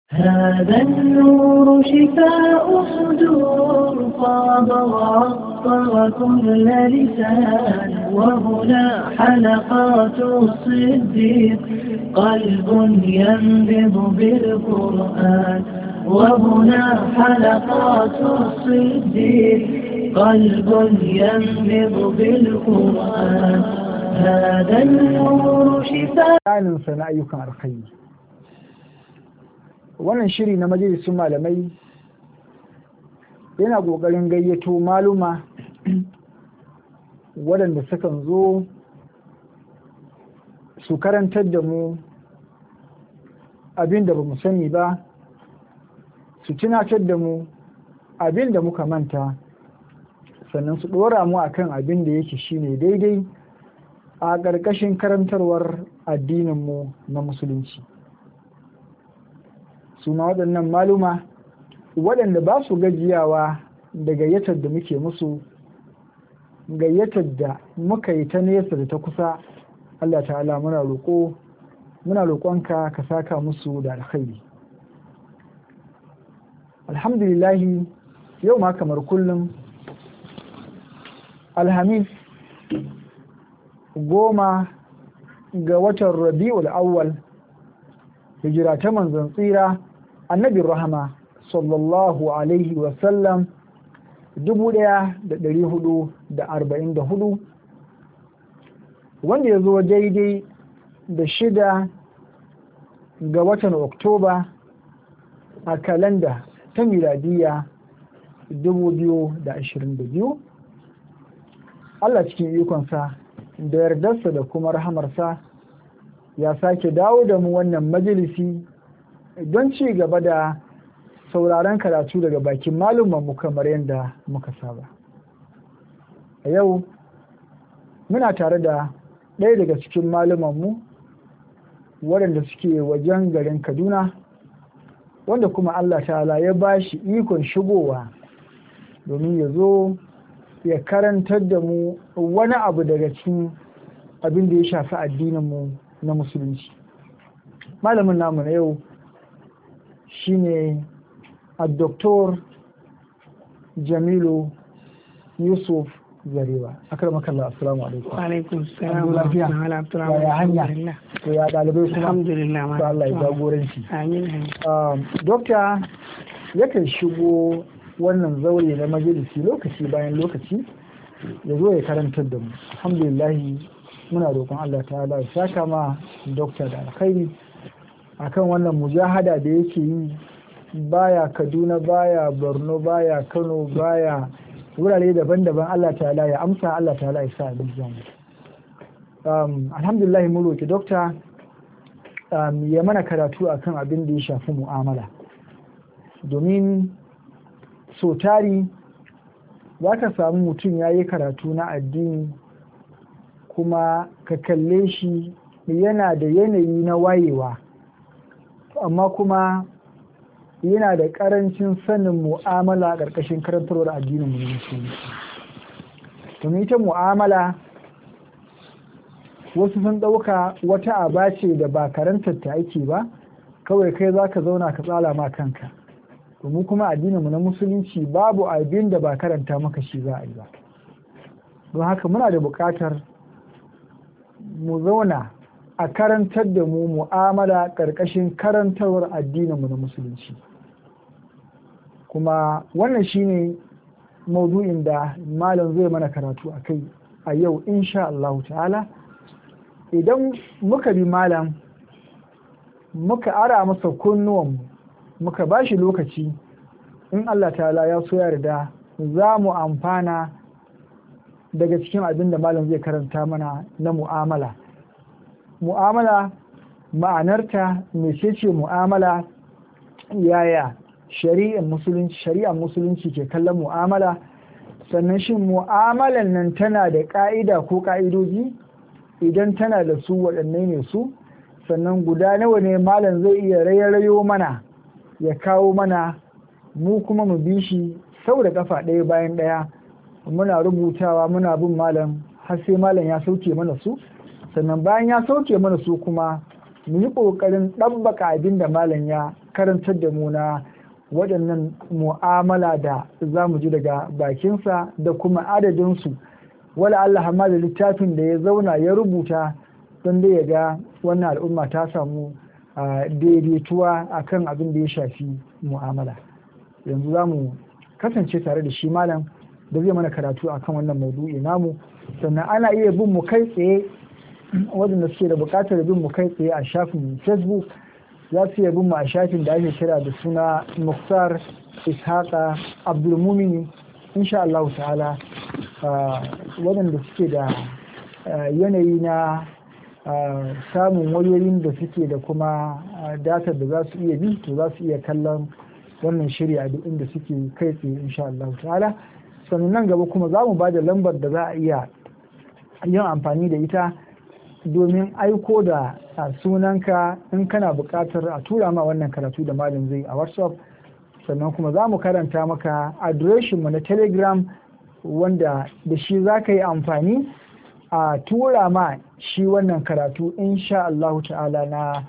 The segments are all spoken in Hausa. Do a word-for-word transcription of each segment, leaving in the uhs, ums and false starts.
هذا النور شفاء صدور فاض وعطر كل لسان وهنا حلقات الصديق قلب ينبض بالقرآن وهنا حلقات الصديق قلب ينبض بالقرآن هذا النور شفاء na ayyukan alkhairi. Wannan shiri na majalisun malamai yana ƙoƙarin gayyato maluma waɗanda sukan zo su karantar da mu abin da ba mu sani ba, su tunatar da mu abin da muka manta, sannan su ɗora mu akan abin da yake shine daidai a ƙarƙashin karantarwar addininmu na musulunci. Suna waɗannan maluma waɗanda ba su gajiyawa da gayyatar da muke musu, gayyatar da muka yi ta nesa da ta kusa. Allah ta'ala muna roƙo muna roƙonka ka saka musu da alkhairi. Alhamdulillahi, yau ma kamar kullum alhamis goma ga watan Rabi'ul Awwal, hijira ta manzon tsira annabi rahama sallallahu alaihi wasallam dubu ɗaya da ɗari hudu da arba'in da hudu, wanda ya zo daidai da shida ga watan Oktoba a kalanda ta miladiya dubu biyu da ashirin da biyu. Allah cikin ikonsa da yardarsa da kuma rahamarsa ya sake dawo da mu wannan majalisi don ci gaba da sauraron karatu daga bakin mu kamar yadda muka saba. A yau muna tare da ɗaya daga cikin mu waɗanda suke wajen garin Kaduna, wanda kuma Allah ta'ala ya ba shi ikon shigowa domin ya zo ya karantar da mu wani abu daga cikin abin da ya shafi addininmu na musulunci. Malamin namu na yau shine Dr. Jamilu Yusuf Zarewa. Akramakallah, assalamu alaikum. Wa alaikum assalam wa rahmatullahi ya hanya to ya dalibai kuma alhamdulillah, to Allah ya jagoranci. amin. Um, Dokta yakan shigo wannan zaure na majalisi lokaci bayan lokaci ya zo ya karantar da mu. Alhamdulillah, muna roƙon Allah ta'ala ya saka ma dokta da alkhairi akan wannan mujahada da yake yi, baya Kaduna, baya Borno, baya Kano, baya wurare daban-daban. Allah ta'ala ya amsa, Allah ta'ala ya sa abin zamu. Um, alhamdulillah, mun roƙi dokta um, ya mana karatu akan abin da ya shafi mu'amala, domin so tari za ka samu mutum ya yi karatu na addini kuma ka kalle shi yana da yanayi na wayewa, amma kuma yana da ƙarancin sanin mu'amala ƙarƙashin karantarwar addinin musulunci. Domin ita mu'amala wasu sun ɗauka wata aba ce da ba karantar ta ake ba, kawai kai za ka zauna ka tsala ma kanka. Domin kuma addininmu na musulunci babu abin da ba karanta maka shi za a yi ba. Don haka muna da buƙatar mu zauna a karantar da mu mu'amala ƙarƙashin karantarwar addininmu na musulunci. Kuma wannan shine maudu'in da malam zai mana karatu a kai a yau insha Allah ta'ala. Idan muka bi malam muka ara masa kunnuwanmu muka ba shi lokaci, in Allah ta'ala ya so yarda za mu amfana daga cikin abin da malam zai karanta mana na mu'amala. Mu'amala ma'anarta mecece mu'amala, yaya shari'ar musulunci shari'ar musulunci ke kallon mu'amala, sannan shin mu'amalan nan tana da ƙa'ida ko ƙa'idoji, idan tana da su waɗanne ne su, sannan guda nawa ne malam zai iya rairayo mana ya kawo mana, mu kuma mu bi shi sau da kafa ɗaya bayan ɗaya, muna rubutawa muna bin malam har sai malam ya sauke mana su, sannan bayan ya sauke mana su kuma mu yi ƙoƙarin ɗabbaka abin da malam ya karantar da mu na waɗannan mu'amala da za mu ji daga bakinsa da kuma adadinsu, wala Allah hamma da littafin da ya zauna ya rubuta don dai ya ga wannan al'umma ta samu daidaituwa akan abin da ya shafi mu'amala. Yanzu za mu kasance tare da shi malam da zai mana karatu akan wannan maudu'i namu, sannan ana iya bin mu kai tsaye waɗanda suke da buƙatar bin mu kai tsaye a shafin Facebook za su iya bin mu a shafin da ake kira da suna Muktar Ishaqa Abdulmumini insha Allah ta'ala. Waɗanda suke da yanayi na samun wayoyin da suke da kuma datar da za su iya bi to za su iya kallon wannan shiri a duk inda suke kai tsaye insha Allah ta'ala. Sannan nan gaba kuma za mu ba da lambar da za a iya yin amfani da ita domin aiko da sunanka in kana buƙatar a tura ma wannan karatu da malam zai a WhatsApp. Sannan kuma za mu karanta maka adireshin mu na Telegram wanda da shi za ka yi amfani a tura ma shi wannan karatu insha Allah ta'ala na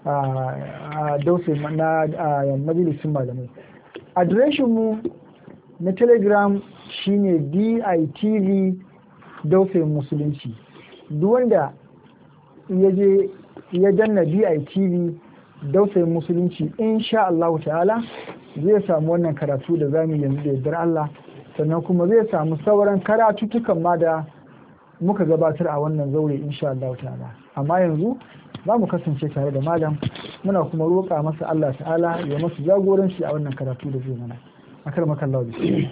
dausayi na majalisun malamai. Adireshin mu na Telegram shine D I T V dausayin musulunci. Duk wanda ya je ya danna D I T V dausayin musulunci insha Allah ta'ala zai samu wannan karatu da zamu yanzu da yardar Allah, sannan kuma zai samu sauran karatuttukan ma da muka gabatar a wannan zaure insha Allah ta'ala. Amma yanzu za mu kasance tare da malam, muna kuma roƙa masa Allah ta'ala ya masa jagoranci a wannan karatu da zai mana. Akarmaka Allah bismillah.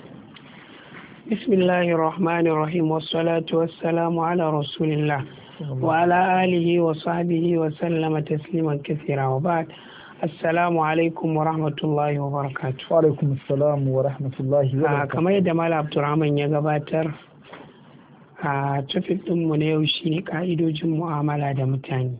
Bismillahir Rahmanir Rahim, wassalatu wassalamu ala Rasulillah wa ala alihi wa sahbihi wa sallama tasliman kathira wa ba'd. Assalamu alaikum wa rahmatullahi wa barakatuh. Wa alaikum assalam wa rahmatullahi wa barakatuh. Kamar yadda Malam Abdurrahman ya gabatar, a topic ɗinmu na yau shine ka'idojin mu'amala da mutane.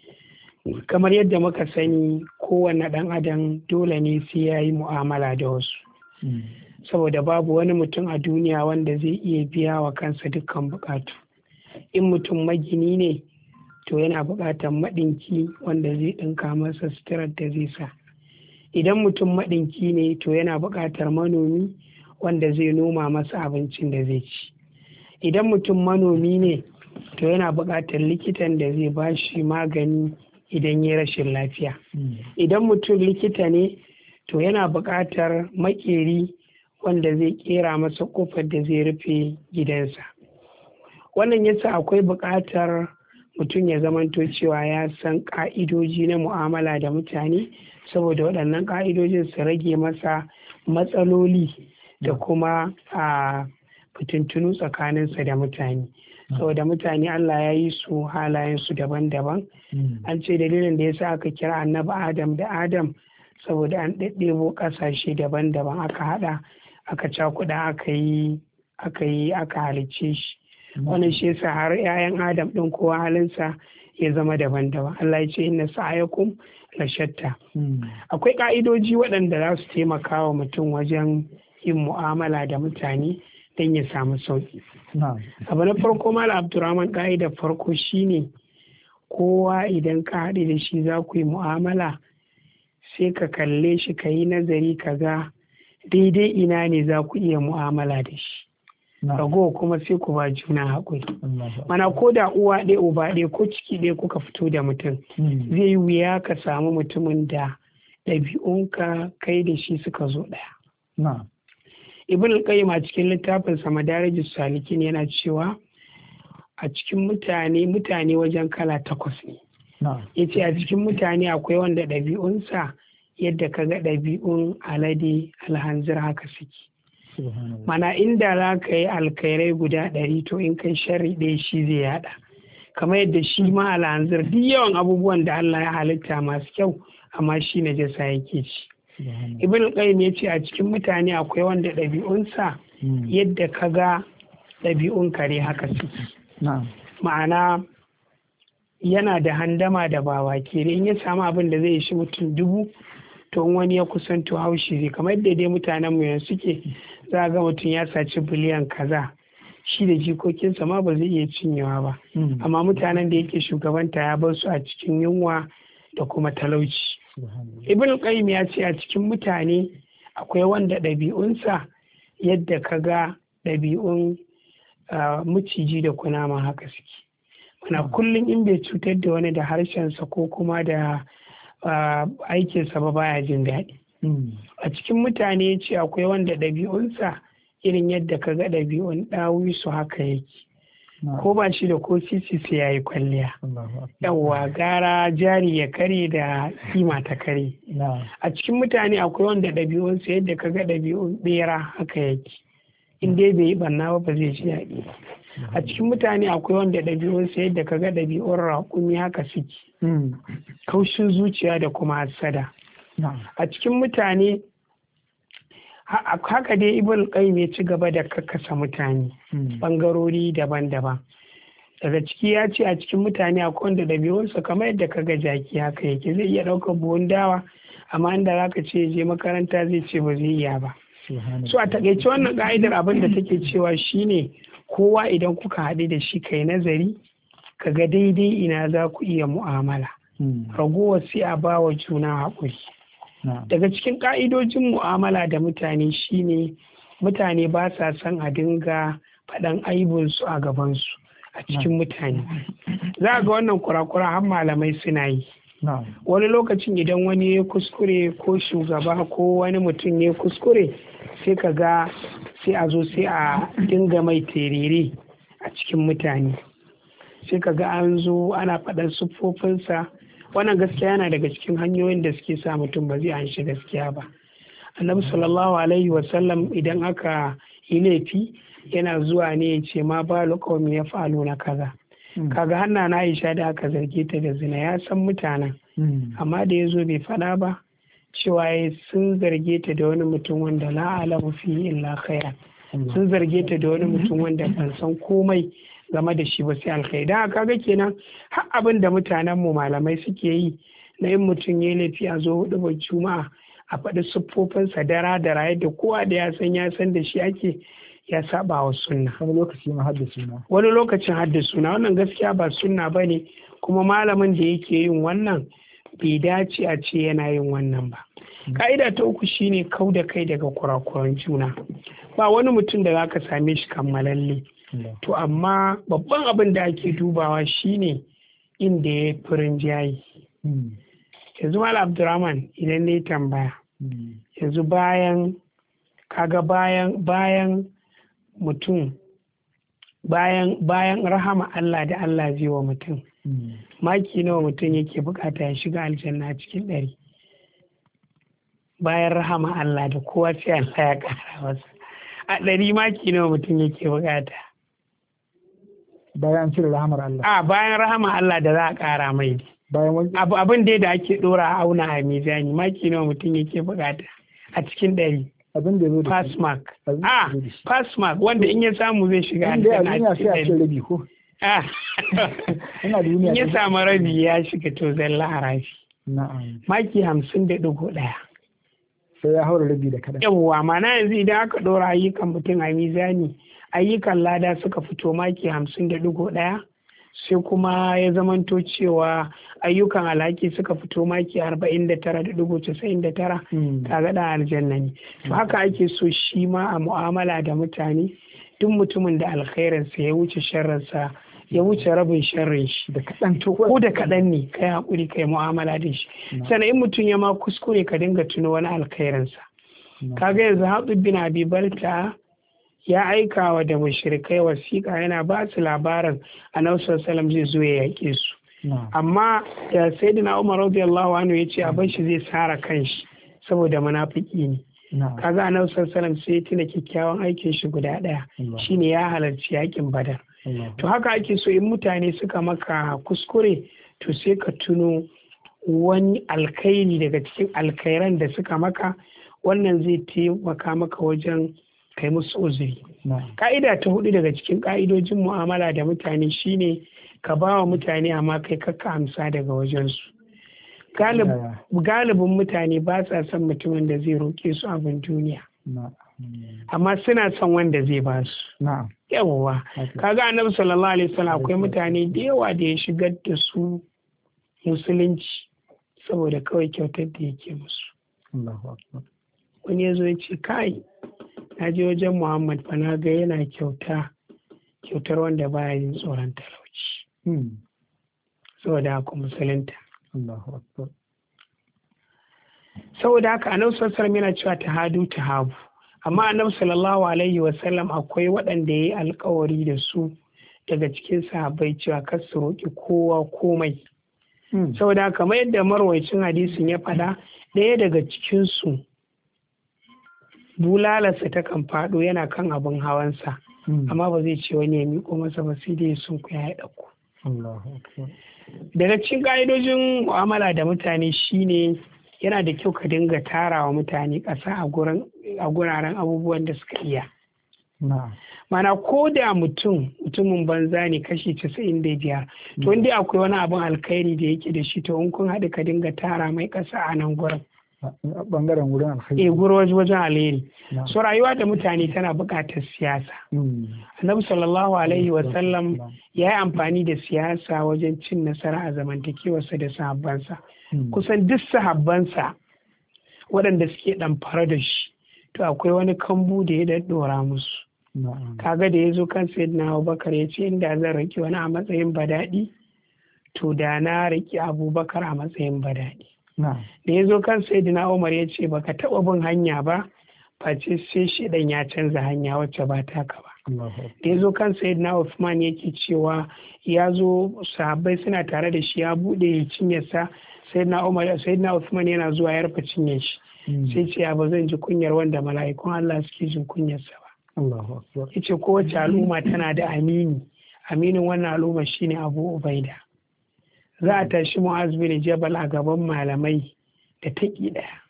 Kamar yadda muka sani, kowane ɗan adam dole ne sai ya yi mu'amala da wasu. Saboda babu wani mutum a duniya wanda zai iya biya wa kansa dukkan bukatu. In mutum magini ne, to yana buƙatar maɗinki wanda zai ɗinka masa suturar da zai sa. Idan mutum maɗinki ne, to yana buƙatar manomi wanda zai noma masa abincin da zai ci. Idan mutum manomi ne, to yana buƙatar likitan da zai ba shi magani idan ya rashin lafiya. Idan mutum likita ne, to yana buƙatar maƙeri wanda zai ƙera masa ƙofar da zai rufe gidansa. Wannan yasa akwai buƙatar mutum ya zamanto cewa ya san ƙa'idoji na mu'amala da mutane, saboda waɗannan ƙa'idojin su rage masa matsaloli da kuma a fitintunu tsakaninsa da mutane. Saboda mutane Allah ya yi su halayensu daban-daban. An ce dalilin da ya sa aka kira annabi Adam da Adam saboda an ɗaɗɗebo ƙasashe daban-daban aka haɗa aka cakuɗa aka yi aka yi aka halicce shi. Wannan shi yasa har 'ya'yan Adam ɗin kowa halinsa ya zama daban-daban. Allah ya ce inna sa'ayakum la shatta. Akwai ƙa'idoji waɗanda za su taimaka wa mutum wajen yin mu'amala da mutane don ya samu sauƙi. Abu na farko Malam Abdurrahman, ƙa'idar farko shine kowa idan ka haɗe da shi za ku yi mu'amala sai ka kalle shi ka yi nazari ka ga daidai ina ne za ku iya mu'amala da shi. Ragowa kuma sai ku ba juna haƙuri. Mana ko da uwa ɗaya uba ɗaya ko ciki ɗaya kuka fito da mutum, zai yi wuya ka samu mutumin da ɗabi'unka kai da shi suka zo ɗaya. Ibn al-Qayyim a cikin littafin sa Madarijus Salikin yana cewa a cikin mutane mutane wajen kala takwas ne. Yace a cikin mutane akwai wanda ɗabi'unsa yadda ka ga ɗabi'un alade alhanzir haka suke. Mana inda za ka yi alkhairai guda ɗari to in kai sharri ɗaya shi zai yada. Kamar yadda shi ma alhanzir duk yawan abubuwan da Allah ya halitta masu kyau amma shi najasa yake ci. Ibn Qayyim ya ce a cikin mutane akwai wanda ɗabi'unsa yadda ka ga ɗabi'un kare haka suke. Ma'ana yana da handama da bawa ke in ya samu abin da zai shi mutum dubu to wani ya kusanto haushi zai, kamar yadda dai mutanen mu yanzu suke za ga mutum ya saci biliyan kaza shi da jikokinsa ma ba zai iya cinyewa ba. Amma mutanen da yake shugabanta ya bar su a cikin yunwa da kuma talauci. Ibn Qayyim ya ce a cikin mutane akwai wanda ɗabi'unsa yadda ka ga ɗabi'un maciji da kunama haka suke. Mana kullum in bai cutar da wani da harshensa ko kuma da aikinsa ba baya jin daɗi. A cikin mutane ya ce akwai wanda ɗabi'unsa irin yadda ka ga ɗabi'un ɗawisu haka yake. Ko ba shi da ko sisi sai ya yi kwalliya. Yawwa gara jari ya kare da kima ta kare. A cikin mutane akwai wanda ɗabi'unsa yadda ka ga ɗabi'un ɓera haka yake. In dai bai yi ɓanna ba ba zai ji daɗi. A cikin mutane akwai wanda ɗabi'unsa yadda ka ga ɗabi'un raƙumi haka suke. Kaushin zuciya da kuma hassada. A cikin mutane haka dai Ibn Qayyim ya ci gaba da kakkasa mutane bangarori daban-daban. Daga ciki ya ce a cikin mutane akwai wanda ɗabi'unsa kamar yadda ka ga jaki haka yake, zai iya ɗaukar buhun dawa amma inda za ka ce je makaranta zai ce ba zai iya ba. So a takaice wannan ka'idar abin da take cewa shine kowa idan kuka haɗu da shi kai nazari ka ga daidai ina za ku iya mu'amala. Ragowar sai a ba wa juna haƙuri. Daga cikin ƙa'idojin mu'amala da mutane shine mutane ba sa son a dinga faɗan aibinsu a gabansu a cikin mutane. Za a ga wannan kurakura har malamai suna yi. Wani lokacin idan wani ya kuskure ko shugaba ko wani mutum ya kuskure sai ka ga sai a zo sai a dinga mai terere a cikin mutane. Sai ka ga an zo ana faɗan siffofinsa. Wannan gaskiya yana daga cikin hanyoyin da suke sa mutum ba zai anshi gaskiya ba. Annabi sallallahu alaihi wasallam idan aka yi laifi yana zuwa ne ya ce ma balu qaumi ya fa'alu na kaza. Kaga hanna na Aisha da aka zarge ta da zina ya san mutanen amma da ya zo bai faɗa ba cewa ya sun zarge ta da wani mutum wanda la alamu fi illa khaira. Sun zarge ta da wani mutum wanda ban san komai game da shi ba sai alkhairi. Da haka ga kenan har abin da mutanen mu malamai suke yi na yin mutum ya laifi a zo hudu ba juma'a a faɗi siffofinsa dara da raye da kowa da ya san ya san da shi ake ya saba wa sunna. Wani lokaci ma hadda suna. Wani lokacin hadda suna wannan gaskiya ba sunna ba ne kuma malamin da yake yin wannan bai dace a ce yana yin wannan ba. Ka'ida ta uku shine kau da kai daga kurakuran juna. Ba wani mutum da za ka same shi kammalalle. To amma babban abin da ake dubawa shine inda ya furin jayi. Yanzu Malam Abdurrahman idan ne tambaya. Yanzu bayan kaga bayan bayan mutum bayan bayan rahama Allah da Allah zai wa mutum. Maki nawa mutum yake bukata ya shiga aljanna cikin ɗari. Bayan rahama Allah da kowa sai Allah ya kara masa. A ɗari maki nawa mutum yake bukata. Bayan cire rahamar Allah. A bayan rahama Allah da za a ƙara mai. Bayan wani abu abin da da ake ɗora a auna a mizani maki nawa mutum yake bukata a cikin ɗari. Abin da zo da pass mark. A pass mark wanda in ya samu zai shiga aljanna a cikin ɗari. rabi ko? A in ya samu rabi ya shiga to zalla harafi. Na'am. Maki hamsin da ɗigo ɗaya. Sai ya haura rabi da kaɗan. Yawwa mana yanzu idan aka ɗora ayyukan mutum a mizani ayyukan lada suka fito maki hamsin da ɗigo ɗaya sai kuma ya zamanto cewa ayyukan alhaki suka fito maki arba'in da tara da ɗigo casa'in da tara kaga da aljanna ne. To haka ake so shi ma a mu'amala da mutane duk mutumin da alkhairinsa ya wuce sharrinsa ya wuce rabin sharrin shi da kaɗan to ko da kaɗan ne kai haƙuri kai mu'amala da shi. Sannan in mutum ya ma kuskure ka dinga tuno wani alkhairinsa. Kaga yanzu Hatib bin Abi Balta ya aika wa da mushrikai wasiƙa yana ba su labarin Annabi sallallahu alaihi wasallam zai zo ya yaƙe su. Amma da Sayyidina Umar radiyallahu anhu ya ce a bar shi zai sara kanshi saboda munafiki ne. Kaga Annabi sallallahu alaihi wasallam sai ya tuna kyakkyawan aikin shi guda ɗaya shine ya halarci yaƙin Badar. To haka ake so in mutane suka maka kuskure to sai ka tuno wani alkhairi daga cikin alkhairan da suka maka wannan zai taimaka maka wajen kai musu uzuri. Ka'ida ta hudu daga cikin ka'idojin mu'amala da mutane shine ka ba wa mutane amma kai kakka amsa daga wajensu. Galibin mutane ba sa son mutumin da zai roƙe su abin duniya. amma suna son wanda zai ba su. Yawwa kaga annabi sallallahu alaihi wasallam akwai mutane da yawa da ya shigar da su musulunci saboda kawai kyautar da yake musu. Wani ya zo ya ce kai na je wajen Muhammad fa na ga yana kyauta kyautar wanda baya yin tsoron talauci saboda haka musulunta. Saboda haka annabi sallallahu alaihi wasallam yana cewa tahadu tahabu, amma annabi sallallahu alaihi wasallam akwai waɗanda ya yi alkawari da su daga cikin sahabbai cewa kar su roƙi kowa komai. Saboda kamar yadda marwaicin hadisin ya faɗa, ɗaya daga cikinsu bulalarsa ta kan faɗo yana kan abin hawansa, amma ba zai ce wani ya miƙo masa ba sai dai sun ku ya ɗauko. Daga cikin ƙa'idojin mu'amala da mutane shine yana da kyau ka dinga tara wa mutane ƙasa a guraren abubuwan da suka iya. Mana ko da mutum mutumin banza ne kashi casa'in da biyar, to inda akwai wani abin alkhairi da yake da shi, to in kun haɗu ka dinga tara mai ƙasa a nan gurin. Bangaren wurin alkhairi. Eh, gurin wajen alheri. So rayuwa da mutane tana buƙatar siyasa. Annabi sallallahu alaihi wa sallam ya yi amfani da siyasa wajen cin nasara a zamantakewarsa da sahabbansa. Kusan duk sahabbansa waɗanda suke ɗamfara da shi, to akwai wani kambu da ya daddora musu. Kaga da ya zo kan sayyidina Abubakar ya ce inda zan riki wani a matsayin badaɗi, to da na riki Abubakar a matsayin badaɗi. Da ya zo kan sayyidina Umar ya ce baka taɓa bin hanya ba face sai shedan ya canza hanya wacce ba taka ba. Da ya zo kan sayyidina Uthman yake cewa ya zo sahabbai suna tare da shi ya buɗe cinyarsa, sayyidina Umar sayyidina Uthman yana zuwa ya rufe cinyar shi. Sai ce ba zan ji kunyar wanda mala'ikun Allah suke jin kunyarsa ba. Yace kowace al'umma tana da amini, aminin wannan al'umma shine Abu Ubaida. Za a tashi Mu'az bin Jabal a gaban malamai da taƙi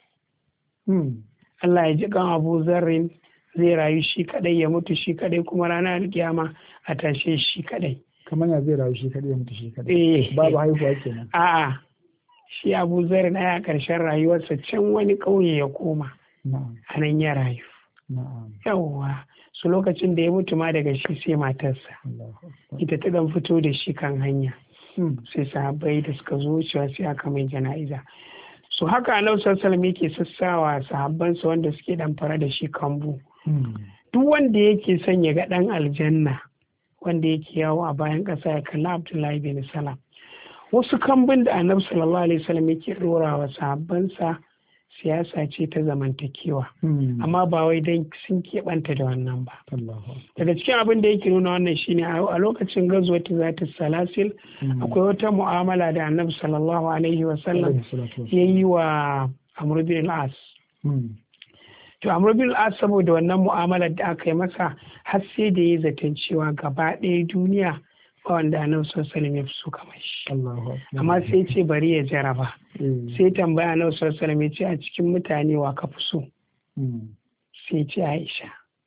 ɗaya. Allah ya ji kan Abu Zarrin zai rayu shi kadai ya mutu shi kadai, kuma ranar kiyama a tashe shi kadai. Kamar ya zai rayu shi kadai ya mutu shi kadai. Babu haihuwa kenan. A'a. Shi Abu Zarrin a ƙarshen rayuwarsa can wani ƙauye ya koma. A nan ya rayu. Yawwa. Su lokacin da ya mutu ma daga shi sai matarsa. Ita ta dan fito da shi kan hanya. Sai sahabbai da suka zo cewa sai aka mai jana'iza. So haka Annabi sallallahu alaihi wasallam yake sassawa sahabbansa wanda suke dan fara da shi kambu. Duk wanda yake son ya ga dan aljanna wanda yake yawo a bayan ƙasa ya kalla Abdullahi bin Salam. Wasu kambun da Annabi sallallahu alaihi wasallam yake dora wa sahabbansa siyasa ce ta zamantakewa, amma ba wai dan sun keɓanta da wannan ba. Daga cikin abin da yake nuna wannan shine a lokacin gazwati zata salasil akwai wata mu'amala da Annabi sallallahu alaihi wasallam ya yi wa Amr bin al-As. To Amr bin al-As saboda wannan mu'amalar da aka yi masa har sai da ya zaton cewa gaba ɗaya duniya ba wanda Annabi sallallahu alaihi wasallam ya fi so kamar shi. Amma sai ce bari ya jaraba. Sai tambaya Annabi sallallahu alaihi wasallam ya ce a cikin mutane wa ka fi so? Sai ce Aisha.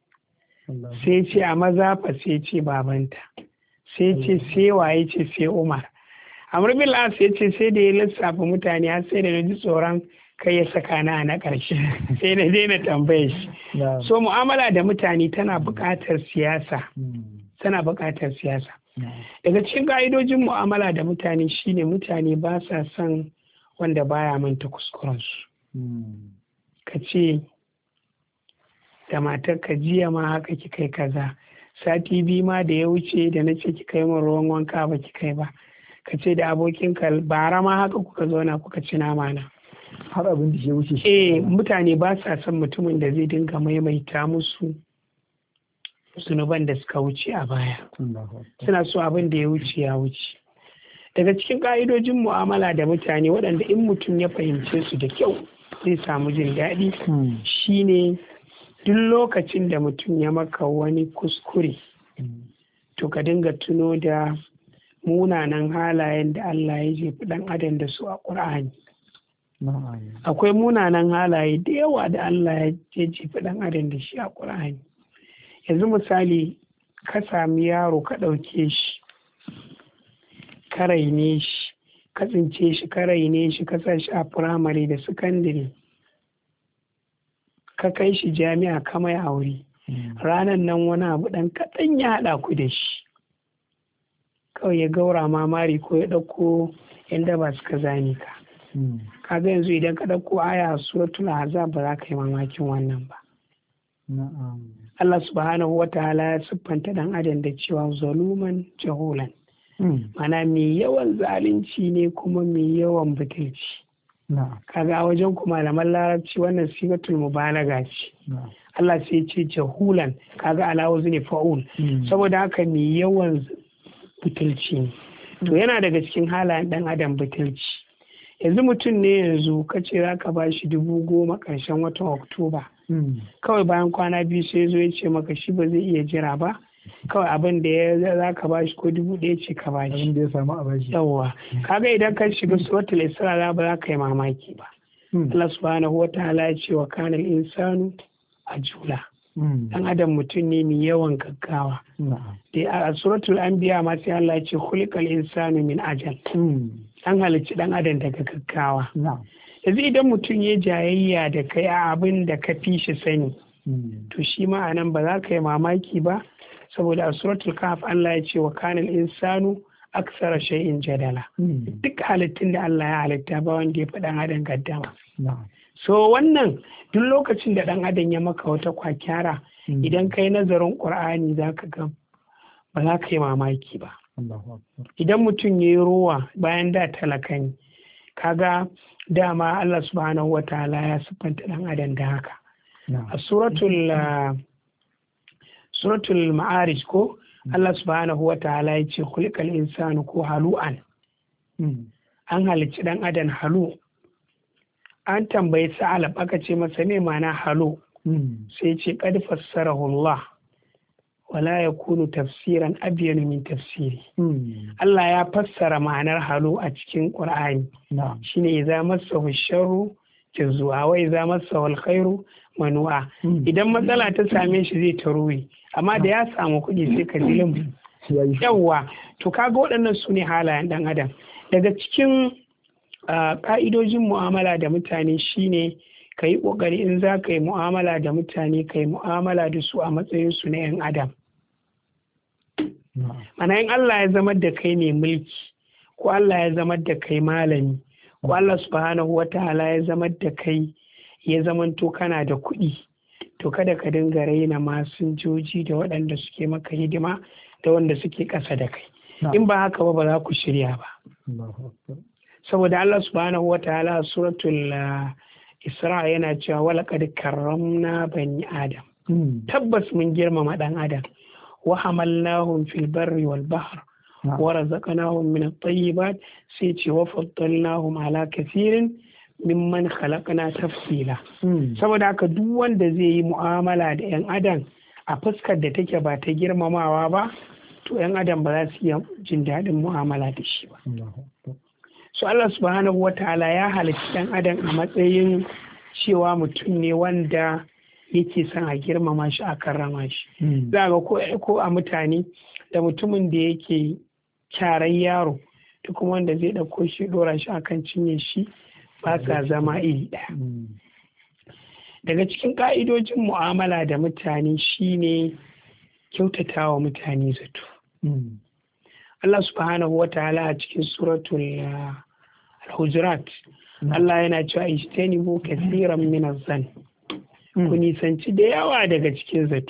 Sai ce a maza fa, sai ce babanta. Sai ce sai waye ce sai Umar. Amr bin al-As ya ce sai da ya lissafa mutane har sai da na ji tsoron kai ya saka na na ƙarshe. Sai na daina tambaye shi. So mu'amala da mutane tana buƙatar siyasa. Tana buƙatar siyasa. Daga cikin ƙa'idojin mu'amala da mutane shine mutane ba sa son wanda baya manta kuskurensu. Ka ce da matar ka jiya ma haka ki kai kaza, sati biyu ma da ya wuce da na ce ki kai min ruwan wanka ba ki kai ba. Ka ce da abokinka bara ma haka kuka zauna kuka ci nama na. Har abin da ya wuce. Eh, mutane ba sa son mutumin da zai dinga maimaita musu zunuban da suka wuce a baya. Suna so abin da ya wuce ya wuce. Daga cikin ƙa'idojin mu'amala da mutane waɗanda in mutum ya fahimce su da kyau zai samu jin daɗi shine duk lokacin da mutum ya maka wani kuskure to ka dinga tuno da munanan halayen da Allah ya jefi ɗan adam da su a ƙur'ani. Akwai munanan halaye da yawa da Allah ya jefi ɗan adam da shi a ƙur'ani. Yanzu misali ka sami yaro ka ɗauke shi ka raine shi ka tsince shi ka raine shi ka sa shi a firamare da sakandare ka kai shi jami'a ka mai aure ranar nan wani abu ɗan kaɗan ya haɗa ku da shi kawai ya gaura mamari ko ya ɗauko yadda ba suka zane ka kaga yanzu idan ka ɗauko aya suratul ahzab ba za ka yi mamakin wannan ba. Allah subhanahu wa ta'ala ya siffanta ɗan adam da cewa zaluman jahulan mana mai yawan zalunci ne kuma mai yawan butulci. Kaga a wajen ku malaman larabci wannan sigatul mubalaga ce. Allah sai ce jahulan kaga alawazu ne fa'ul saboda haka mai yawan butulci ne. To yana daga cikin halayen ɗan adam butulci. Yanzu mutum ne yanzu ka ce za ka ba shi dubu goma ƙarshen watan Oktoba. Kawai bayan kwana biyu sai zo ya ce maka shi ba zai iya jira ba. Kawai abin da ya za ka ba shi ko dubu ɗaya ce ka ba shi. Abin da ya samu a bashi. Yawwa. Kaga idan ka shiga suratul Isra ba za ka yi mamaki ba. Allah subhanahu wa ta'ala ya ce wa kanal insanu ajula. Dan adam mutum ne mai yawan gaggawa. Da a suratul anbiya ma sai Allah ya ce khuliqal insanu min ajal. An halicci dan adam daga gaggawa. Yanzu idan mutum ya jayayya da kai a abin da ka fi shi sani to shi ma a nan ba za ka yi mamaki ba saboda a suratul kahf Allah ya ce wa kanal insanu aksara shay'in jadala. Duk halittun da Allah ya halitta ba wanda ya fi dan adam gaddama. So wannan duk lokacin da ɗan adam ya maka wata kwakyara idan kai nazarin ƙur'ani za ka ga ba za ka yi mamaki ba. Idan mutum ya yi rowa bayan da talaka ne kaga dama Allah subhanahu wa ta'ala ya siffanta ɗan adam da haka. A suratul suratul ma'arij ko Allah subhanahu wa ta'ala ya ce khuliqal insanu ko halu'an an halicci ɗan adam halu. An tambayi sa'alab aka ce masa ne mana halo sai ce qad fassarahu Allah wala yakunu tafsiran abyanu min tafsiri. Allah ya fassara ma'anar halo a cikin Qur'ani shine idza massahu sharru jazua wa idza massahu alkhairu manua. Idan matsala ta same shi zai taruwi amma da ya samu kuɗi sai ka dilim yawa. To kaga waɗannan su ne halayen ɗan adam. Daga cikin ƙa'idojin mu'amala da mutane shine ka yi ƙoƙari in za ka yi mu'amala da mutane ka yi mu'amala da su a matsayinsu na 'yan adam. Mana in Allah ya zama da kai ne mulki ko Allah ya zama da kai malami ko Allah subhanahu wa ta'ala ya zama da kai ya zamanto kana da kuɗi to kada ka dinga raina masinjoji da waɗanda suke maka hidima da wanda suke ƙasa da kai. In ba haka ba ba za ku shirya ba. Saboda Allah subhanahu wa ta'ala suratul Isra yana cewa walaqad karramna bani Adam. Tabbas mun girmama dan Adam wa hamalnahum fil barri wal bahr wa razaqnahum min at-tayyibat sai ce wa faddalnahum ala kathirin mimman khalaqna tafsila. Saboda haka duk wanda zai yi mu'amala da yan adam a fuskar da take ba ta girmamawa ba to yan adam ba za su yi jin daɗin mu'amala da shi ba. So Allah subhanahu wa ta'ala ya halicci ɗan adam a matsayin cewa mutum ne wanda yake son a girmama shi a karrama shi. Za ga ko a mutane da mutumin da yake kyaran yaro da kuma wanda zai ɗauko shi ɗora shi akan cinye shi ba sa zama iri ɗaya. Daga cikin ƙa'idojin mu'amala da mutane shine kyautata wa mutane zato. Allah subhanahu wa ta'ala a cikin suratul Al-Hujurat Allah yana cewa ijtanibu kathiran min az-zann. Ku nisanci da yawa daga cikin zato.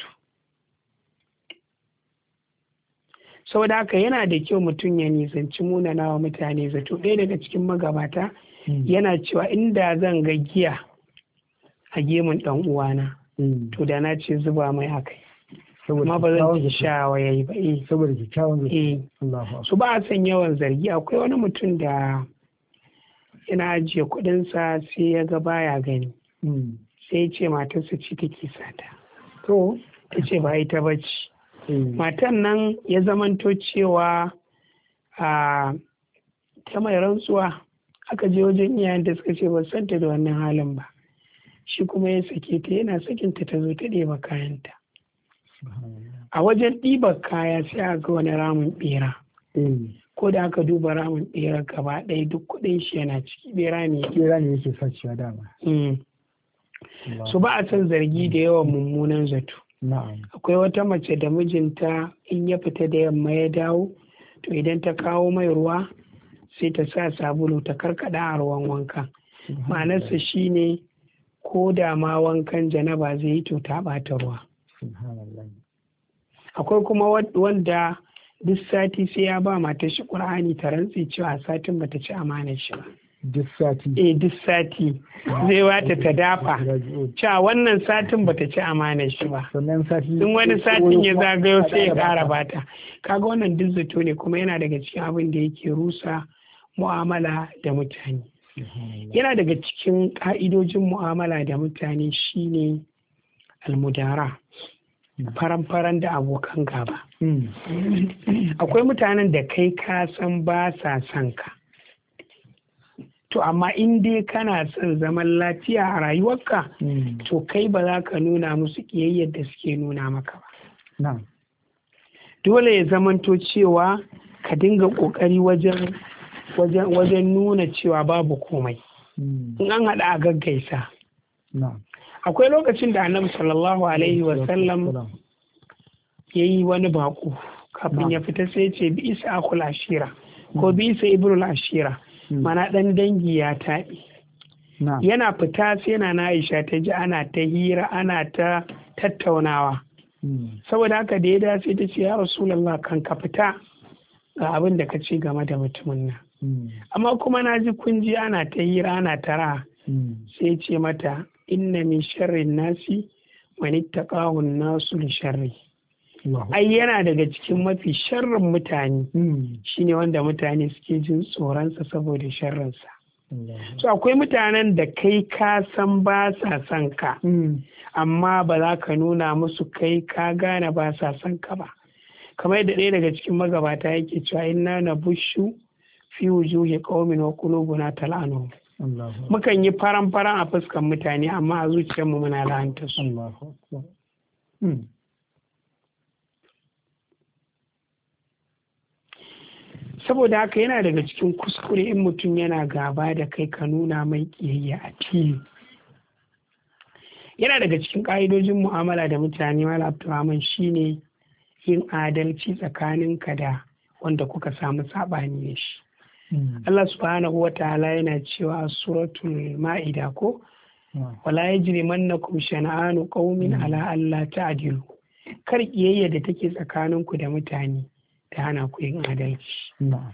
Saboda haka yana da kyau mutum ya nisanci munana wa mutane zato. Ɗaya daga cikin magabata yana cewa inda zan ga giya a gemun ɗan uwana to da na ce zuba mai akai. Amma ba zan ci shawa yayi ba eh saboda kyakkyawan eh su ba a san yawan zargi. Akwai wani mutum da yana ajiye kuɗinsa sai ya ga baya gani sai ya ce matarsa ce take sata to ta ce ba ita ba ce. Matan nan ya zamanto cewa a ta mai rantsuwa aka je wajen iyayen da suka ce ba santa da wannan halin ba shi kuma ya sake ta yana sakinta ta zo ta ɗeba kayanta. A wajen ɗibar kaya sai a ga wani ramin ɓera. Ko da aka duba ramin ɓera gaba ɗaya duk kuɗin shi yana ciki ɓera ne. Ɓera ne yake sacewa dama. su ba a son zargi da yawan mummunan zato. Akwai wata mace da mijinta in ya fita da yamma ya dawo, to idan ta kawo mai ruwa sai ta sa sabulu ta karkada a ruwan wankan. Ma'anarsa shine ko da ma wankan janaba zai yi to ta ɓata ruwa. Akwai kuma wanda duk sati sai ya ba matar shi ƙur'ani ta rantse cewa satin bata ci amanar shi ba. Duk sati? Eh, duk sati zai wata ta dafa cewa wannan satin bata ci amanar shi ba. In wani satin ya zagayo sai ya ƙara bata. Kaga wannan duk zato ne, kuma yana daga cikin abin da yake rusa mu'amala da mutane. Yana daga cikin ƙa'idojin mu'amala da mutane shine almudara, faran-faran da abokan gaba. Akwai mutanen da kai ka san ba sa son ka, to amma in dai kana son zaman lafiya a rayuwarka, to kai ba za ka nuna musu ƙiyayyar da suke nuna maka ba. Dole ya zamanto cewa ka dinga ƙoƙari wajen wajen nuna cewa babu komai. In an haɗa a gaggaisa. Akwai lokacin da annabi sallallahu alaihi wasallam ya yi wani baƙo kafin ya fita, sai ce bi isa akul ashira ko bi isa ibrul ashira, mana ɗan dangi ya taɓi. Yana fita sai na Aisha ta ji ana ta hira ana ta tattaunawa. Saboda haka da ya dace ta ce ya Rasulallah, kan ka fita ga abin da ka ce game da mutumin nan. Amma kuma na ji kun ji ana ta hira ana tara. Sai ce mata inna min sharrin nasi man ittaqahu an-nasu li sharri. Ai yana daga cikin mafi sharrin mutane shine wanda mutane suke jin tsoronsa saboda sharrinsa. So akwai mutanen da kai ka san ba sa son ka, amma ba za ka nuna musu kai ka gane ba sa son ka ba. Kamar yadda ɗaya daga cikin magabata yake cewa inna na bushu fi wujuhi qaumin wa qulubuna tal'anu. Mukan yi faran faran a fuskan mutane, amma a zuciyarmu muna la'anta su. Saboda haka yana daga cikin kuskure in mutum yana gaba da kai ka nuna mai kiyayya a fili. Yana daga cikin ƙa'idojin mu'amala da mutane, Malam Abdulrahman, shine yin adalci tsakaninka da wanda kuka samu saɓani da shi. Allah subhanahu wa ta'ala yana cewa a suratul ma'ida ko wala yajrimannakum shana'anu qaumin ala alla ta'dilu, kar kiyayya da take tsakaninku da mutane ta hana ku yin adalci.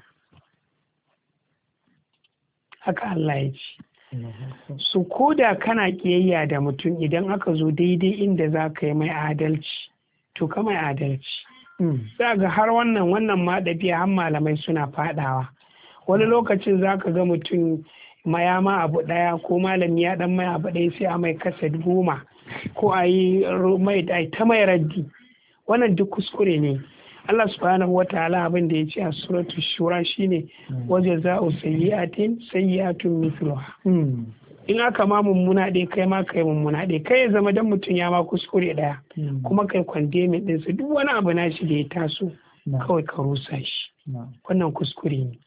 Haka Allah ya ce. Su ko da kana kiyayya da mutum, idan aka zo daidai inda za ka yi mai adalci, to ka mai adalci. Za ga har wannan wannan ma ɗabi'a har malamai suna faɗawa. Wani lokacin za ka ga mutum maya ma abu ɗaya, ko malami ya ɗan mai abu ɗaya sai a mai kasa goma, ko a yi mai ta mai raddi. Wannan duk kuskure ne. Allah subhanahu wa ta'ala abin da ya ce a suratu shura shine waje za'u sayyi'atin sayyi'atun mithluha. In aka ma mummuna ɗaya kai ma kai mummuna ɗaya, kai ya zama dan mutum ya ma kuskure ɗaya kuma kai kwandemin ɗinsa duk wani abu na shi da ya taso kawai ka rusa shi. Wannan kuskure ne.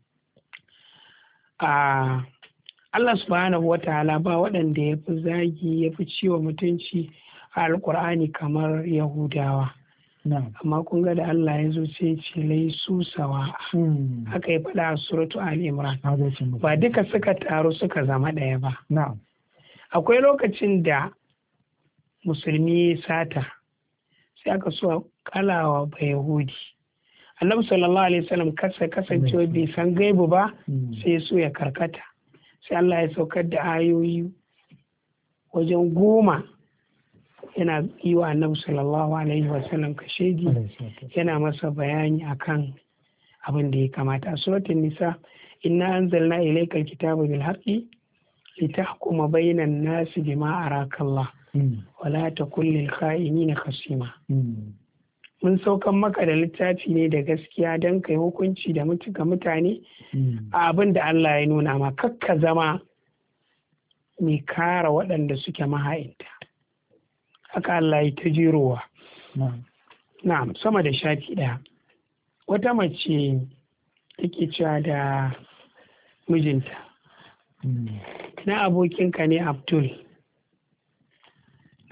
Allah subhanahu wa ta'ala ba waɗanda ya fi zagi ya fi ciwo mutunci a alƙur'ani kamar Yahudawa. Amma kun ga da Allah ya zo sai ce lai su sawa. Haka ya faɗa a suratu Ali Imran. Ba duka suka taru suka zama ɗaya ba. Akwai lokacin da musulmi sata sai aka so kalawa ba Yahudi. Annabi sallallahu alaihi wasallam kasa kasancewa bai san gaibu ba, sai so ya karkata. Sai Allah ya saukar da ayoyi wajen goma yana yi wa annabi sallallahu alaihi wasallam kashedi, yana masa bayani akan abin da ya kamata. A suratul nisa, inna anzalna ilayka alkitaba bil haqqi litahkuma bainan nasi bima araka Allah wa la takun lil kha'inina khasima. Mun saukan maka da littafi ne da gaskiya don kai hukunci da mutu ga mutane a abin da Allah ya nuna ma, kakka zama mai kara waɗanda suke maha'inta. Haka Allah ya ta jirowa. Na'am, sama da shafi ɗaya. Wata mace take cewa da mijinta, na abokinka ne Abdul,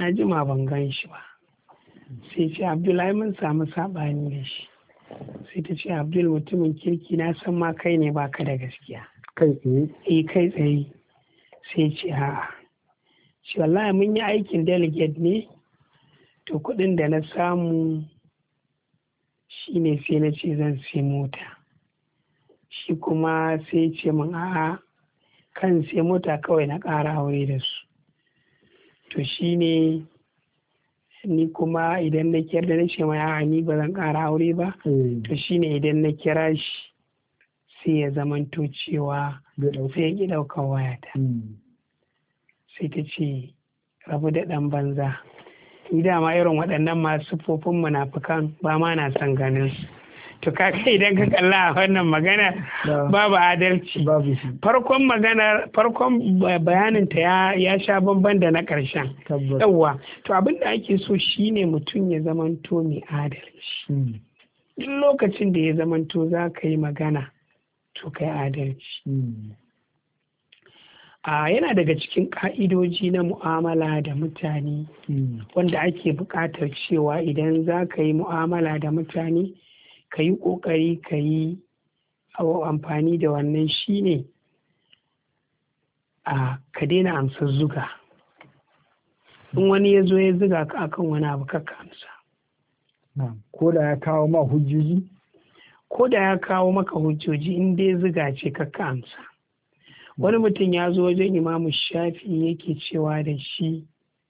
na jima ban gan shi ba. Sai ce Abdullahi mun samu saɓani da shi. Sai ta ce Abdul mutumin kirki na san ma kai ne baka da gaskiya. Kai tsaye? Eh kai tsaye. Sai ce a'a. Shi wallahi mun yi aikin delegate ne, to kuɗin da na samu shi ne sai na ce zan sai mota. Shi kuma sai ce min a'a kan sai mota kawai na ƙara aure da su. To shi ne ni kuma idan na kira da na ce mai a'a ni ba zan ƙara aure ba. To shi ne idan na kira shi sai ya zamanto cewa sai ya ƙi ɗaukar wayata. Sai ta ce rabu da ɗan banza. Ni dama irin waɗannan masu sufofin munafukan ba ma na son ganin su. To kaka idan ka kalla a wannan magana babu adalci. Farkon maganar farkon bayaninta ya, ya sha bamban da na ƙarshen. Yawwa. To abin da ake so shine mutum ya zamanto mai adalci. Duk lokacin da ya zamanto za ka yi magana to kai adalci. A yana daga cikin ƙa'idoji na mu'amala da mutane wanda ake buƙatar cewa idan za ka yi mu'amala da mutane ka yi ƙoƙari ka yi amfani da wannan shine a ka daina amsar zuga. In wani ya zo ya zuga ka akan wani abu kakka amsa. Ko da ya kawo ma hujjoji? Ko da ya kawo maka hujjoji in dai zuga ce kakka amsa. Wani mutum ya zo wajen Imamu Shafi'i yake cewa da shi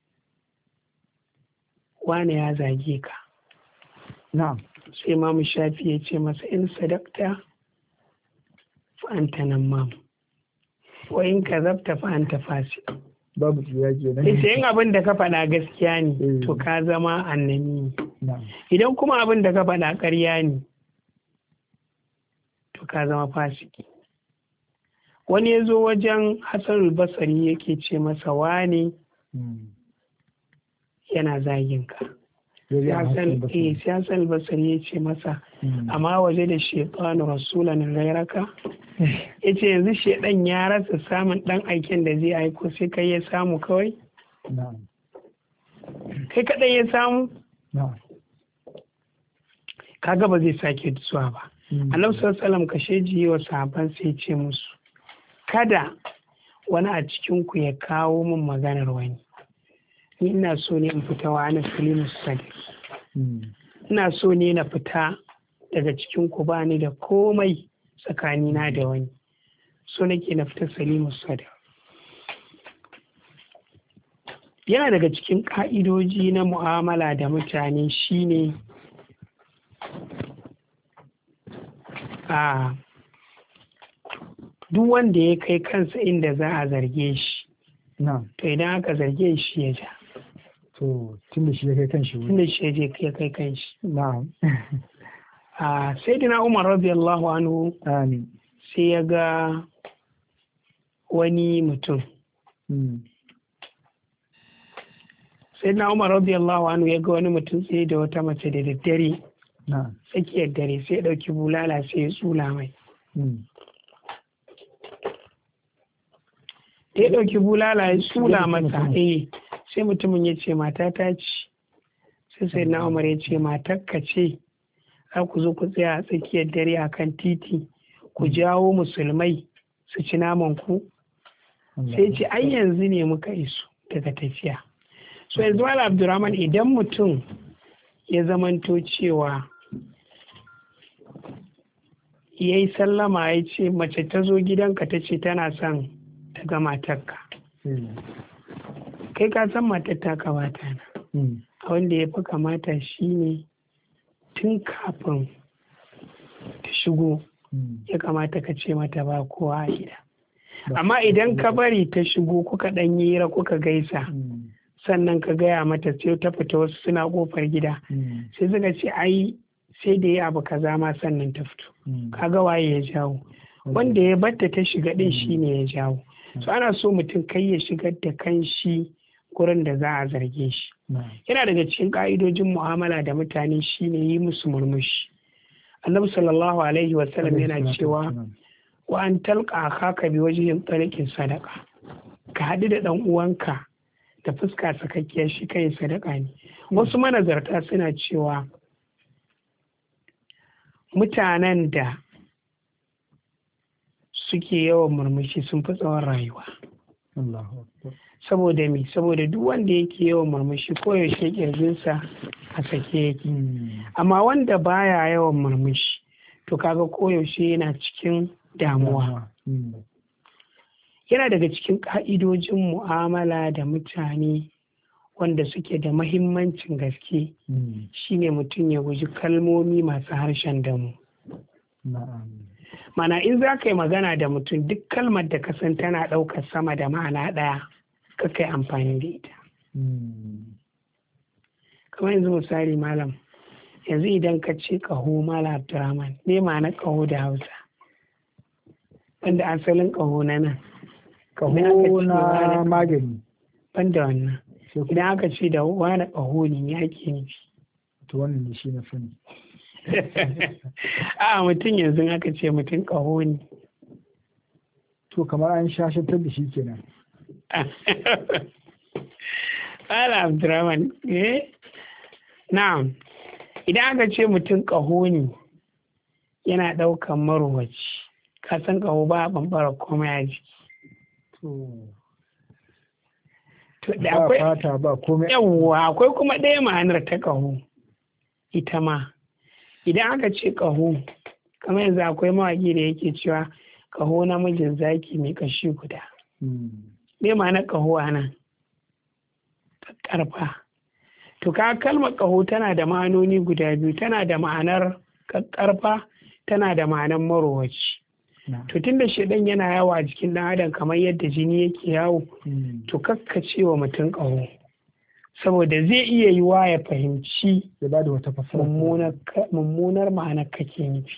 wane ya zage ka. Na'am. Sai Imamu Shafi'i ya ce masa in sadakta fa anta namam wa in kazabta fa anta fasik. Babu tsiya kenan. Sai in abin da ka faɗa gaskiya ne to ka zama annami. Idan kuma abin da ka faɗa ƙarya ne to ka zama fasiki. Wani ya zo wajen Hassan Basari yake ce masa wane yana zagin ka. Sai Hassan Basari ya ce masa amma waje da shaitanu rasulan gairaka. Ya ce yanzu shaidan ya rasa samun ɗan aiken da zai aiko sai kai ya samu kawai? Kai kaɗai ya samu? Kaga ba zai sake zuwa ba. Annabi sallallahu alaihi wasallam kashe jiye wa sahabban sai ce musu kada wani a cikinku ya kawo min maganar wani. Ni ina so ne in fita wa ana salimu sadi. Ina so ne na fita daga cikinku ba ni da komai tsakanina da wani. So nake na fita salimu sadi. Yana daga cikin ƙa'idoji na mu'amala da mutane shine a duk wanda ya kai kansa inda za a zarge shi to idan aka zarge shi ya ja. To tun da shi ya kai kanshi tun da shi ya kai kanshi a sayyidina Umar radiyallahu anhu sai ya ga wani mutum sayyidina Umar radiyallahu anhu ya ga wani mutum sai da wata mace da daddare tsakiyar dare sai ya ɗauki bulala sai ya tsula mai. Da ya ɗauki bulala ya tsula masa eh sai mutumin ya ce mata ta ce. Sai sai na Umar ya ce matakka ce za ku zo ku tsaya a tsakiyar dare a kan titi ku jawo musulmai su ci naman ku. Sai ce ai yanzu ne muka iso daga tafiya. So yanzu Malam Abdurrahman idan mutum ya zamanto cewa ya yi sallama ya ce mace ta zo gidanka ta ce tana son ta ga matarka. Kai ka san matar ta kamata na. A wanda ya fi kamata shi ne tun kafin ta shigo ya kamata ka ce mata ba kowa a gida. Amma idan ka bari ta shigo kuka ɗan yi hira kuka gaisa sannan ka gaya mata sai ta fita wasu suna kofar gida sai suka ce ai sai da ya abu kaza ma sannan ta fito. Kaga waye ya jawo wanda ya batta ta shiga din shine ya jawo. So ana so mutum kai ya shigar da kanshi gurin da za a zarge shi. Yana daga cikin ka'idojin mu'amala da mutane shine yi musu murmushi. Annabi sallallahu alaihi wasallam yana cewa wa an talqa akhaka bi wajhin tariqin sadaqa. Ka haɗu da ɗan uwanka da fuska sakakkiya shi kai sadaka ne. Wasu manazarta suna cewa mutanen da suke yawan murmushi sun fi tsawon rayuwa. Saboda me? Saboda duk wanda yake yawan murmushi koyaushe kirjinsa a sake yake. Amma wanda baya yawan murmushi to kaga koyaushe yana cikin damuwa. Yana daga cikin ka'idojin mu'amala da mutane wanda suke da mahimmancin gaske shine mutum ya guji kalmomi masu harshen damu. Mana in za ka yi magana da mutum duk kalmar da ka san tana ɗaukar sama da ma'ana ɗaya ka kai amfani da ita. Kamar yanzu misali malam, yanzu idan ka ce ƙaho Malam Abdurrahman, me ma'ana ƙaho da Hausa? Wanda asalin ƙaho na nan. Ƙaho na magani. Ban da wannan. Idan aka ce da wani ƙaho ne ya ke nufi. To wannan ne shi na sani. A mutum yanzu aka ce mutum ƙaho ne. To kamar an shashantar da shi kenan. Malam Abdurrahman, eh? Na'am. Idan aka ce mutum ƙaho ne yana ɗaukan marowaci, ka san ƙaho ba a ɓambara komai a jiki. To da akwai fata ba komai. Yawwa akwai kuma ɗaya ma'anar ta ƙaho ita ma. Idan aka ce ƙaho, kamar yanzu akwai mawaƙi da yake cewa ƙaho namijin zaki mai ƙashi guda. Me ma'anar ƙaho a nan? Ƙarfa. To ka kalmar ƙaho tana da ma'anoni guda biyu, tana da ma'anar ƙarfa, tana da ma'anar marowaci. To tun da shedan yana yawo a jikin ɗan adam kamar yadda jini yake yawo, to kakkace wa mutum ƙaho, saboda zai iya yiwa ya fahimci ya ba da wata fasara mummunar ma'anar kake nufi.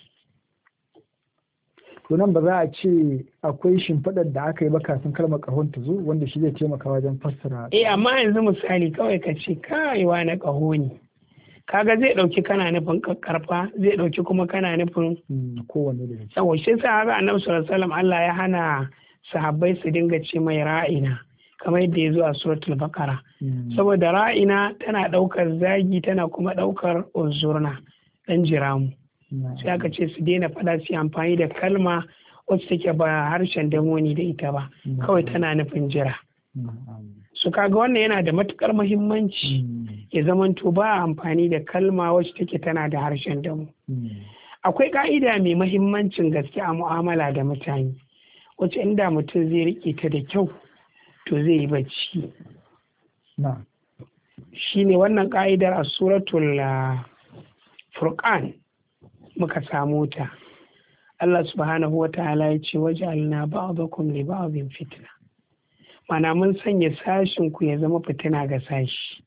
To nan ba za a ce akwai shimfiɗar da aka yi ba kafin kalmar ƙahon ta zo wanda shi zai taimaka wajen fassara. Eh amma yanzu misali kawai ka ce kaiwa na ƙaho ne, kaga zai ɗauki kana nufin ƙarfa, zai ɗauki kuma kana nufin kowanne da shi. Yawa shi sa haka Annabi sallallahu alaihi wasallam Allah ya hana sahabbai su dinga ce mai ra'ina kamar yadda ya zo a suratul baqara. Saboda ra'ina tana ɗaukar zagi, tana kuma ɗaukar uzurna, ɗan jiramu. Sai aka ce su daina faɗa su amfani da kalma wacce take ba harshen damoni da ita ba, kawai tana nufin jira. Su kaga wannan yana da matukar muhimmanci ya zamanto ba amfani da kalma wacce take tana da harshen damu. Akwai ka'ida mai muhimmancin gaske a mu'amala da mutane wacce inda mutum zai rike ta da kyau to zai yi bacci. Shi ne wannan ka'idar a suratul Furqan muka samu ta. Allah subhanahu wa ta'ala ya ce waj'alna ba'dakum li ba'din fitna. Mana mun sanya sashin ku ya zama fitina ga sashi.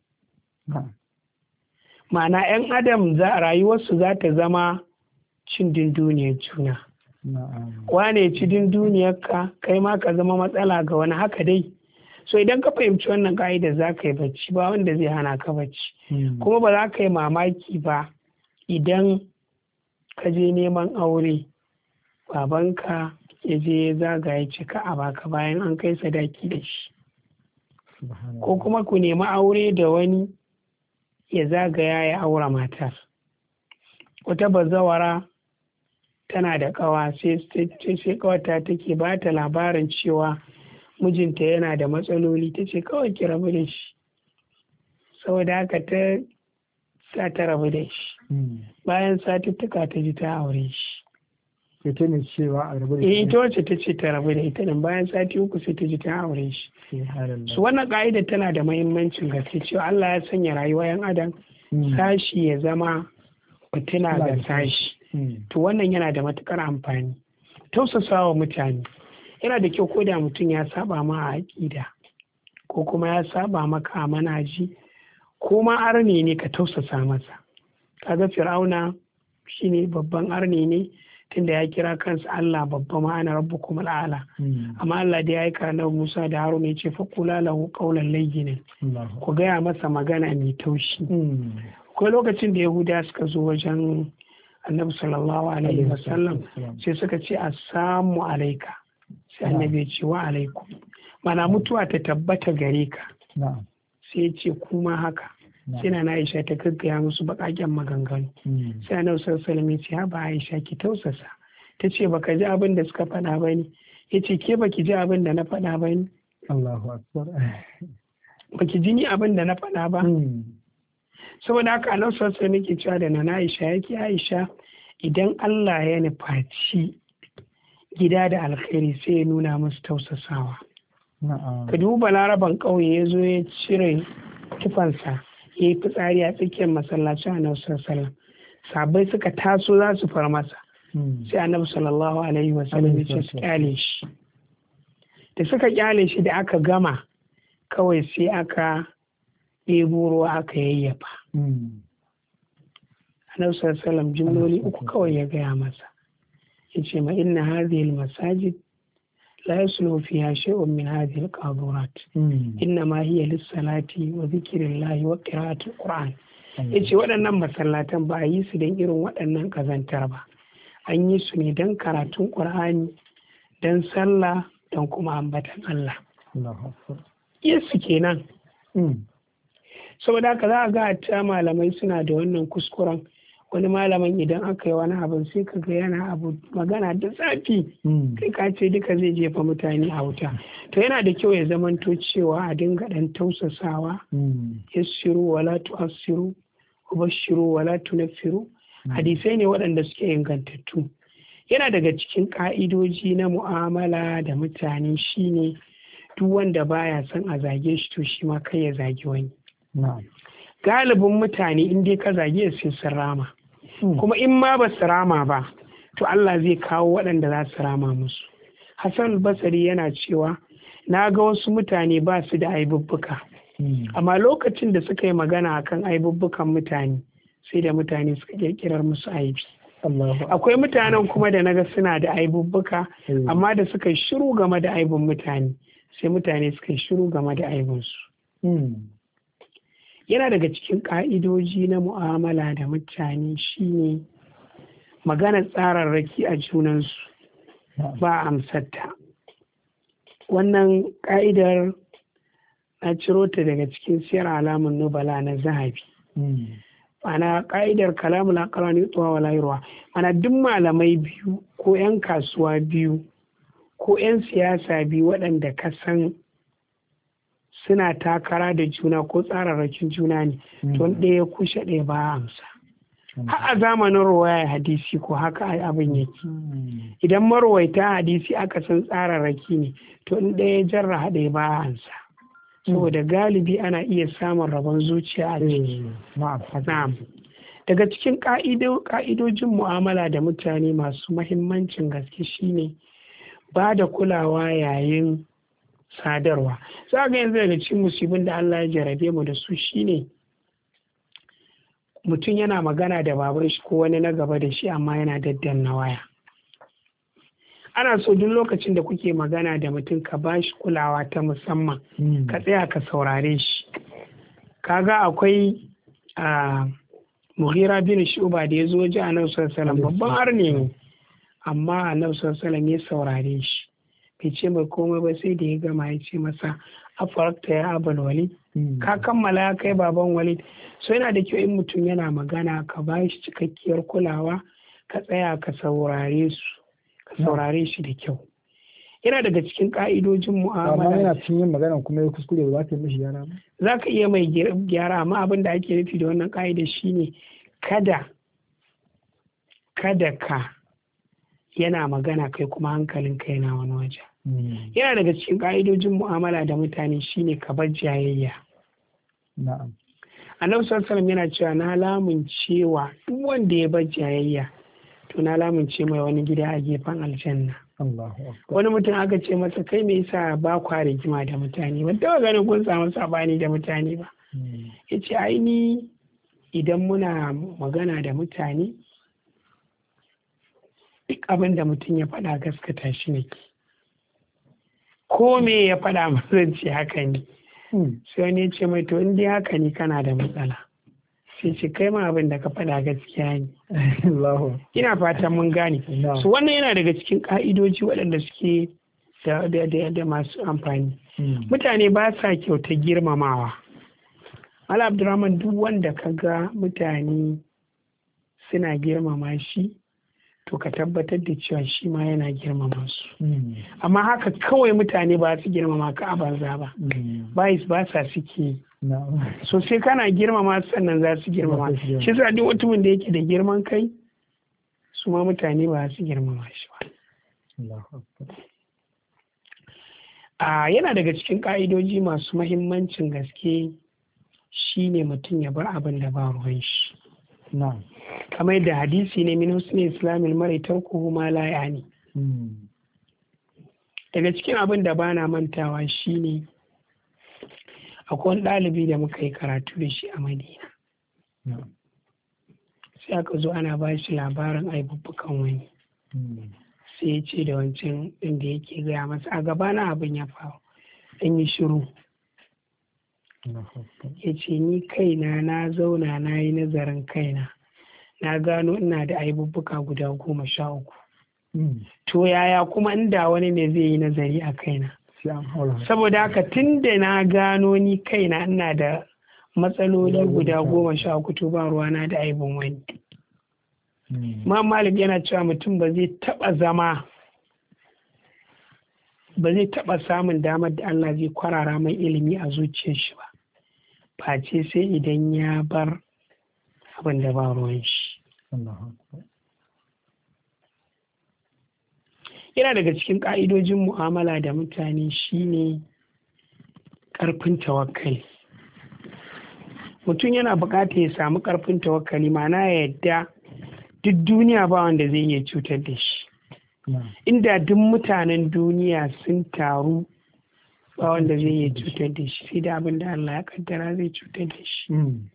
Mana 'yan adam rayuwarsu za ta zama cin dunduniyar juna. Wane ci dunduniyarka kai ma ka zama matsala ga wani, haka dai. So idan ka fahimci wannan ka'ida za ka yi bacci, ba wanda zai hana ka bacci. Kuma ba za ka yi mamaki ba idan ka je neman aure babanka ya je ya zagaye cika a baka bayan an kai sadaki da shi, ko kuma ku nemi aure da wani ya zagaya ya aura matar. Wata bazawara tana da ƙawa sai ƙawarta take ba ta labarin cewa mijinta yana da matsaloli, ta ce kawai ki rabu da shi, saboda haka ta sa ta rabu da shi. Bayan satuttuka ta ji ta aure shi. Ita ne cewa a rabu da shi? Ita wacce ta ce ta rabu da ita nan bayan sati uku sai ta ji ta aure shi. Su wannan ka'ida tana da mahimmancin gaske cewa Allah ya sanya rayuwa yan adam sashi ya zama fitina ga sashi. To wannan yana da matukar amfani. Tausasawa mutane yana da kyau, ko da mutum ya saba ma a aƙida ko kuma ya saba maka a manaji ko ma arne ne ka tausasa masa. Kaga Fir'auna shine babban arne ne tunda ya kira kansa Allah babba, ma'ana rabbukum al'ala. Amma Allah da ya aika Annabi Musa da Haruna ya ce fa qula lahu qawlan layyinan, ku gaya masa magana mai taushi. Akwai lokacin da Yahuda suka zo wajen Annabi sallallahu alaihi wasallam sai suka ce assalamu alaika, sai Annabi ya ce wa alaikum, mana mutuwa ta tabbata gare ka. sai ya ce kuma haka. Sai na Aisha ta gaggaya musu baƙaƙen maganganu. Sai Annabi sallallahu alaihi wasallam ya ce haba Aisha ki tausasa. Ta ce baka ji abin da suka faɗa ba ne. Ya ce ke baki ji abin da na faɗa ba ne. Allahu akbar. Baki ji ni abin da na faɗa ba. Saboda haka Annabi sallallahu alaihi wasallam yake cewa da na Aisha yake Aisha idan Allah ya nufaci gida da alkhairi sai ya nuna musu tausasawa. Ka duba laraban ƙauye ya zo ya cire tufansa ya yi fitsari a tsakiyar masallacin Annabi sallallahu alaihi wasallam. Sabai suka taso za su far masa. Sai Annabi sallallahu alaihi wasallam ya ce su kyale shi. Da suka kyale shi da aka gama kawai sai aka ɗebo ruwa aka yayyafa. Annabi sallallahu alaihi wasallam jimloli uku kawai ya gaya masa. Ya ce ma inna hadhihi al-masajid la yasluhu fiha shay'un min hadhihi al-qadurat. Inna ma hiya lis-salati wa dhikrillahi wa qira'ati al-Qur'an. Yace waɗannan masallatan ba a yi su don irin waɗannan kazantar ba. An yi su ne don karatun Qur'ani, don sallah, don kuma ambatan Allah. Yesu kenan. Saboda haka za a ga ta malamai suna da wannan kuskuren. Wani malamin idan aka yi wani abin sai ka ga yana abu magana da zafi kai ka ce duka zai jefa mutane a wuta. To yana da kyau ya zamanto cewa a dinga ɗan tausasawa, yassiru wala tu'assiru, ubashiru wala tunaffiru. Hadisai ne waɗanda suke ingantattu. Yana daga cikin ƙa'idoji na mu'amala da mutane shine duk wanda baya son a zage shi to shi ma kai ya zagi wani. Galibin mutane in dai ka zage sai sun rama. Kuma in ma ba su rama ba to Allah zai kawo waɗanda za su rama musu. Hassan Basri yana cewa na ga wasu mutane ba su da aibubbuka amma lokacin da suka yi magana akan aibubbukan mutane sai da mutane suka kirkirar musu aibi. Akwai mutanen kuma da naga suna da aibubbuka amma da suka yi shiru game da aibin mutane sai mutane suka yi shiru game da aibinsu. Yana daga cikin ƙa'idoji na mu'amala da mutane shine maganar tsararraki a junansu ba amsarta. Wannan ƙa'idar na ciro ta daga cikin siyar alamun nubala na zahabi. Ana ƙa'idar kalamul aqrani tuwa wala yurwa. Ana duk malamai biyu ko 'yan kasuwa biyu ko 'yan siyasa biyu waɗanda ka san suna takara da juna ko tsararrakin juna ne to ɗaya kushe ɗaya ba amsa. Har a zamanin ruwaya hadisi ko haka abin yake. Idan marwaita hadisi aka san tsararraki ne to in ɗaya jarra ɗaya ba amsa. Saboda galibi ana iya samun rabon zuciya a ciki. Na'am. Daga cikin ƙa'idojin mu'amala da mutane masu mahimmancin gaske shine ba da kulawa yayin sadarwa. Za ga yanzu daga cikin musibin da Allah ya jarabe mu da su shine mutum yana magana da babar shi ko wani na gaba da shi amma yana daddanna waya. Ana so duk lokacin da kuke magana da mutum ka ba shi kulawa ta musamman ka tsaya ka saurare shi. Kaga akwai a Mughira bin Shu'ba da ya zo ji Annabi sallallahu alaihi wasallam babban arne ne amma Annabi sallallahu alaihi wasallam ya saurare shi. Bai ce mai komai ba sai da ya gama ya ce masa afarakta ya abul walid ka kammala ya kai baban walid. So yana da kyau in mutum yana magana ka ba shi cikakkiyar kulawa ka tsaya ka saurare su ka saurare shi da kyau. Yana daga cikin ka'idojin mu'amala. Amma yana cikin yin magana kuma ya kuskure ba za ka yi mishi gyara ba. Za ka iya mai gyara amma abin da ake nufi da wannan ka'ida shine kada kada ka yana magana kai kuma hankalinka yana wani waje. Yana daga cikin ƙa'idojin mu'amala da mutane shine ka bar jayayya. Na'am. Annabi sallallahu alaihi wasallam yana cewa na lamuncewa duk wanda ya bar jayayya to na lamunce mai wani gida a gefen aljanna. Wani mutum aka ce masa kai me yasa ba kwa rigima da mutane ba da ganin kun samu sabani da mutane ba. Yace ai ni idan muna magana da mutane duk abin da mutum ya faɗa gaskata shi ne ko me ya faɗa masa ce haka ne sai wani ya ce mai to in dai haka ne kana da matsala sai ce kai ma abin da ka faɗa gaskiya ne. Ina fatan mun gane su wannan yana daga cikin ƙa'idoji waɗanda suke da, da, da, da masu amfani. Mutane ba sa kyauta girmamawa. Mala Abdurrahman, duk wanda ka ga mutane suna girmama shi, to ka tabbatar da cewa shi ma yana girmama su. Amma haka kawai mutane ba su girmama ka a banza ba. Bayis ba sa suke. So sai kana girmama sannan za su girmama. Shi sa duk mutumin da yake da girman kai, su ma mutane ba su girmama shi ba. A yana daga cikin ƙa'idoji masu mahimmancin gaske shine mutum ya bar abin da ba ruwan shi. Kamar da hadisi ne min husni islamil mar'i tarkuhu ma la yani. Daga cikin abin da bana mantawa shine akwai wani ɗalibi da muka yi karatu da shi a Madina. Sai aka zo ana ba shi labarin aibubbukan wani. Sai ya ce da wancan ɗin da yake gaya masa a gabana abin ya faru. An yi shiru. Ya ce ni kaina na zauna na yi nazarin kaina. Na gano ina da aibubbuka guda goma sha uku. To yaya kuma inda wani ne zai yi nazari a kaina? Saboda haka tun da na gano ni kaina ina da matsaloli guda goma sha uku, to ba ruwana da aibin wani. Ma Malik yana cewa mutum ba zai taɓa zama ba zai taɓa samun damar da Allah zai kwarara mai ilimi a zuciyar shi ba, face sai idan ya bar abin da ba ruwan shi. Yana daga cikin ƙa'idojin mu'amala da mutane shine ƙarfin tawakkali. Mutum yana buƙatar ya samu ƙarfin tawakkali, ma'ana ya yadda duk duniya ba wanda zai iya cutar da shi. Inda duk mutanen duniya sun taru ba wanda zai iya cutar da shi, sai da abin da Allah ya kaddara zai cutar da shi.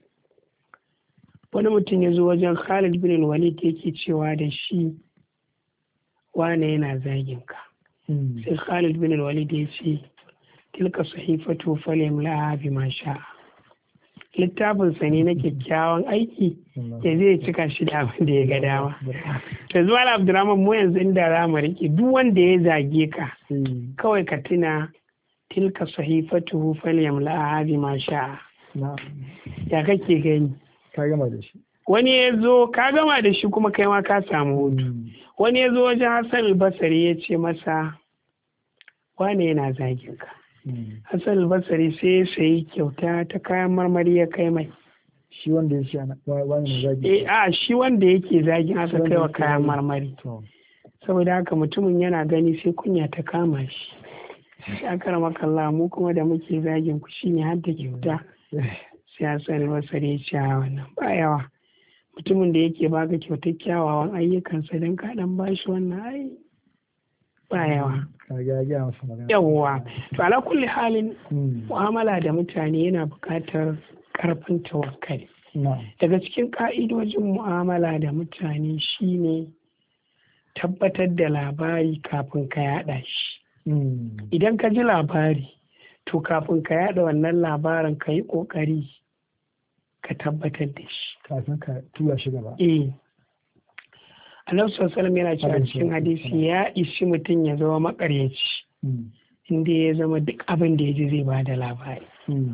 Wani mutum ya zo wajen Khalid bin Walid yake cewa da shi wane yana zagin ka. Sai Khalid bin Walid ya ce tilka sahifatu falyamlaha bima sha'a. Littafinsa ne na kyakkyawan aiki ya zai cika shi da abin da ya ga dama. To zuwa Abdurrahman, mu yanzu inda za mu rike duk wanda ya zage ka kawai ka tuna tilka sahifatu falyamlaha bima sha'a. Ya kake gani? Ka gama da shi. Wani ya zo ka gama da shi kuma kai ma ka samu hutu. Wani ya zo wajen Hassan al-Basri ya ce masa wane yana zagin ka. Hassan al-Basri sai ya sayi kyauta ta kayan marmari ya kai mai. Shi wanda ya shi wani zagi. Eh a shi wanda yake zagin aka kai wa kayan marmari. Saboda haka mutumin yana gani sai kunya ta kama shi. Shi aka rama kalla mu kuma da muke zagin ku shine har da kyauta. Sai Hassan al-Basri ya ce wannan ba yawa. Mutumin da yake baka kyautar kyawawan ayyukansa don ka dan bashi wannan ai ba yawa. Yawwa, to ala kulli halin mu'amala da mutane yana buƙatar ƙarfin tawakkali. Daga cikin ƙa'idojin mu'amala da mutane shine tabbatar da labari kafin ka yaɗa shi. Idan ka ji labari, to kafin ka yaɗa wannan labarin ka yi ƙoƙari ka tabbatar da shi. Kafin ka tura shi gaba. Eh. Annabi sallallahu alaihi yana cewa cikin hadisi ya ishi mutum ya zama makaryaci inda ya zama duk abin da ya ji zai ba da labari.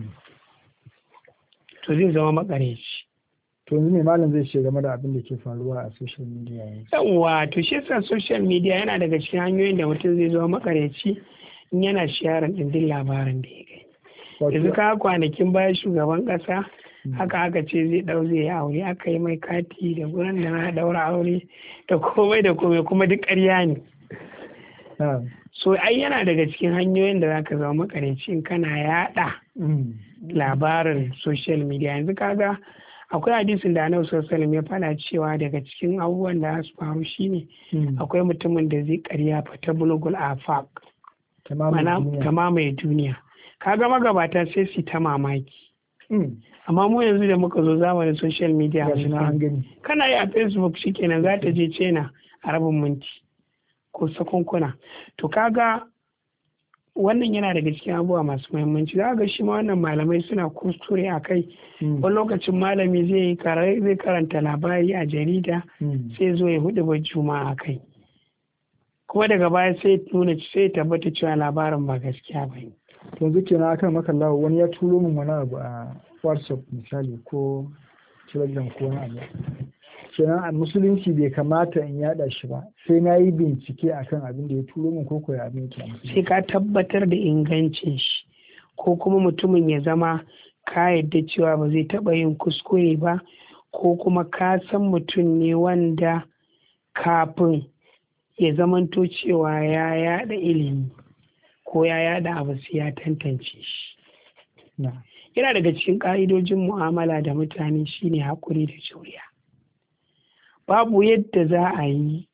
To zai zama makaryaci. To yanzu ne malam zai ce game da abin da ke faruwa a social media yanzu. Yawwa, to shi yasa social media yana daga cikin hanyoyin da mutum zai zama makaryaci in yana sharing din duk labarin da ya gani. Yanzu ka kwanakin baya shugaban ƙasa haka aka ce zai dau zai yi aure, aka yi mai kati da gurin da na daura aure da komai da komai kuma duk ƙarya ne. So ai yana daga cikin hanyoyin da zaka zama makareci in kana yada labarin social media. Yanzu kaga akwai hadisin da Annabi sallallahu alaihi ya faɗa cewa daga cikin abubuwan da su faru shine akwai mutumin da zai ƙarya fa ta bulugul afaq ta mamaye duniya. Kaga magabata sai su ta mamaki. Amma mu yanzu da muka zo zamanin social media kana yi a Facebook shikenan za ta je cena a rabin minti ko sakunkuna. To kaga wannan yana daga cikin abubuwa masu muhimmanci. Za ga shi ma wannan malamai suna kuskure a kai. Wani lokacin malami zai zai karanta labari a jarida sai zo ya hudu ba juma'a a kai. kuma daga baya sai nuna sai tabbata cewa labarin ba gaskiya ba ne. yanzu kenan akan makallawa wani ya turo min wani abu a WhatsApp misali ko Telegram ko wani abu, kenan a musulunci bai kamata in yada shi ba sai na yi bincike akan abin da ya turo min ko koya abin ke sai ka tabbatar da ingancin shi, ko kuma mutumin ya zama ka yadda cewa ba zai taɓa yin kuskure ba, ko kuma ka san mutum ne wanda kafin ya zamanto cewa ya yada ilimi ko ya yada abu sai ya tantance shi. Yana daga cikin ƙa'idojin mu'amala da mutane shine haƙuri da juriya. Babu yadda za a yi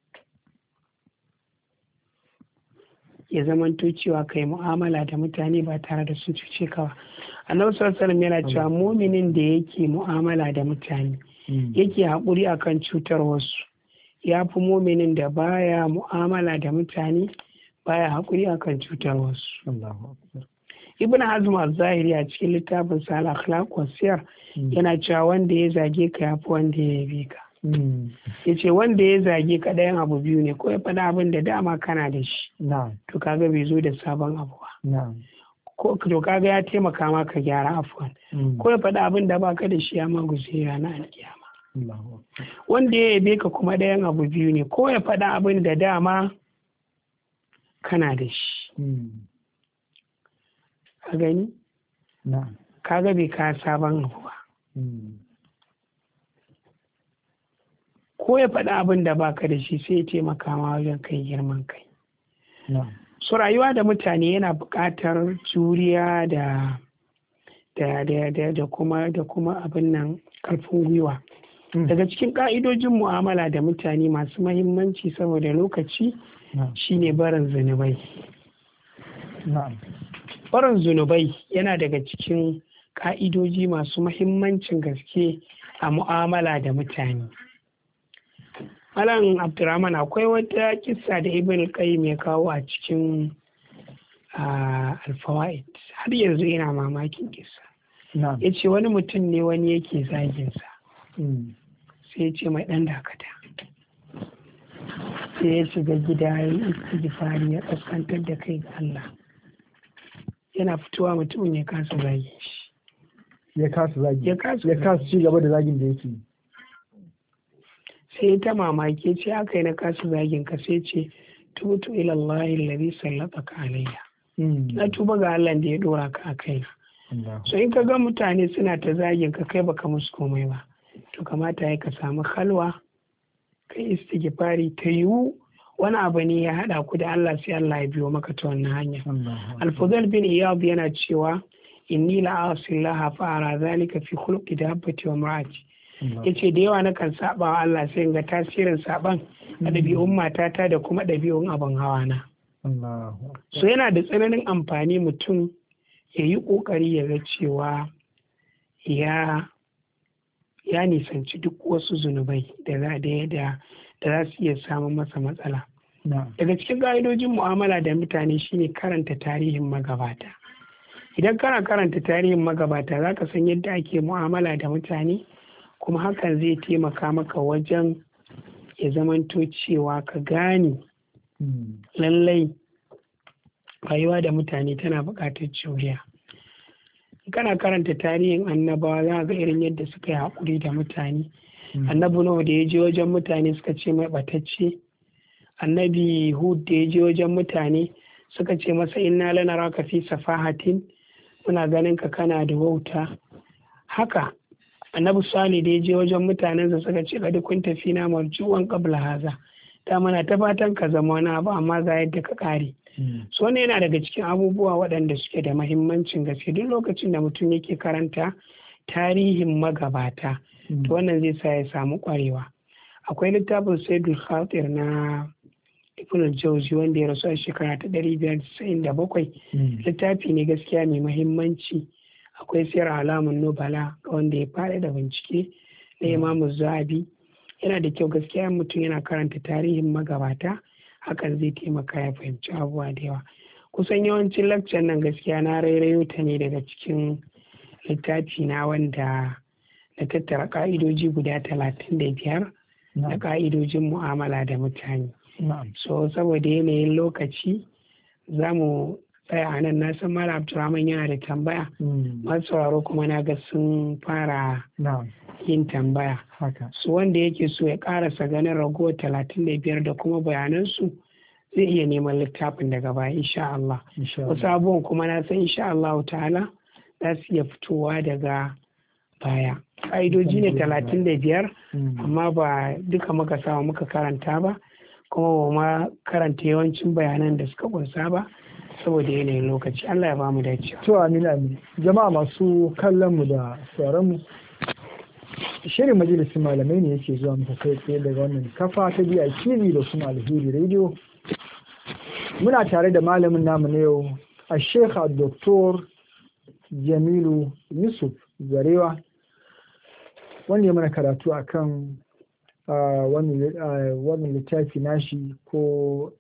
ya zamanto cewa kai mu'amala da mutane ba tare da sun cuce ka ba. Annabi sallallahu alaihi wasallam yana cewa muminin da yake mu'amala da mutane yake haƙuri akan cutar wasu ya fi muminin da baya mu'amala da mutane baya haƙuri akan cutar wasu. Ibn Hazm az-Zahiri a cikin littafin sa al-Akhlaq was-Siyar yana cewa wanda ya zage ka yafi wanda ya yabe ka. Yace wanda ya zage ka ɗayan abu biyu ne, ko ya faɗa abin da dama kana da shi to kaga bai zo da sabon abu ba, ko to kaga ya taimaka ma ka gyara afwan, ko ya faɗa abin da baka da shi ya ma guzira na alkiyama. Wanda ya yabe ka kuma ɗayan abu biyu ne, ko ya faɗa abin da dama kana da shi ka gani kaga bai ka sabon abu ba, ko ya faɗi abin da baka da shi sai ya taimaka ma wajen kai girman kai. So rayuwa da mutane yana buƙatar juriya da da da da da kuma da kuma abin nan ƙarfin gwiwa. Daga cikin ƙa'idojin mu'amala da mutane masu mahimmanci saboda lokaci shine barin zunubai. Barin zunubai yana daga cikin ƙa'idoji masu mahimmancin gaske a mu'amala da mutane. Malam Abdurrahman, akwai wata kissa da Ibn al-Qayyim ya kawo a cikin Al-Fawaid, har yanzu ina mamakin kissa. Ya ce wani mutum ne wani yake zaginsa, sai ya ce mai ɗan dakata, sai ya shiga gida ya yi istighfari ya ƙasƙantar da kai ga Allah. Yana fitowa mutumin ya kasa zagin shi. Ya kasa zagi. Ya kasa ya kasa ci gaba da zagin da yake. Sai ta mamaki ce aka yi na kasa zagin ka, sai ce tubutu ila Allah alladhi sallataka alayya. Na tuba ga Allah da ya dora ka a kaina. So in ka ga mutane suna ta zagin ka kai baka musu komai ba, to kamata ya ka samu halwa kai istighfari, ta yiwu wani abu ne ya haɗa ku da Allah sai Allah ya biyo maka ta wannan hanya. Al-Fudayl bin Iyad yana cewa inni la asillaha fa ara zalika fi khuluqi dabbati wa mar'ati. Yace da yawa na kan saba wa Allah sai ga tasirin saban a ɗabi'un matata da kuma ɗabi'un abin hawa na. So yana da tsananin amfani mutum ya yi ƙoƙari ya ga cewa ya ya nisanci duk wasu zunubai da za da da za su iya samun masa matsala. Daga cikin ƙa'idojin mu'amala da mutane shine karanta tarihin magabata. Idan kana karanta tarihin magabata za ka san yadda ake mu'amala da mutane, kuma hakan zai taimaka maka wajen ya zamanto cewa ka gane lallai rayuwa da mutane tana buƙatar juriya. Kana karanta tarihin annabawa za ga irin yadda suka yi haƙuri da mutane. Annabi Nuhu da ya je wajen mutane suka ce mai ɓatacce. Annabi Hud da ya je wajen mutane suka ce masa inna lanaraka fi safahatin, muna ganin ka kana da wauta. Haka Annabi Salih da ya je wajen mutanensa suka ce kad kun tafi na marjuwan qabla haza, ta mana ta fatan ka zama wani abu amma ga yadda ka kare. So ne yana daga cikin abubuwa waɗanda suke da mahimmancin gaske duk lokacin da mutum yake karanta tarihin magabata, to wannan zai sa ya samu ƙwarewa. Akwai littafin Saidul Khatir na Ibn al-Jawzi wanda ya rasu a shekara ta ɗari biyar da casa'in da bakwai. Littafi ne gaskiya mai mahimmanci. Akwai Siyar Alamun Nubala ga wanda ya fara da bincike na Imam Zahabi. Yana da kyau gaskiya mutum yana karanta tarihin magabata, hakan zai taimaka ya fahimci abubuwa da yawa. Kusan yawancin lakcan nan gaskiya na rairayo ta ne daga cikin littafi na wanda na tattara ka'idoji guda talatin da biyar na ka'idojin mu'amala da mutane. so saboda yanayin lokaci za mu tsaya a nan. Na san Malam Abdulrahman yana da tambaya, masu sauraro kuma na ga sun fara yin tambaya. Su wanda yake so ya karasa ganin ragowar talatin da biyar da kuma bayanansu zai iya neman littafin daga baya insha Allah. Wasu abubuwan kuma na san insha Allah ta'ala za su iya fitowa daga baya. Ƙa'idoji ne talatin da biyar amma ba duka muka samu muka karanta ba, kuma ba ma karanta yawancin bayanan da suka kunsa ba saboda yanayin lokaci. Allah ya ba mu dace. To amin amin. Jama'a masu kallon mu da sauran mu, shirin majalisin malamai ne yake zuwa muka kai tsaye daga wannan kafa ta biya T V da kuma Alheri Radio. Muna tare da malamin namu na yau, a Sheikh Doktor Jamilu Yusuf Zarewa, wanda ya mana karatu akan wannan littafi nashi ko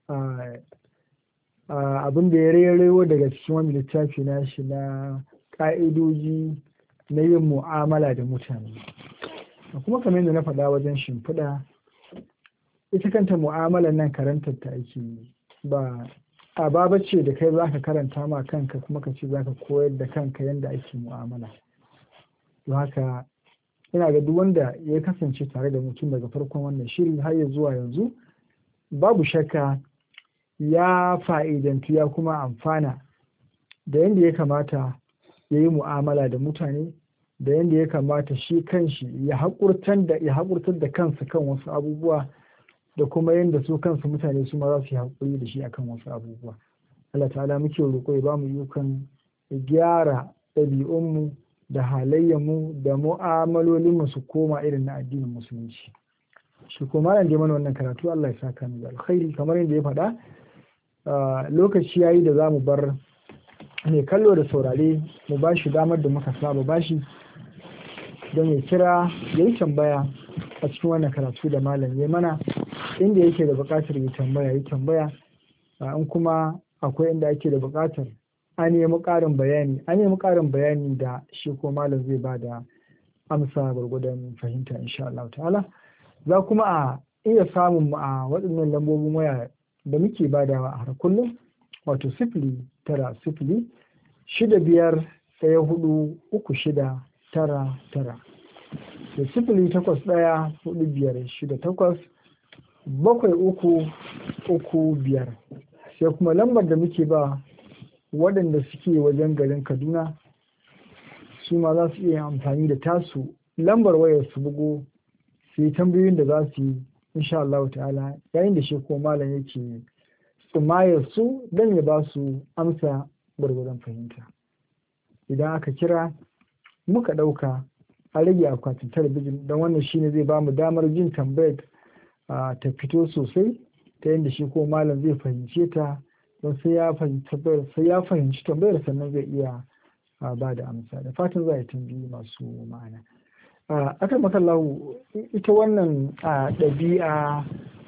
abin da ya rerewa daga cikin wani littafi nashi na ƙa'idoji na yin mu'amala da mutane. Kuma kamar yadda na faɗa wajen shimfiɗa, ita kanta mu'amalar nan karantar ta ake yi, ba a baba ce da kai zaka karanta ma kanka kuma ka ce zaka koyar da kanka yadda ake mu'amala. Don haka ina ga duk wanda ya kasance tare da mutum daga farkon wannan shiri har ya zuwa yanzu, babu shakka ya fa'idantu ya kuma amfana da yadda ya kamata ya yi mu'amala da mutane, da yadda ya kamata shi kanshi ya haƙurtar da ya haƙurtar da kansa kan wasu abubuwa, da kuma yadda su kansu mutane su ma za su yi haƙuri da shi akan wasu abubuwa. Allah ta'ala muke roƙo ya ba mu yukan gyara ɗabi'unmu da halayyarmu da mu'amalolinmu su koma irin na addinin musulunci. Shi kuma malam da mana wannan karatu Allah ya saka mu da alkhairi. Kamar yadda ya faɗa, lokaci yayi da za mu bar mai kallo da saurare mu ba shi damar da muka saba ba shi don ya kira ya yi tambaya a cikin wannan karatu da malam ya mana. Inda yake da buƙatar ya tambaya ya tambaya, in kuma akwai inda ake da buƙatar a nemi ƙarin bayani a nemi ƙarin bayani da shi ko malam zai ba da amsa gwargwadon fahimta insha Allah ta'ala. Za kuma a iya samun mu a waɗannan lambobin waya da muke badawa a har kullum, wato sifili tara sifili shida biyar ɗaya hudu uku shida tara tara, da sifili takwas ɗaya hudu biyar shida takwas bakwai uku uku biyar. Sai kuma lambar da muke ba waɗanda suke wajen garin Kaduna, su ma za su iya amfani da tasu lambar wayar su bugo su yi tambayoyin da za su yi insha Allah ta'ala, yayin da shi ko malam yake tsumayar su don ya ba su amsa gwargwadon fahimta. Idan aka kira muka ɗauka a rage akwatin talabijin, don wannan shine zai ba mu damar jin tambayar ta fito sosai ta yadda shi ko malam zai fahimce ta, don sai ya fahimci tambayar sannan zai iya ba da amsa. Da fatan za a yi tambayi masu ma'ana. Akan makallahu, ita wannan ɗabi'a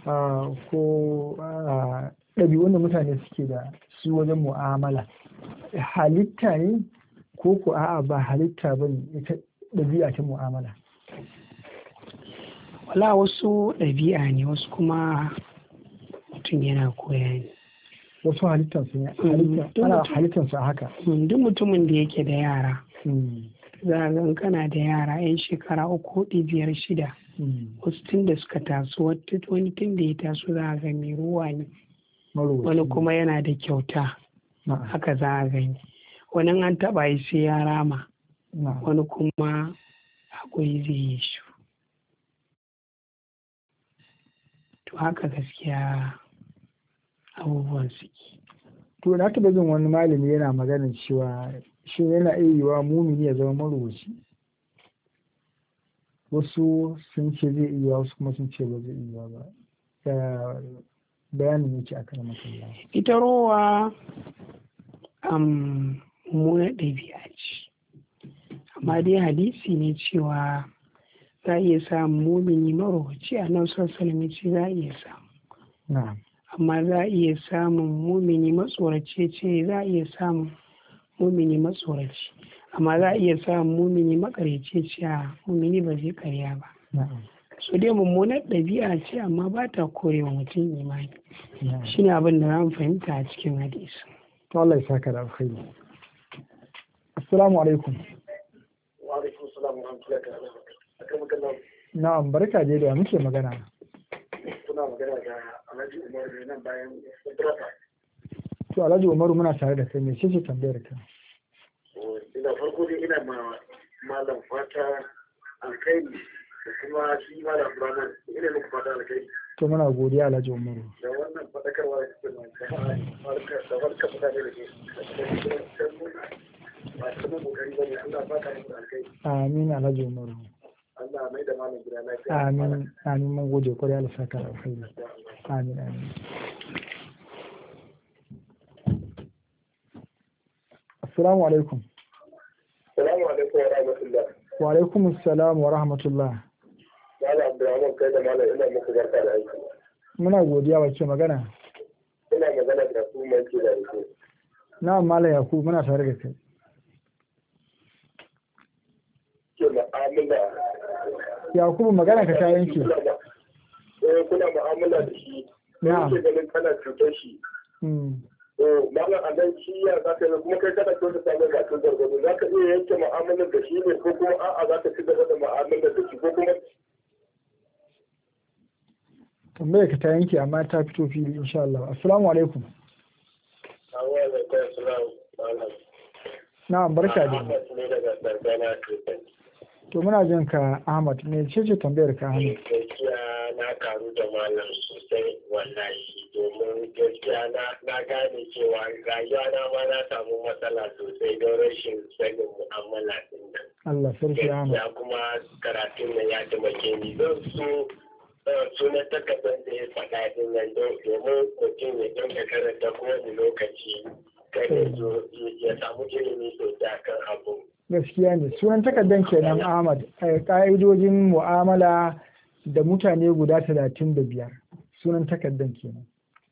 ko ɗabi'un da mutane suke da su wajen mu'amala, halitta ne ko ko a'a ba halitta ba ne ita ɗabi'a ta mu'amala? Wala wasu ɗabi'a ne, wasu kuma mutum yana koya ne. Wasu halittansu ne, ana halittansu a haka. Duk mutumin da yake da yara, za a ga kana da yara 'yan shekara uku, hudu, biyar, shida. Wasu tun da suka taso, wani tun da ya taso za a ga mai ruwa ne. Wani kuma yana da kyauta, haka za a gani. Wani an taɓa yi sai ya rama, wani kuma haƙuri zai yi shi. To haka gaskiya abubuwan suke. To na taɓa jin wani malami yana magana cewa shi yana iya yiwa mumini ya zama marowaci. Wasu sun ce zai iya, wasu kuma sun ce ba zai iya ba. Bayanin yake a kan matsala. Ita rowa um, muna ɗabi'a ce, amma dai hadisi ne cewa za a iya samun mumini marowaci, a nan sassalmi ce za a iya samu. Amma za a iya samun mumini matsorace ce za a iya samun mumini matsoraci, amma za a iya samun mumini makarece ce a mumini ba zai karya ba. so dai mummunar ɗabi'a ce amma ba ta kore wa mutum imani. Shi ne abin da za mu fahimta a cikin hadisi. To Allah ya saka da alkhairi. Assalamu alaikum. Wa alaikum salam wa rahmatullahi wa barakatuh. Na'am, barka dai da muke magana. Kuna magana da Alhaji Umaru nan bayan Ibrahim. To Alhaji Umaru muna tare da kai, me ce ce tambayar ka? Ina farko dai ina ma malam fata alkhairi da kuma shi malam Ibrahim ina muku fata alkhairi. To muna godiya Alhaji Umaru. Da wannan fadakarwa da kuke mai da barka mutane da ke ba ta mu kokari bane Allah ba ka muku alkhairi. Amin Alhaji Umaru. Allah mai da malam gida lafiya. Amin, amin mun gode kwarai Allah saka da alkhairi. Amin, amin. Assalamu alaikum. Assalamu alaikum wa rahmatullah. Wa alaikum assalam wa rahmatullah. Malam Abdulrahman kai da malam ina muku barka da aiki. Muna godiya wa ke magana. Ina magana da ku mai ke da ku. Na'am malam Yakubu muna tare da kai. Ke mu'amala. Yakubu magana ka ta yanke. Eh kuna mu'amala da shi. Na'am. Ke ganin kana cutar shi. Mm. Eh malam anan shi ya za ka kuma kai kana so ka samu ga tun gargado za ka iya yanke mu'amalar da shi ne ko kuma a'a za ka ci gaba da mu'amalar da shi ko kuma Tambayar ka ta yanke amma ta fito fili insha Allah. Assalamu alaikum. Na'am barka da. To muna jin ka Ahmad, me ce ce tambayar ka Ahmad? Gaskiya na karu da malam sosai wallahi domin gaskiya na gane cewa rayuwa na ma na samu matsala sosai don rashin sanin mu'amala din nan. Allah sarki Ahmad. Gaskiya kuma karatun nan ya taimake ni don su sunan takardar da ya faɗa din nan domin mutum ya dinga karanta kowane lokaci kada ya samu ilimi sosai akan abu. Gaskiya ne sunan takardar kenan Ahmad ƙa'idojin mu'amala da mutane guda talatin da biyar sunan takardar kenan.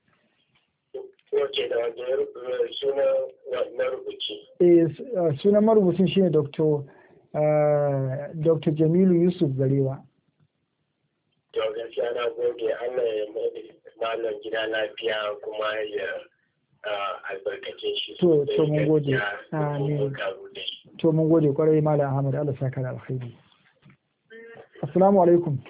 Wace da wanda sunan marubuci? Eh sunan marubucin shine Dr. Dr. Jamilu Yusuf Zarewa. To gaskiya na gode Allah ya mai malam gida lafiya kuma ya albarkace shi. To to mun gode. Amin. To mun gode kwarai Malam Ahmad Allah saka da alkhairi. Assalamu alaikum.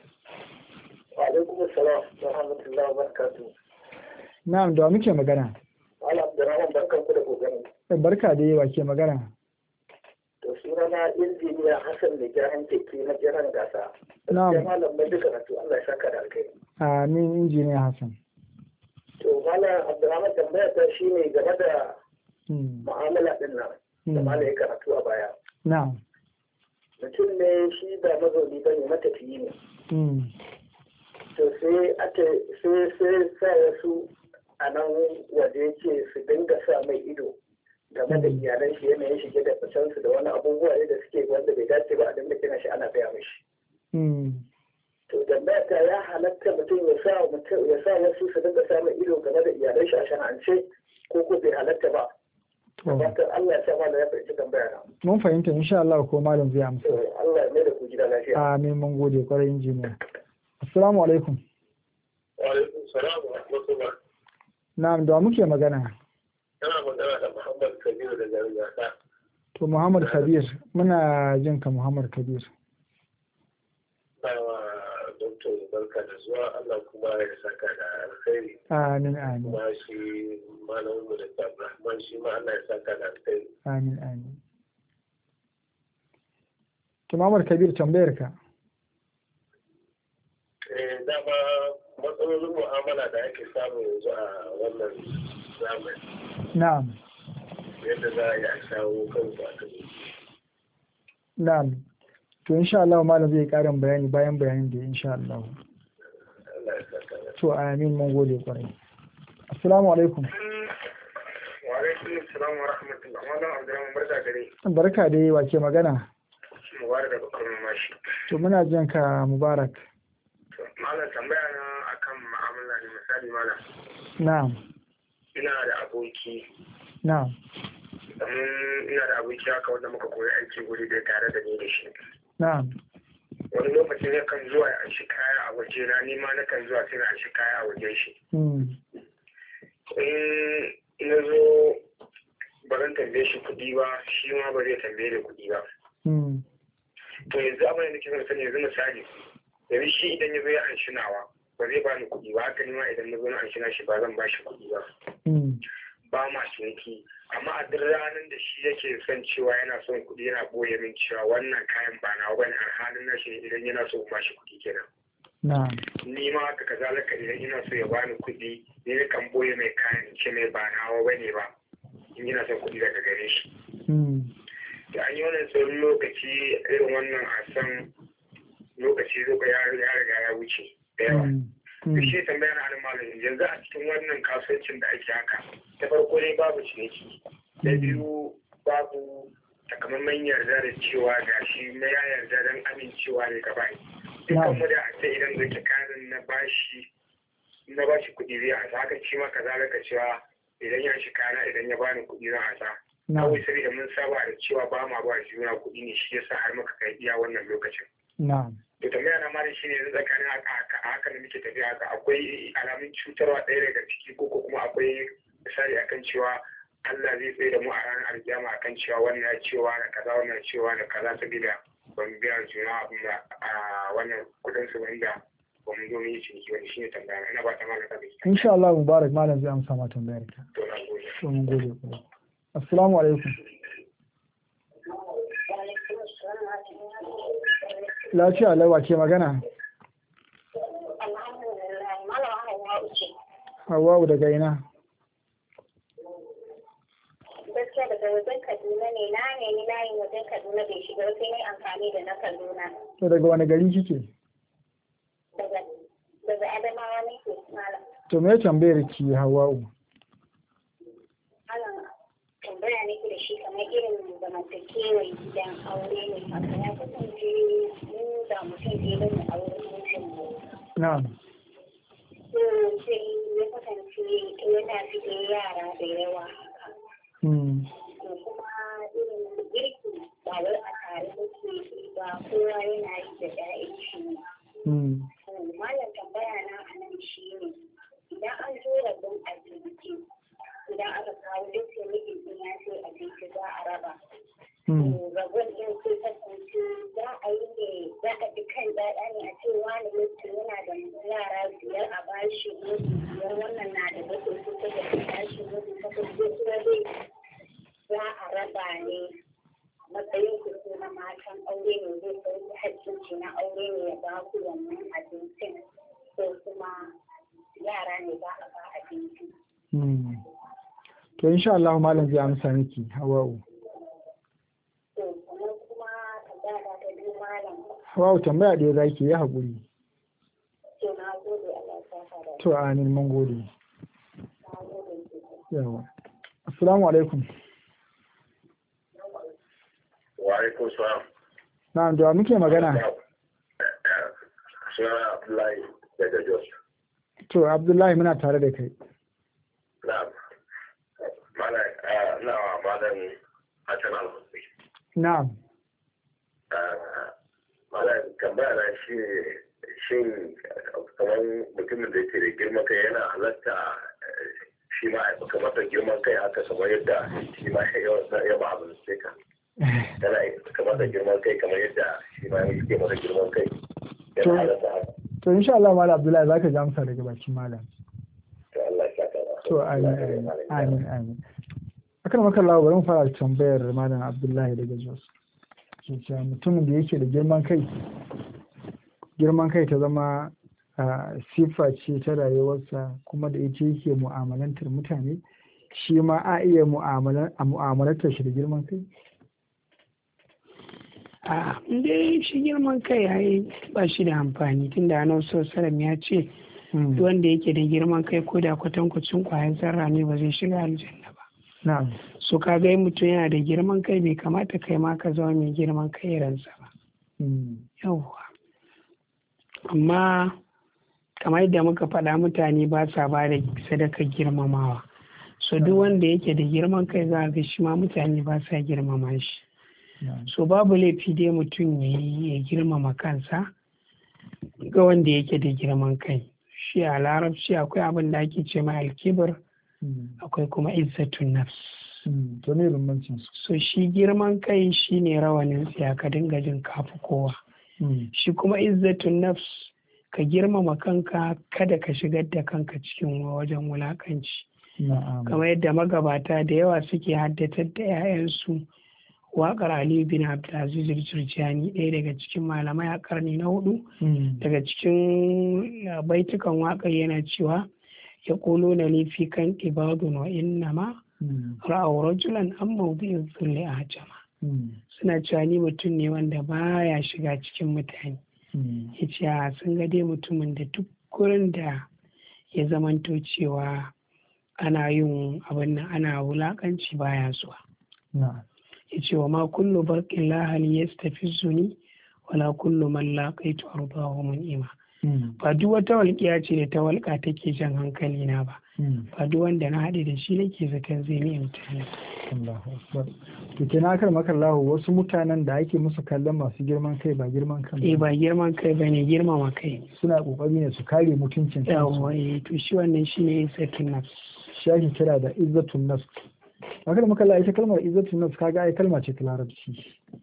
Wa alaikum assalam wa rahmatullahi wa barakatuh. Na'am da muke magana. Malam Abdurrahman barkan ku da kokari. Barka da yawa ke magana. To sunana injiniya Hassan da gyaran keke na gyaran gasa. Na'am. Sai malam mai duka na to Allah ya saka da alkhairi. Amin injiniya Hassan. To malam Abdurrahman tambaya ta shine game da mu'amala din nan. Da malam ya karatu a baya. Na'am. Mutum ne shi ba mazauni bane matafiyi ne. To sai ake sai sai sa wasu a nan waje yake su dinga sa mai ido game da iyalan shi yanayin shige da fitan su da wani abubuwa da suke wanda bai dace ba a dinga kina shi ana gaya mishi. To tambaya ta ya halatta mutum ya sa mutum ya sa wasu su dinga sa mai ido game da iyalan shi a shana'ance ko ko bai halatta ba. Fatan Allah ya sa malam ya fahimci tambaya na. Mun fahimta insha Allah ko malam zai amsa. Allah ya mai da ku gida lafiya. Amin mun gode kwarai injiniya. Assalamu alaikum. Wa alaikum salam wa rahmatullah. Na'am da muke magana. Kana magana da Muhammad Kabir da Gargada. To Muhammad Kabir muna jin ka Muhammad Kabir. Bawa Doktor barka da zuwa Allah kuma ya saka da alkhairi. Amin amin. Kuma shi malamin mu da Abdurrahman shi ma Allah ya saka da alkhairi. Amin amin. To Muhammad Kabir tambayar ka. Eh dama matsalolin mu'amala da ake samu yanzu a wannan zamani. Na'am. Yadda za a yi a shawo kansu a kan. Na'am. To insha Allah malam zai karin bayani bayan bayanin da insha Allah. Allah ya saka da. To amin mun gode kwarai. Assalamu alaikum. Wa alaikum assalam wa rahmatullah. Malam Abdurrahman barka gare. Barka da yawa ke magana. Mubarak da bakar mashi. To muna jin ka Mubarak. Malam tambaya na akan mu'amala ne misali malam. Na'am. Ina da aboki. Na'am. Ina da aboki haka wanda muka koyi aiki guri da tare da ni da shi. Na'am. wani lokacin ya kan zuwa ya shi kaya a waje na ni ma na kan zuwa sai na shi kaya a wajen shi in na zo ba zan tambaye shi kuɗi ba shi ma ba zai tambaye da kuɗi ba to yanzu abin da nake son sani yanzu misali yanzu shi idan ya zo ya anshi nawa ba zai bani kuɗi ba haka ni ma idan na zo na anshi na shi ba zan ba shi kuɗi ba ba ma ciniki amma a duk ranar da shi yake son cewa yana son kuɗi yana ɓoye min cewa wannan kayan ba na wani alhalin na shi idan yana so ba shi kuɗi kenan ni ma haka kazalika idan yana so ya bani kuɗi ni ne kan ɓoye mai kayan ce mai ba nawa bane ba in yana son kuɗi daga gare shi da an yi wannan tsawon lokaci irin wannan a san lokaci zo ya riga ya wuce da yawa da shi tambaya na hannun malamin yanzu a cikin wannan kasuwancin da ake haka ta farko dai babu ciniki da biyu babu takamaiman yarda da cewa ga shi na ya yarda don amincewa ne gaba dukkan mu da a ce idan zai kanin na bashi na bashi kuɗi zai a sa haka ci maka zalika cewa idan ya shi kana idan ya bani kuɗi zan a sa kawai saboda mun saba da cewa ba ma ba juna kuɗi ne shi yasa har muka kai iya wannan lokacin to tambaya na mara shi ne yanzu tsakanin haka a haka da muke tafiya haka akwai alamun cutarwa ɗaya daga ciki ko kuma akwai misali akan cewa Allah zai tsaye da mu a ranar alkiyama akan cewa wannan ya cewa da kaza wannan ya cewa da kaza saboda ban biya juna abin da a wannan kudin su wanda ba mu zo mu yi ciniki wani shine tambaya ina ba ta maka tabi insha Allah mubarak malam zai amsa ma tambayar ka to na gode to mun gode ku assalamu alaikum lafiya lawa ke magana Hawwa'u daga ina gaskiya daga wajen Kaduna ne na ne ni layin wajen Kaduna bai shiga sai na amfani da na Kaduna to daga wani gari kike daga daga Adamawa ne ke malam to me tambayar ki Hawwa'u malam tambaya ne da shi kamar irin zamantakewar gidan aure ne haka ya kasance mun da mutum ke da aure mutum na'am to sai ya kasance yana fiye yara da yawa to kuma irin girki ba wai a tare da ke ba kowa yana yi da ɗayan shi malam tambaya na a nan shi ne idan an zo rabon abinci idan aka kawo duk da mijin ya ce abinci za a raba rabon ɗin sai kasance za a yi ne za a bi kan daɗa ne a ce wani mutum yana da yara biyar a bashi mutu biyar wannan na da bakwai su ta da bashi mutu takwas ko kuma dai za a raba ne matsayin ku na matan aure ne zai sauki hakkinci na aure ne ya ba ku wannan abincin ko kuma yara ne za a ba abinci. To insha Allah malam zai amsa miki Hawwa'u. To kuma kuma tambaya ta biyu malam. Hawwa'u tambaya da zaki yi haƙuri. To na gode Allah ya saka. To amin mun gode. Na gode. Yawa. Assalamu alaikum. wa alaikum salam Na'am da muke magana. Sunana Abdullahi daga Jos. To Abdullahi muna tare da kai. Na'am. Malam ina wa malam Hassan Al-Hussein. Na'am. Malam tambaya na shi shin kamar mutumin da yake da girman kai yana halatta shi ma ya kamar da girman kai haka kamar yadda shi ma ya ba abin sai ka. Yana kamar da girman kai kamar yadda shi ma yake masa girman kai. Yana halatta haka. To insha Allah malam Abdullahi zaka ji amsa daga bakin malam. To Allah ya saka. To amin amin amin. Akan maka Allah bari mu fara tambayar malam Abdullahi daga Jos. Cewa mutumin da yake da girman kai girman kai ta zama sifa ce ta rayuwarsa kuma da ita yake mu'amalantar mutane shi ma a iya mu'amalantar shi da girman kai? a dai shi girman kai ya yi ba shi da amfani tun da annabi sallallahu ya ce wanda yake da girman kai ko da kwatankwacin kwayan zarra ne ba zai shiga aljanna ba. So ka ga mutum yana da girman kai bai kamata kai ma ka zama mai girman kai ransa ba. Yawwa. Amma kamar yadda muka faɗa mutane ba sa ba da sadaka girmamawa. So duk wanda yake da girman kai za ga shi ma mutane ba sa girmama shi. so babu laifi dai mutum ya girmama kansa ga wanda yake da girman kai. Shi a larabci akwai abin da ake ce ma alkibir, akwai kuma izzatun nafs. to ne bambancin su? So shi girman kai shine rawanin siya ka dinga jin kafi kowa. Shi kuma izzatun nafs ka girmama kanka, kada ka shigar da kanka cikin wajen wulakanci. Kamar yadda magabata da yawa suke haddatar da 'ya'yansu waƙar Ali bin Abdulaziz Al-Jurjani, ɗaya daga cikin malamai a ƙarni na hudu. Daga cikin baitukan waƙar yana cewa ya ƙulo na lifi kan ibadun wa inna ma ra'au rajulan an mawdi'in zulli a jama. Suna cewa ni mutum ne wanda baya shiga cikin mutane. Ya ce sun ga dai mutumin da duk gurin da ya zamanto cewa ana yin abin nan ana wulakanci baya zuwa. Ya ce wa ma kullu barqin la hal yastafizuni wala kullu man laqaitu ardahu min ima. Ba duk wata walƙiya ce da ta walƙa take jan hankali na ba. Ba duk wanda na haɗe da shi nake zaton zai ni imtihani. Allahu akbar. To kenan akar makallahu wasu mutanen da ake musu kallon masu girman kai ba girman kan. Eh ba girman kai bane, girmama kai. Suna kokari ne su kare mutuncin kansu. Yawwa eh to shi wannan shine izzatun nafs. Shi ake kira da izzatun nafs. Akar makallahu ita kalmar izzatun nafs kaga ai kalma ce ta larabci.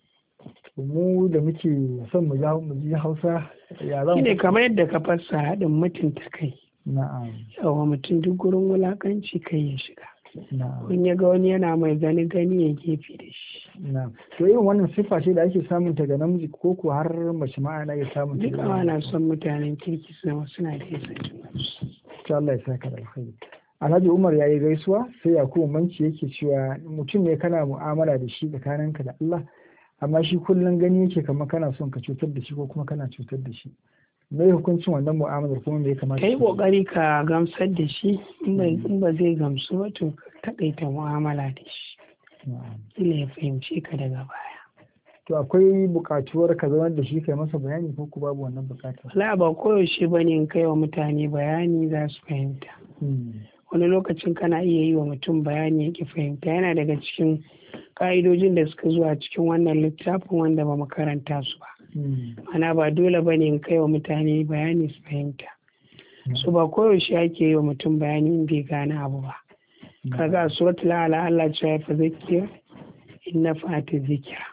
Mu da muke son mu ji Hausa ya zama. Shine kamar yadda ka fassara haɗin mutunta kai. Na'am. Yawa mutum duk gurin wulakanci kai ya shiga. Na'am. Kun ya ga wani yana mai gani gani ya gefe da shi. Na'am. To irin wannan siffa ce da ake samun ta ga namiji ko ko har mace ma ana iya samun ta. Duk ana son mutanen kirki su zama suna da izzatun nafs. To Allah ya saka da alkhairi. Alhaji Umar ya yi gaisuwa sai Yakubu Manci yake cewa mutum ne kana mu'amala da shi tsakaninka da Allah, amma shi kullum gani yake kamar kana son ka cutar da shi ko kuma kana cutar da shi. Me hukuncin wannan mu'amalar kuma me ya kamata? Kai kokari ka gamsar da shi, in ba zai gamsu ba to ka takaita mu'amala da shi. Kila ya fahimce ka daga baya. To akwai buƙatuwar ka zama da shi kai masa bayani ko ku babu wannan buƙatar? Wala ba koyaushe bane in kai wa mutane bayani za su fahimta. Wani lokacin kana iya yi wa mutum bayani yake fahimta, yana daga cikin ka'idojin da suka zuwa cikin wannan littafin wanda ba mu karanta su ba. Ana ba dole ba ne in kai wa mutane bayani su fahimta. So ba koyaushe ake yi wa mutum bayani in bai gane abu ba. Kaga a suratul A'la Allah ce ya fa zakir in nafa'ati zikra.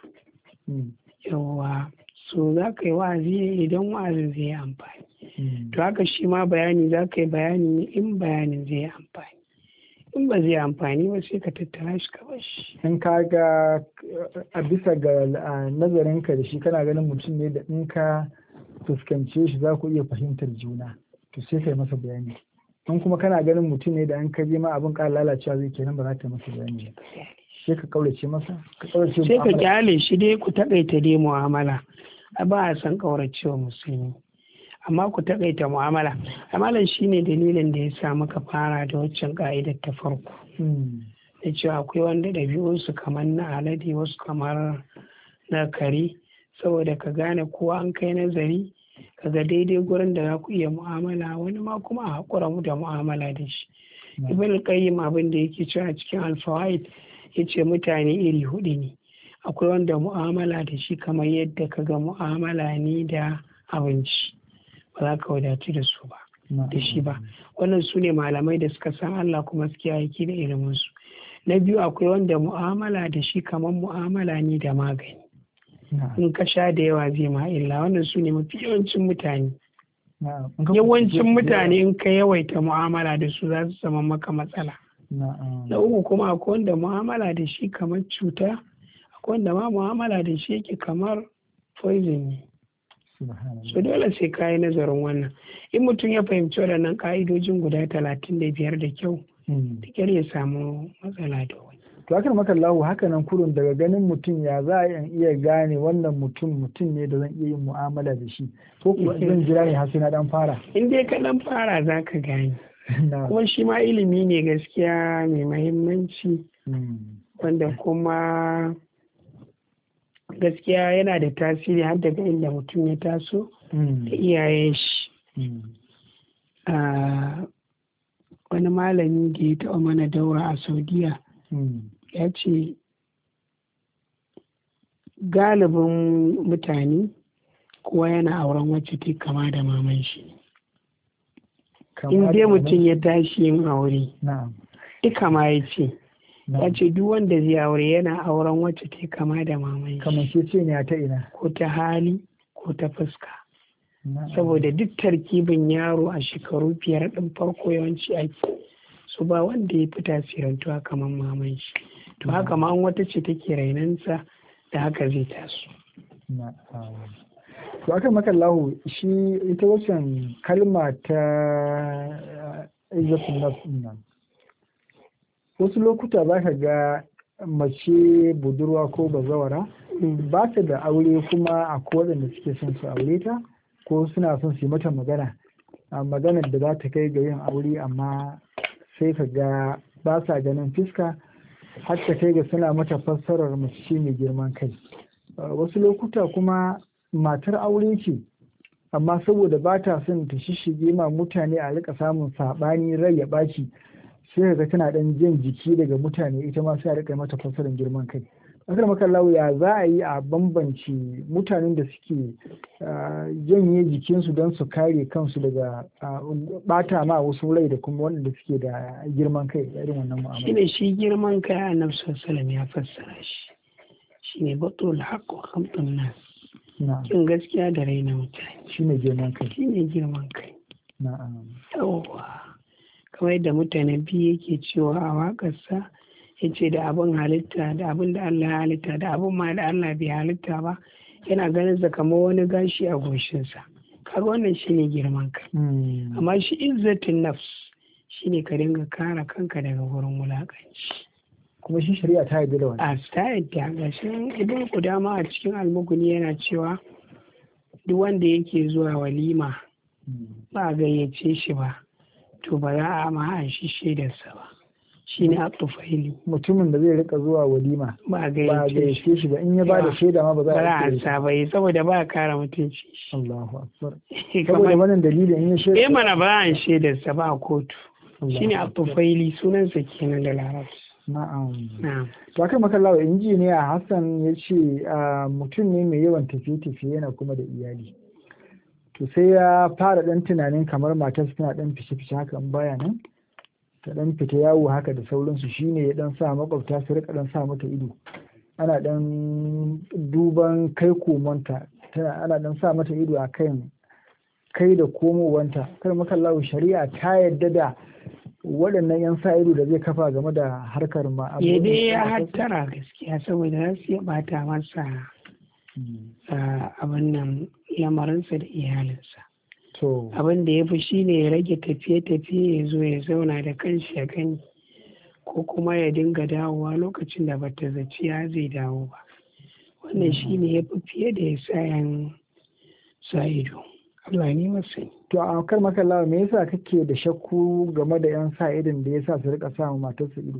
Yawwa so za ka yi wa'azi idan wa'azin zai yi amfani. To haka shi ma bayani za ka yi bayani ne in bayanin zai yi amfani. In ba zai amfani ba sai ka tattara shi ka bashi. In ka ga a bisa ga nazarinka da shi kana ganin mutum ne da in ka fuskance shi za ku iya fahimtar juna to sai ka yi masa bayani. In kuma kana ganin mutum ne da an ka je ma abin ƙara lalacewa zai kenan ba za ka yi masa bayani ba. Sai ka kaurace masa? Sai ka kyale shi dai ku taƙaita dai mu'amala. A ba a san ƙauracewa musulmi. Amma ku taƙaita mu'amala. Amalan shi ne dalilin da ya sa muka fara da waccan ƙa'idar ta farko. Da cewa akwai wanda ɗabi'unsu kamar na alade wasu kamar na kare, saboda ka gane kowa an kai nazari ka ga daidai gurin da za ku iya mu'amala, wani ma kuma a haƙura mu da mu'amala da shi. Ibn al-Qayyim abin da yake cewa a cikin al-Fawaid yace mutane iri hudu ne. Akwai wanda mu'amala da shi kamar yadda ka ga mu'amala ne da abinci. Ba za ka wadatu da su ba da shi ba. Wannan su ne malamai da suka san Allah kuma suke aiki da iliminsu. Na biyu akwai wanda mu'amala da shi kamar mu'amala ne da magani. In ka sha da yawa zai ma illa. Wannan su ne mafi yawancin mutane. Yawancin mutane in ka yawaita mu'amala da su za su zama maka matsala. Na uku kuma akwai wanda mu'amala da shi kamar cuta, akwai wanda ma mu'amala da shi yake kamar poison ne. So dole sai ka yi nazarin wannan. In mutum ya fahimci waɗannan ƙa'idojin guda talatin da biyar da kyau, da kyar ya samu matsala da wani. To hakan maka lahu haka nan kurun daga ganin mutum ya za a iya gane wannan mutum mutum ne da zan iya yin mu'amala da shi ko kuma zan jira ne har sai na dan fara. In dai ka dan fara za ka gane. Kuma shi ma ilimi ne gaskiya mai mahimmanci wanda kuma gaskiya yana da tasiri har daga inda mutum ya taso da iyayen shi. Wani malami da ya taɓa mana daura a Saudiya ya ce galibin mutane kowa yana auren wacce ta kama da maman shi. In dai mutum ya tashi yin aure, ika ma ya ce, ya ce duk wanda zai aure yana auren wacce ta kama da maman shi. Kamar shi ce ne ta ina? Ko ta hali ko ta fuska. Saboda duk tarkibin yaro a shekaru biyar ɗin farko yawanci ake, su ba wanda ya fi tasirantuwa kamar maman shi. To haka ma wata ce take rainansa da haka zai taso. To aka maka lahu shi ita wacan kalma ta izzatun nafs nan. Wasu lokuta za ka ga mace budurwa ko bazawara ba ta da aure kuma a waɗanda suke son su aure ta ko suna son su yi mata magana a maganar da za ta kai ga yin aure, amma sai ka ga ba sa ganin fiska har ta kai ga suna mata fassarar mace mai girman kai. Wasu lokuta kuma matar aure ce amma saboda ba ta son ta shishige ma mutane a rika samun saɓani rai ya ɓaci, sai ga tana ɗan jan jiki daga mutane ita ma sai a rika mata fassarar girman kai. Akar makallahu ya za a yi a bambance mutanen da suke janye jikinsu don su kare kansu daga bata ma wasu rai da kuma wanda suke da girman kai irin wannan mu'amala? Shine shi girman kai Annabi sallallahu alaihi wasallam ya fassara shi. Shine batul haqq wa khamtun nas. Kin gaskiya da raina mutane. Shine girman kai. Shine girman kai. Na'am. Yawwa. Kamar yadda mutane biyu yake cewa a waƙarsa ya ce da abin halitta da abin da Allah ya halitta da abin ma da Allah bai halitta ba yana ganin sa kamar wani gashi a goshinsa. Kaga wannan shine girman kai. Amma shi izzatin nafs shine ka dinga kare kanka daga wurin wulakanci. Kuma shi shari'a ta yarda da wannan. A ta yarda ga shi Ibn Qudama a cikin Al-Mughni yana cewa duk wanda yake zuwa walima ba a gayyace shi ba to ba za a ma an shi shaidarsa ba. Shi ne At-Tufaili. Mutumin da zai rika zuwa walima ba a gayyace shi ba, in ya ba da shaida ma ba za a yi sa ba saboda ba a kara mutunci. Allahu akbar. Saboda wannan dalilin in ya shaida. Eh mana ba an shaidarsa ba a kotu. Shi ne At-Tufaili sunansa kenan da Larabci. Na'am. To akan makallawa injiniya Hassan ya ce mutum ne mai yawan tafiye-tafiye yana kuma da iyali. To sai ya fara dan tunanin kamar matarsa tana dan fice-fice haka in baya nan. Ta dan fita yawo haka da sauransu, shine ya dan sa makwabta su rika dan sa mata ido, ana dan duban kai komonta, ana dan sa mata ido a kan kai da komowanta. Kar makallahu shari'a ta yadda da waɗannan yan sa ido da zai kafa game da harkar ma ya dai ya hattara gaskiya saboda za su iya bata masa abin nan lamarinsa da iyalinsa. Abin da ya fi shi ne ya rage tafiye-tafiye ya zo ya zauna da kanshi ya gani, ko kuma ya dinga dawowa lokacin da bata zaci ya zai dawo ba. Wannan shi ne ya fi fiye da ya sa yan sa ido. Allah ne masani. To a kar makalla me yasa kake da shakku game da yan sa idon da yasa su rika samun matarsa ido?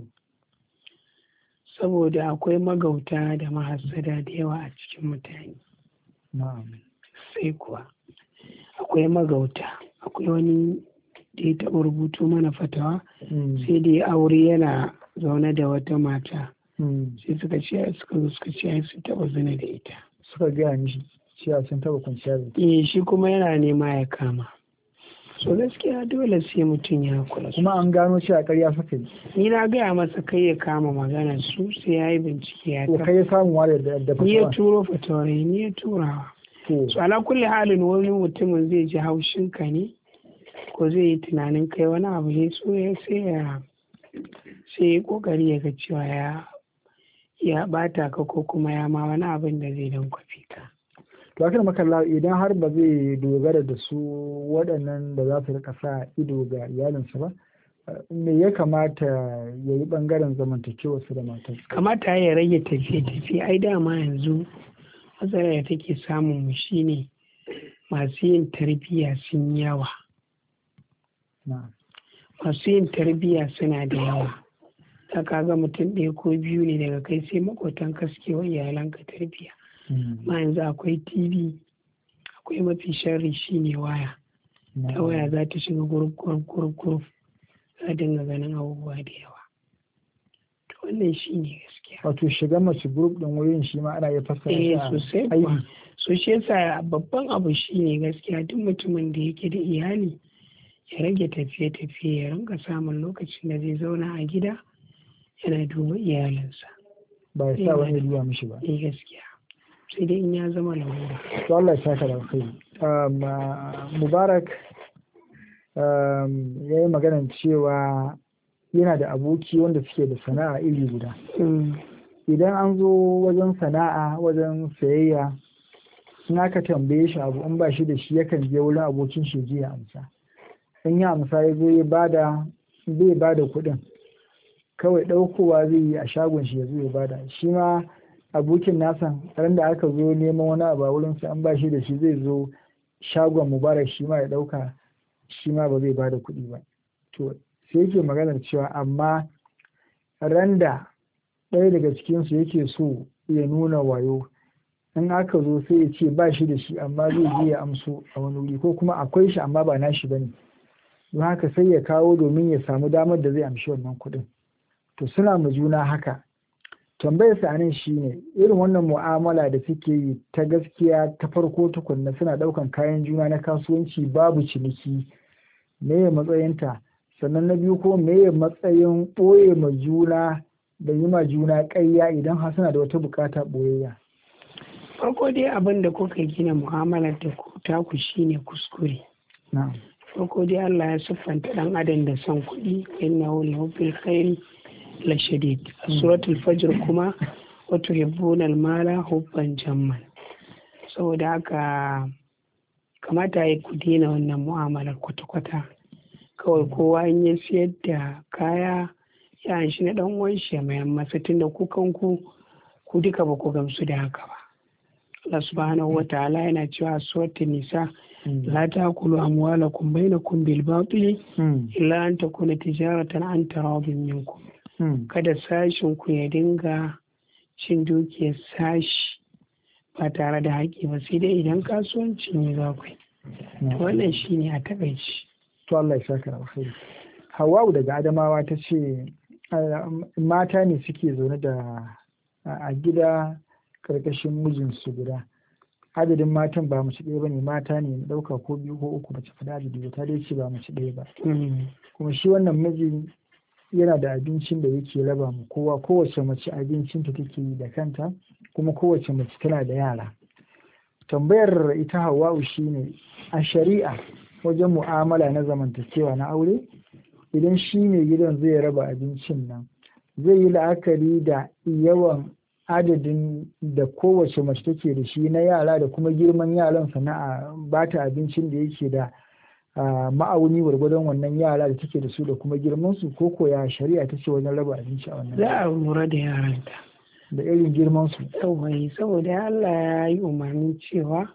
Saboda akwai magauta da mahassada da yawa a cikin mutane. Na'am. Sai kuwa. Akwai magauta, akwai wani da ya taɓa rubutu mana fatawa sai da ya aure yana zaune da wata mata sai suka ce suka zo suka ce sun taɓa zina da ita, suka gaya mishi cewa sun taɓa kwanciya da ita. Eh shi kuma yana nema ya kama. So gaskiya dole sai mutum ya kula. Kuma an gano cewa ƙarya suka yi. Ni na gaya masa kai ya kama magana su sai ya yi bincike ya tabbata. Kai ya samu wa da fatawa. Ni ya turo fatawa ni ya turawa. So ala kulli halin wani mutumin zai ji haushin ka ne ko zai yi tunanin kai wani abu ne, so ya sai ya sai ya kokari ya ga cewa ya ya bata ka ko kuma ya ma wani abin da zai dan kwafi ka. To akan makalla idan har ba zai dogara da su waɗannan da za su rika sa ido ga iyalinsa ba, me ya kamata ya yi bangaren zamantakewa su da matarsa? Kamata ya rage tafiye-tafiye. Ai dama yanzu matsalar da take samun mu shine masu yin tarbiyya sun yawa. Masu yin tarbiyya suna da yawa. Ta kaga mutum ɗaya ko biyu ne daga kai sai makotan kaskewa iyalanka tarbiyya. Ma yanzu akwai tv, akwai mafi sharri shine waya. Ta waya za ta shiga guruf guruf guruf guruf za dinga ganin abubuwa da yawa. To wannan shi ne gaskiya. Wato shiga mace group din wurin shi ma ana iya fassara shi a sosai kuwa. So shi yasa babban abu shi ne gaskiya duk mutumin da yake da iyali ya rage tafiye-tafiye ya rinka samun lokacin da zai zauna a gida yana duba iyalinsa. Ba ya sa wani duba mishi ba. Eh gaskiya. Sai dai in ya zama larura. To Allah ya saka da alkhairi. Mubarak ya yi maganar cewa yana da aboki wanda suke da sana'a iri guda. Idan an zo wajen sana'a wajen sayayya in aka tambaye shi abu in ba shi da shi yakan je wurin abokin shi ya amsa. In ya amsa ya zo ya bada zai bada kuɗin kawai ɗaukowa zai yi a shagon shi ya zo ya bada shi ma abokin nasa ran da aka zo neman wani abu a wurin sa an ba shi da shi zai zo shagon Mubarak shi ma ya ɗauka shi ma ba zai bada kuɗi ba. To sai yake maganar cewa amma ran da ɗaya daga cikinsu yake so ya nuna wayo in aka zo sai ya ce ba shi da shi amma zai je ya amso a wani wuri ko kuma akwai shi amma ba nashi bane don haka sai ya kawo domin ya samu damar da zai amshi wannan kuɗin. To suna ma juna haka. Tambayar sa nan shine irin wannan mu'amala da suke yi ta gaskiya ta farko tukunna suna ɗaukan kayan juna na kasuwanci babu ciniki me ya matsayinta sannan na biyu ko me ya matsayin ɓoye ma juna da yi ma juna ƙarya idan har suna da wata bukata ɓoyayya. Farko dai abin da kuka gina mu'amalar da ku taku shine kuskure. Farko dai Allah ya siffanta ɗan adam da son kuɗi innahu li hubbil khairi la shadid. A suratul fajr kuma wa tuhibbuna al-mala hubban jamman. Saboda haka kamata ya ku daina wannan mu'amalar kwata-kwata. Kawai kowa in ya siyar da kaya ya shi na ɗan uwan shi mai masa tunda ku kanku ku duka ba ku gamsu da haka ba. Allah subhanahu wa ta'ala yana cewa suratul nisa la ta'kulu amwalakum bainakum bil batili illa an takuna tijaratan an taradin minkum. Kada sashin ku ya dinga cin dukiyar sashi ba tare da haƙƙi ba sai dai idan kasuwanci ne za ku yi. Wannan shine a takaici. To Allah ya saka alkhairi. Hawwa'u daga Adamawa ta ce mata ne suke zaune da a gida karkashin mijinsu guda. Adadin matan ba mace ɗaya ba ne mata ne na ɗauka ko biyu ko uku mace fada adadi ba ta dai ce ba mace ɗaya ba. Kuma shi wannan miji yana da abincin da yake raba mu kowa kowace mace abincinta take yi da kanta kuma kowace mace tana da yara. Tambayar ita Hawwa'u shine a shari'a wajen mu'amala na zamantakewa na aure idan shi ne gidan zai raba abincin nan zai yi la'akari da yawan adadin da kowace mace take da shi na yara da kuma girman yaran sana'a ba ta abincin da yake da ma'auni gwargwadon wannan yara da take da su da kuma girman su ko koya shari'a ta ce wajen raba abinci a wannan za a lura da yaranta da irin girman su yawai saboda Allah ya yi umarni cewa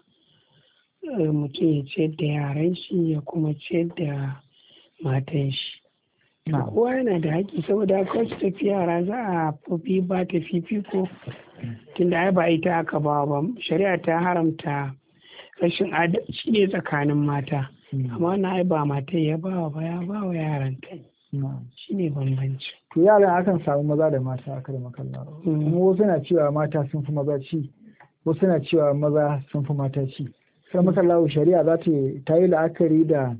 mutum ya ciyar da yaran shi ya kuma ciyar da matan shi kowa yana da haƙƙi saboda kawai tafi yara za a fi ba ta fifiko tunda ai ba ita aka ba ba shari'a ta haramta rashin adalci ne tsakanin mata amma na ai ba mata ya ba ba ya ba wa yaran ta shi ne bambanci to yaran akan samu maza da mata aka da makalla kuma wasu na cewa mata sun fi maza ci wasu na cewa maza sun fi mata ci sai makalla shari'a za ta yi la'akari da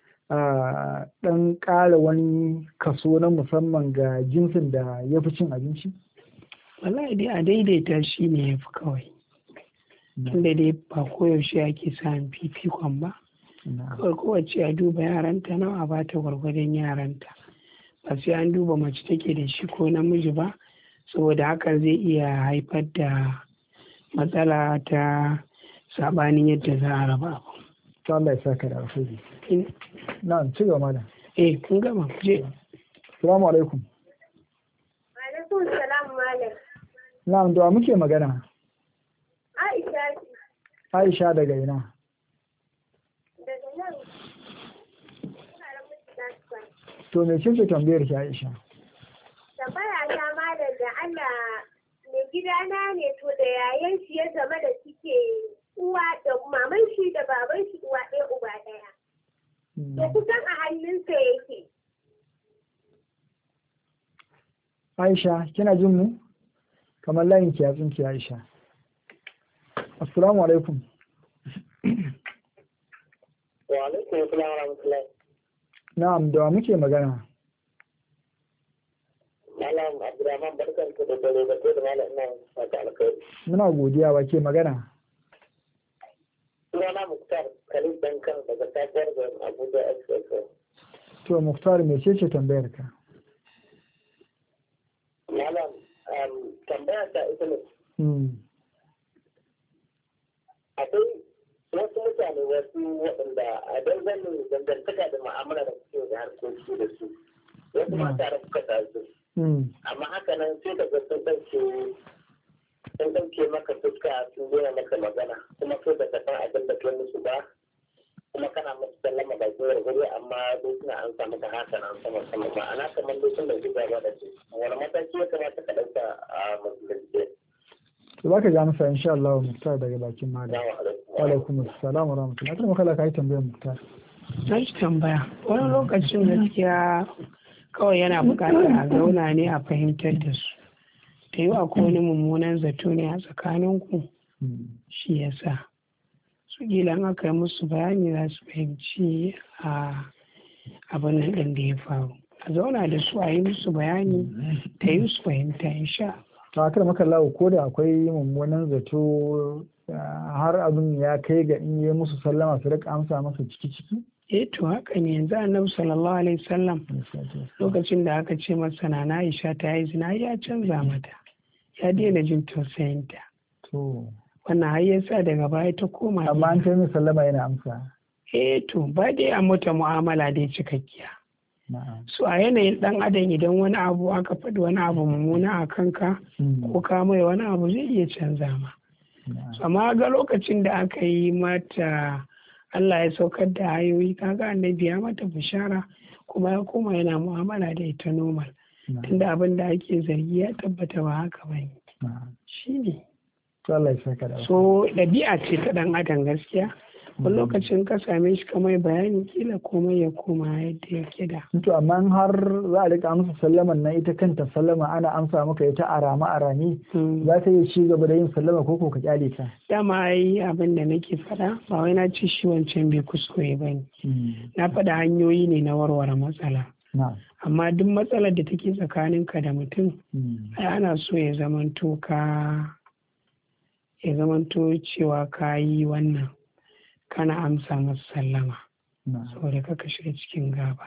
ɗan ƙara wani kaso na musamman ga jinsin da ya fi cin abinci? Wallahi dai a daidaita shi ne ya fi kawai. Tunda dai ba koyaushe ake samun fifikon ba. Kawai kowace a duba yaranta nawa a bata gwargwadon yaranta. Ba sai an duba mace take da shi ko namiji ba, saboda hakan zai iya haifar da matsala ta saɓanin yadda za a raba abu. To Allah ya saka da alheri. Na'am, ci gaba malam. Eh, kun gama, je. Assalamu alaikum. Wa alaikum salam malam. Na'am, da muke magana? Aisha. Aisha daga ina? Daga nan. To me ce tambayar ki Aisha? Tambaya ta malam da Allah mai gidana ne to da yayan shi ya zama da suke uwa da maman shi da baban shi uwa ɗaya uba ɗaya. To kusan a hannunsa yake. Aisha kina jin mu kamar layin ki ya tsinki Aisha. Assalamu alaikum. Wa alaikum assalam wa rahmatullahi. Na'am, da wa muke magana? Malam Abdurrahman barkan ku da dare da kai da malam ina fata alkhairi. Muna godiya wa ke magana? Sunana Muktar Khalid Dankan daga Tafiyar da Abuja Express. To Muktar me ce ce tambayar ka? Malam tambaya ta ita ne. Akwai wasu mutane wasu waɗanda a danganin dangantaka da ma'amala da suke da harkoki da su. Wasu ma tare suka tasu. Amma haka nan sai ka ga sun ɗauke sun ɗauke maka fuska sun gina maka magana kuma sai da ka san abin da kai musu ba kuma kana musu sallama ba ke gari amma dai suna an samu ka haka nan sama sama ba ana kamar dai sun dauki gaba da su wani mataki ya kamata ka ɗauka a musulunci. To za ka ja masa insha Allah Muktar daga bakin malam. Wa alaikum assalam wa rahmatullahi. Kuma kala ka yi tambayar Muktar. Na shi tambaya wani lokacin gaskiya kawai yana buƙatar a zauna ne a fahimtar da su. Ta yi akwai wani mummunan zato ne a tsakaninku shi yasa. Su gilan aka yi musu bayani za su fahimci a abin nan ɗin da ya faru. A zauna da su a yi musu bayani ta yi su fahimta insha. Ta kar maka lawo ko da akwai mummunan zato har abin ya kai ga in yi musu sallama su rika amsa masa ciki ciki. Eh to haka ne yanzu annabi sallallahu alaihi wasallam lokacin da aka ce masa na Aisha ta yi zina ya canza mata ya daina jin tausayinta. To wannan har yasa daga baya ta koma. Amma an ce mai sallama yana amsa. Eh to ba dai a mata mu'amala dai cikakkiya. So a yanayin dan adam idan wani abu aka faɗi wani abu mummuna a kanka ko ka mai wani abu zai iya canza ma. Amma ga lokacin da aka yi mata Allah ya saukar da ayoyi kaga annabi ya mata bishara kuma ya koma yana mu'amala da ita normal tunda abin da ake zargi ya tabbata ba haka ba ne shi ne. So ɗabi'a ce ta ɗan adam gaskiya wani lokacin ka same shi kamar bayani kila komai ya koma yadda yake da. To amma har za a rika amsa sallaman nan ita kanta sallama ana amsa maka ita a rama a rami za ta iya ci gaba da yin sallama ko ko ka kyale ta. Dama ai abin da nake faɗa ba wai na ci shi wancan bai kuskure ba ne. Na faɗa hanyoyi ne na warware matsala. Amma duk matsalar da take tsakaninka da mutum ai ana so ya zamanto ka ya zamanto cewa ka yi wannan kana amsa masa sallama saboda kaka shiga cikin gaba.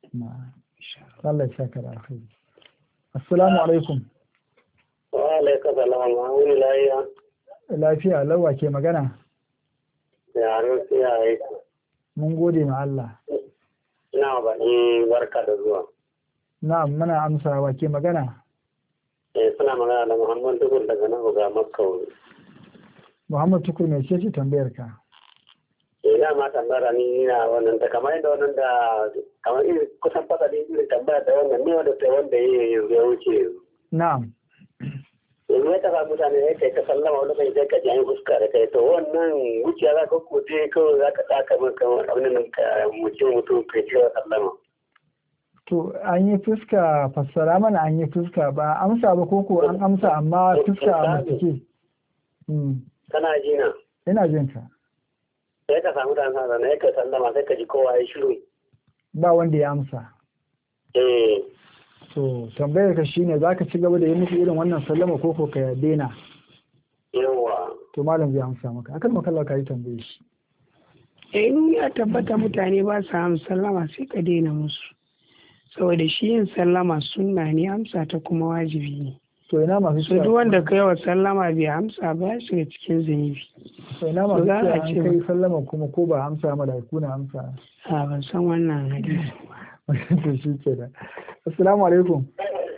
Allah ya saka da alkhairi. Assalamu alaikum. Wa alaikum salam wa lafiya. Lafiya lawa ke magana? Ya rufi ya yi. Mun gode ma Allah. Ina ba ni barka da zuwa. Na'am muna amsawa ke magana? Eh suna magana da Muhammad Tukur daga nan ga Makka. Muhammad Tukur me ce ce tambayar ka? ina ma tambara ni na wannan ta kamar yadda wannan da kamar irin kusan fasalin irin tambaya da wannan ne wanda ta wanda ya wuce. Na'am. Yanzu ya tafa mutane ya kai ka sallama wani kai ka ji an fuska da kai to wannan wuciya za ka koje kawai za ka tsaka min kamar abin nan ka mutum mutum kai cewa sallama. To an yi fuska fassara mana an yi fuska ba amsa ba koko an amsa amma fuska a matake. Kana ji na? Ina jin ka. Sai ka samu dan sana ne ka sallama sai ka ji kowa ya shiru. Ba wanda ya amsa. Eh. To tambayar ka shine zaka ci gaba da yi musu irin wannan sallama koko ka daina. Yawa. To malam zai amsa maka. Akan makalla ka yi tambaye shi. Eh in ya tabbata mutane ba su amsa sallama sai ka daina musu. Saboda shi yin sallama sunna ne amsa ta kuma wajibi ne. To ina masu so duk wanda kai wa sallama bai amsa ba ya shiga cikin zunubi. To ina masu cewa an kai sallama kuma ko ba amsa malaiku na amsa. A ban san wannan hadisi ba. To shi ke da. Assalamu alaikum.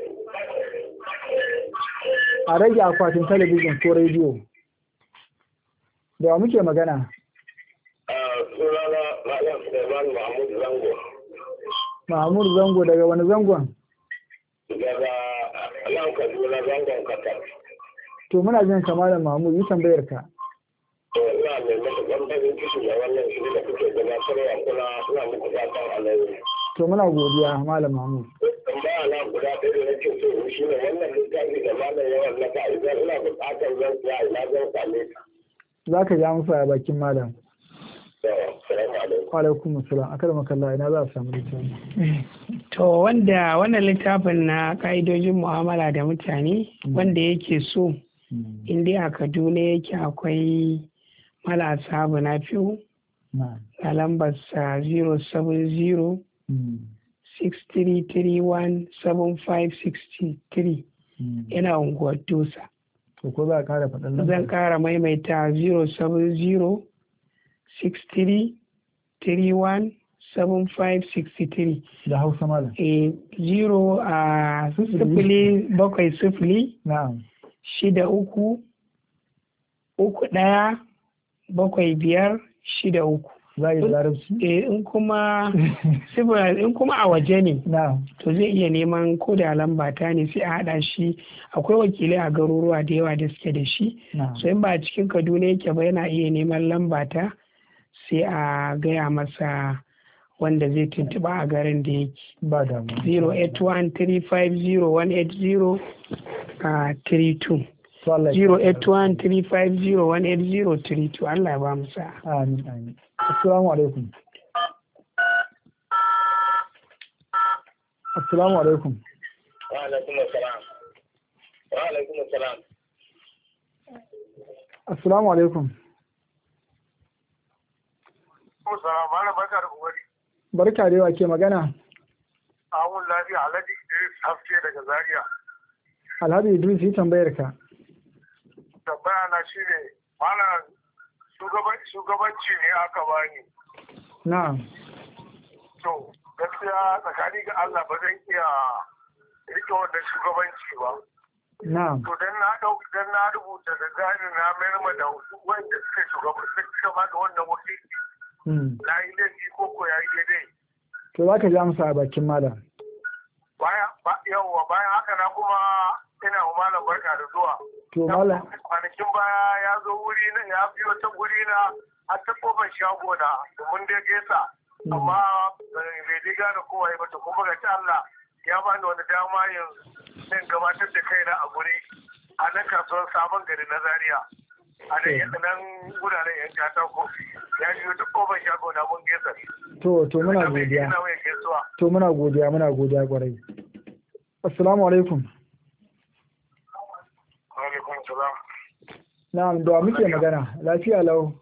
A rage akwatin talabijin ko rediyo. Da wa muke magana? Sunana Malam Suleiman Mahmud Zango. Mahmud Zango daga wani zangon? Daga nan Kaduna zangon Qatar. To muna jin kamalan Mahmud yi tambayar ka. To ina mai masa gambarin kishi da wannan shi da kuke gabatarwa kuma ina muku fatan alheri. To muna godiya Malam Mahmud. tambaya na guda ɗaya da nake so shi ne wannan littafi da malam yawan na ka idan ina buƙatar zan siya ina zan same ka. Za ka ja musu a bakin malam. Assalamu alaikum. Wa alaikum assalam. Akar makalla ina za a samu littafi. To wanda wannan littafin na ka'idojin mu'amala da mutane wanda yake so in dai a Kaduna yake akwai Mala Sabu na fiyo a lambar sa zero seven zero six three three one seven five six three yana unguwar Dosa. To ko za a kara faɗin lambar? Zan kara maimaita zero seven zero six three three one seven five six three. Da Hausa malam. Eh zero a sifili bakwai sifili. Na'am. Shida uku uku ɗaya bakwai biyar shida uku. Za yi larabci? Eh in kuma in kuma a waje ne. Na'am. To zai iya neman ko da lamba ta ne sai a haɗa shi. Akwai wakilai a garuruwa da yawa da suke da shi. So in ba a cikin Kaduna yake ba yana iya neman lamba ta sai a gaya masa wanda zai tuntuɓa a garin da yake. Ba damu. zero eight one three five zero one eight zero three two. zero eight one three five zero one eight zero three two. Allah ya ba mu sa'a. Amin amin. Assalamu alaikum. Assalamu alaikum. Wa alaikum assalam. Wa alaikum assalam. Assalamu alaikum. Assalamu alaikum. Barka da kokari. Barka da yawa ke magana. Awun lafiya Alhaji Idris Haske daga Zaria. Alhaji Idris yi tambayar ka. Tambaya na shine malam shugabanci ne aka bani. Na'am. To gaskiya tsakani ga Allah ba zan iya rike wannan shugabanci ba. Na'am. To dan na dau dan na rubuta da gani na mayar da wanda suka shugabanci suka ba da wannan wakili. Na yi laifi ko ko ya yi daidai. To za ka ji amsa a bakin malam. Yawwa bayan haka na kuma ina wa malam barka da zuwa. To malam. Kwanakin baya ya zo wuri na ya biyo ta wuri na har ta kofar shago na domin dai gaisa. Amma bai diga da kowa ba ta kuma ga Allah ya bani wani dama yanzu zan gabatar da kaina a guri a nan kasuwar sabon gari na Zaria. A nan guraren yan katako ya biyo ta kofar shago na mun gaisa. To to muna godiya. To muna godiya muna godiya kwarai. Assalamu alaikum. Alaikum salam. Na'am da muke magana lafiya lau.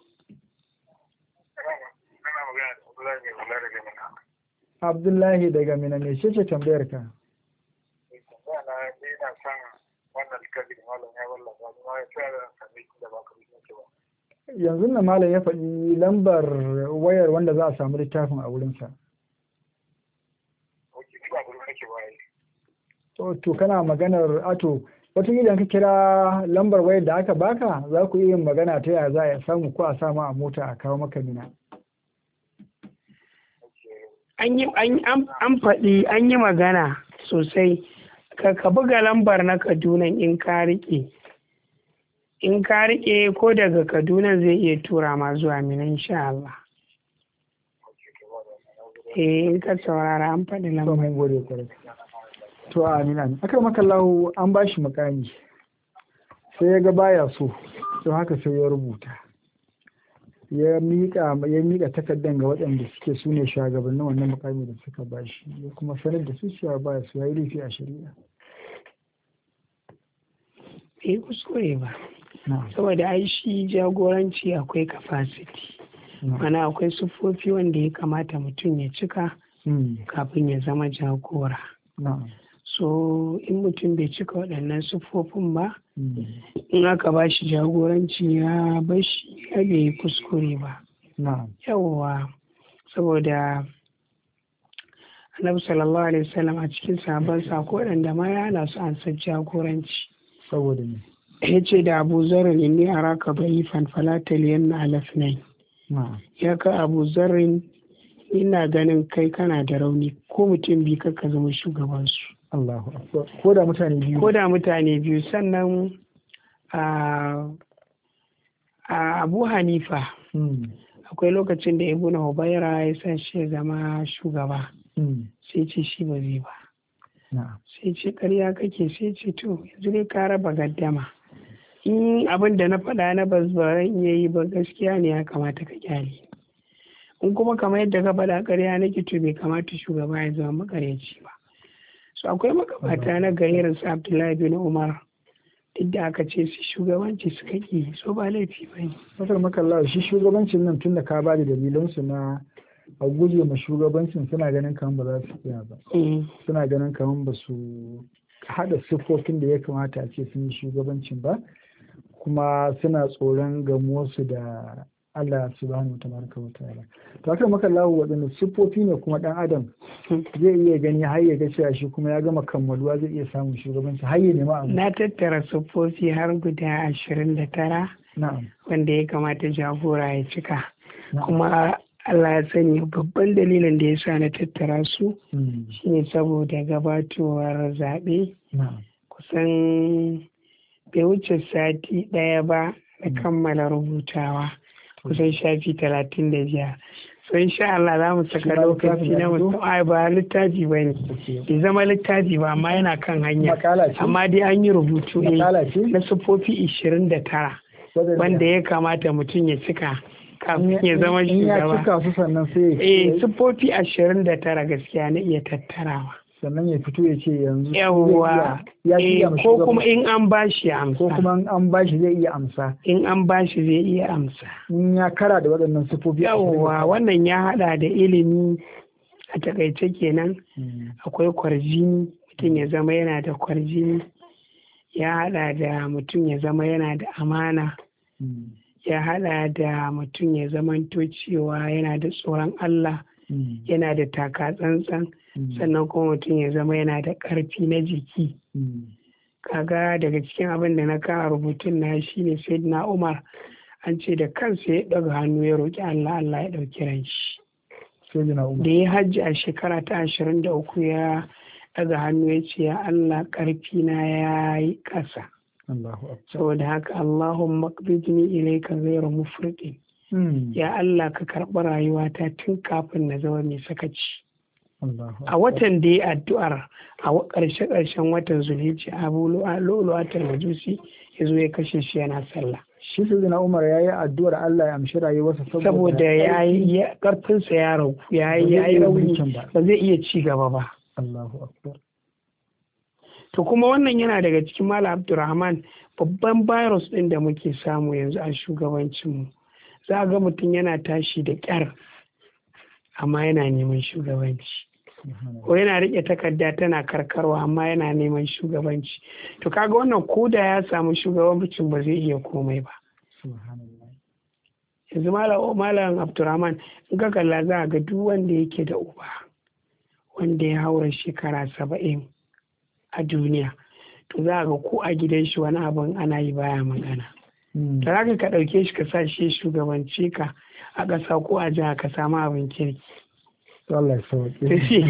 Ina magana Abdullahi daga Mina. Abdullahi daga Mina me ce ce tambayar ka? Tambaya na ina son wannan littafin malam ya wallafa kuma ya tsaya da sami da ba ka rubuta ba. Yanzu na malam ya faɗi lambar wayar wanda za a samu littafin a wurinsa. To kana maganar ato wataƙila ka kira lambar wayar da aka baka za ku iya yin magana ta yaya za a samu ko a samu a mota a kawo maka Mina. An faɗi an yi magana sosai ka buga lambar na Kaduna in ka riƙe. In ka riƙe ko daga Kaduna zai iya tura ma zuwa Mina insha Allah. Eh in ka saurara an faɗi lambar. Mun gode kwarai. To amina ne. Aka maka lahu an ba shi makami sai ya ga baya so to haka sai ya rubuta. Ya miƙa ya miƙa takardar ga waɗanda suke su ne shugabannin wannan makami da suka ba shi ya kuma sanar da su cewa baya so ya yi laifi a shari'a. Bai kuskure ba. Saboda ai shi jagoranci akwai capacity. Mana akwai siffofi wanda ya kamata mutum ya cika kafin ya zama jagora. So in mutum bai cika waɗannan siffofin ba, in aka ba shi jagoranci ya bar shi ya bai yi kuskure ba. Yawwa saboda Annabi sallallahu alaihi wasallam a cikin sahabbansa ko waɗanda ma ya hana su ansar jagoranci. Saboda ne. Ya ce da Abu Zarrin inni araka da'ifan fala taliyanna ala ithnain. Ya ka Abu Zarrin ina ganin kai kana da rauni ko mutum biyu ka zama shugabansu. Allahu akbar. Ko da mutane biyu. Ko da mutane biyu sannan a Abu Hanifa akwai lokacin da Ibn Hubayra ya sa shi ya zama shugaba sai ce shi ba zai ba sai ce ƙarya kake, sai ce to yanzu dai ka raba gaddama, in abin da na faɗa na ba zan iya yi ba gaskiya ne ya kamata ka kyale, in kuma kamar yadda ka faɗa ƙarya nake to bai kamata shugaba ya zama makaryaci ba. So akwai makabata na gairin su Abdullahi bin Umar, duk da aka ce su shugabanci suka ƙi, so ba laifi ba ne. Masar makalla shi shugabancin nan tun da ka ba da dalilansu na a guje ma shugabancin suna ganin kamar ba za su iya ba. Suna ganin kamar ba su haɗa siffofin da ya kamata a ce sun yi shugabancin ba, kuma suna tsoron gamuwarsu da Allah subhanahu wa tabaraka wa ta'ala. To haka maka lahu waɗanda siffofi ne kuma ɗan adam zai iya gani har ya ga cewa shi kuma ya gama kammaluwa zai iya samun shugabanci har ya nema abu. Na tattara siffofi har guda ashirin da tara wanda ya kamata jagora ya cika. Kuma Allah ya sani babban dalilin da ya sa na tattara su shine saboda gabatowar zaɓe. Kusan bai wuce sati ɗaya ba da kammala rubutawa. Kusan shafi talatin da biyar. So insha Allah za mu saka lokaci na musamman ba littafi ba ne, bai zama littafi ba amma yana kan hanya. Amma dai an yi rubutu ne na siffofi ishirin da tara wanda ya kamata mutum ya cika kafin ya zama shugaba. Eh siffofi ashirin da tara gaskiya na iya tattarawa. Sannan ya fito ya ce yanzu yawwa ko kuma in an bashi ya amsa ko kuma an bashi zai iya amsa in an bashi zai iya amsa in ya kara da waɗannan sifofi. Yawwa wannan ya hada da ilimi a takaice kenan. Akwai kwarjini, mutum ya zama yana da kwarjini, ya hada da mutum ya zama yana da amana, ya hada da mutum ya zamanto cewa yana da tsoron Allah, yana da taka tsantsan, sannan kuma mutum ya zama yana da ƙarfi na jiki. Kaga daga cikin abin da na kawo rubutun na shi ne Sayyidina Umar an ce da kansa ya ɗaga hannu ya roƙi Allah, Allah ya ɗauki ran shi. Da ya hajji a shekara ta ashirin da uku ya ɗaga hannu ya ce ya Allah ƙarfi na ya yi ƙasa. Saboda haka Allahumma qbidni ilayka ghayra mufridin. Ya Allah ka karɓi rayuwata tun kafin na zama mai sakaci. A watan da ya addu'ar a ƙarshe ƙarshen watan Zulhijja Abu Lu'lu'atul Majusi ya zo ya kashe shi yana sallah. Shi Sayyidina Umar ya yi addu'ar Allah ya amshi rayuwarsa saboda ya yi ƙarfinsa ya ragu, ya yi rauni ba zai iya ci gaba ba. Allahu Akbar. To kuma wannan yana daga cikin Malam Abdulrahman babban virus ɗin da muke samu yanzu a shugabancinmu. Za a ga mutum yana tashi da ƙyar amma yana neman shugabanci, ko yana riƙe takarda tana karkarwa amma yana neman shugabanci. To kaga wannan ko da ya samu shugabancin ba zai iya komai ba. Yanzu Malam Abdulrahman in ka kalla za a ga duk wanda yake da uba wanda ya haura shekara saba'in a duniya, to za a ga ko a gidan shi wani abin ana yi baya magana. Da za ka ɗauke shi ka sa shi shugabanci ka a ƙasa ko a jiha ka samu abin kirki. Allah sauki.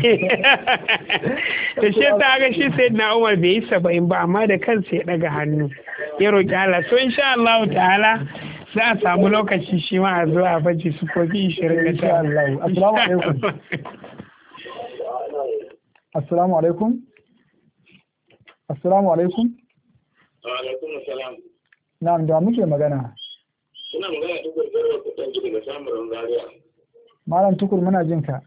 Da shi ta ga shi sai na Umar bai yi saba'in ba amma da kansa ya ɗaga hannu ya roƙi Allah. So insha Allah ta'ala za a samu lokaci shi ma a zo a baje su kofi ishirin da ta Allah. Assalamu alaikum. Assalamu alaikum. Assalamu alaikum. Wa alaikum assalam. Na'am, da muke magana. Ina magana tukur garba kutan ji daga samun Zaria. Malam Tukur muna jin ka.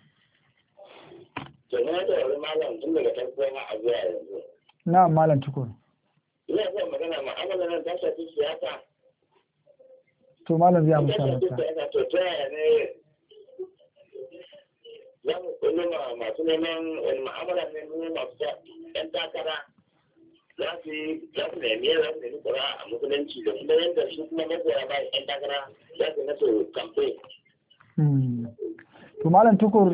To na da wani malam tun daga tafiya a zuwa yanzu. Na'am Malam Tukur. Ina son magana ma'amala nan ta shafi siyasa. To Malam zai amsa maka. To ta yaya ne za mu kullum masu neman wani ma'amala ne mu masu ɗan takara za su yi za su nemi za su nemi kura a musulunci da kuma yadda shi kuma magoya bayan ɗan takara za su nasu kamfe. To Malam Tukur.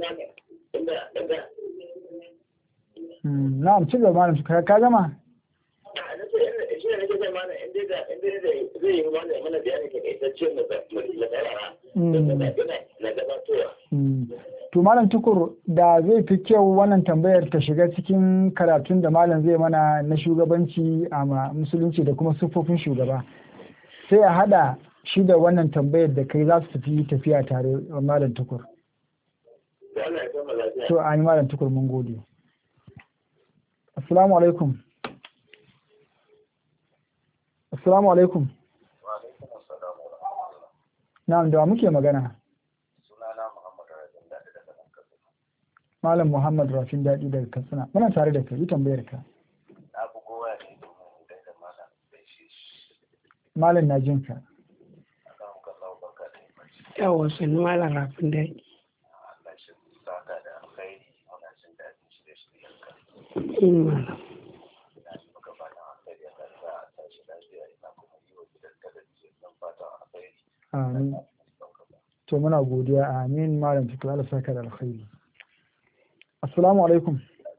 Na'am, ci gaba Malam Tukur, ka gama? Shi ne nake zai mana inda da zai yi mana mana bayani ka kaitacce na tsarara na gabatowa. To Malam Tukur, da zai fi kyau wannan tambayar ta shiga cikin karatun da Malam zai mana na shugabanci a musulunci da kuma siffofin shugaba. Sai a hada shi da wannan tambayar da kai za su tafi tafiya tare Malam Tukur. To an yi Malam Tukur mun gode. assalamu alaikum assalamu alaikum wa alaikum assalam wa rahmatullah. na'am da muke magana? Sunana Muhammad Rafin Daɗi daga nan Katsina. Malam Muhammad Rafin Daɗi daga Katsina, muna tare da kai, yi tambayar ka. Na bugo waya ne domin da da malam bai shi. Malam na jin ka. Akan kallahu barka da yammaci. Yawa sannu Malam Rafin Daɗi. Allah shi saka da alkhairi muna jin daɗin shi da shi yanka. In malam. Ina yi maka fatan alkhairi a kan a tashi lafiya ina kuma yi wa gidan talabijin don fatan alkhairi. Amin. To muna godiya, amin malam cikin Allah saka da alkhairi. Assalamu alaikum.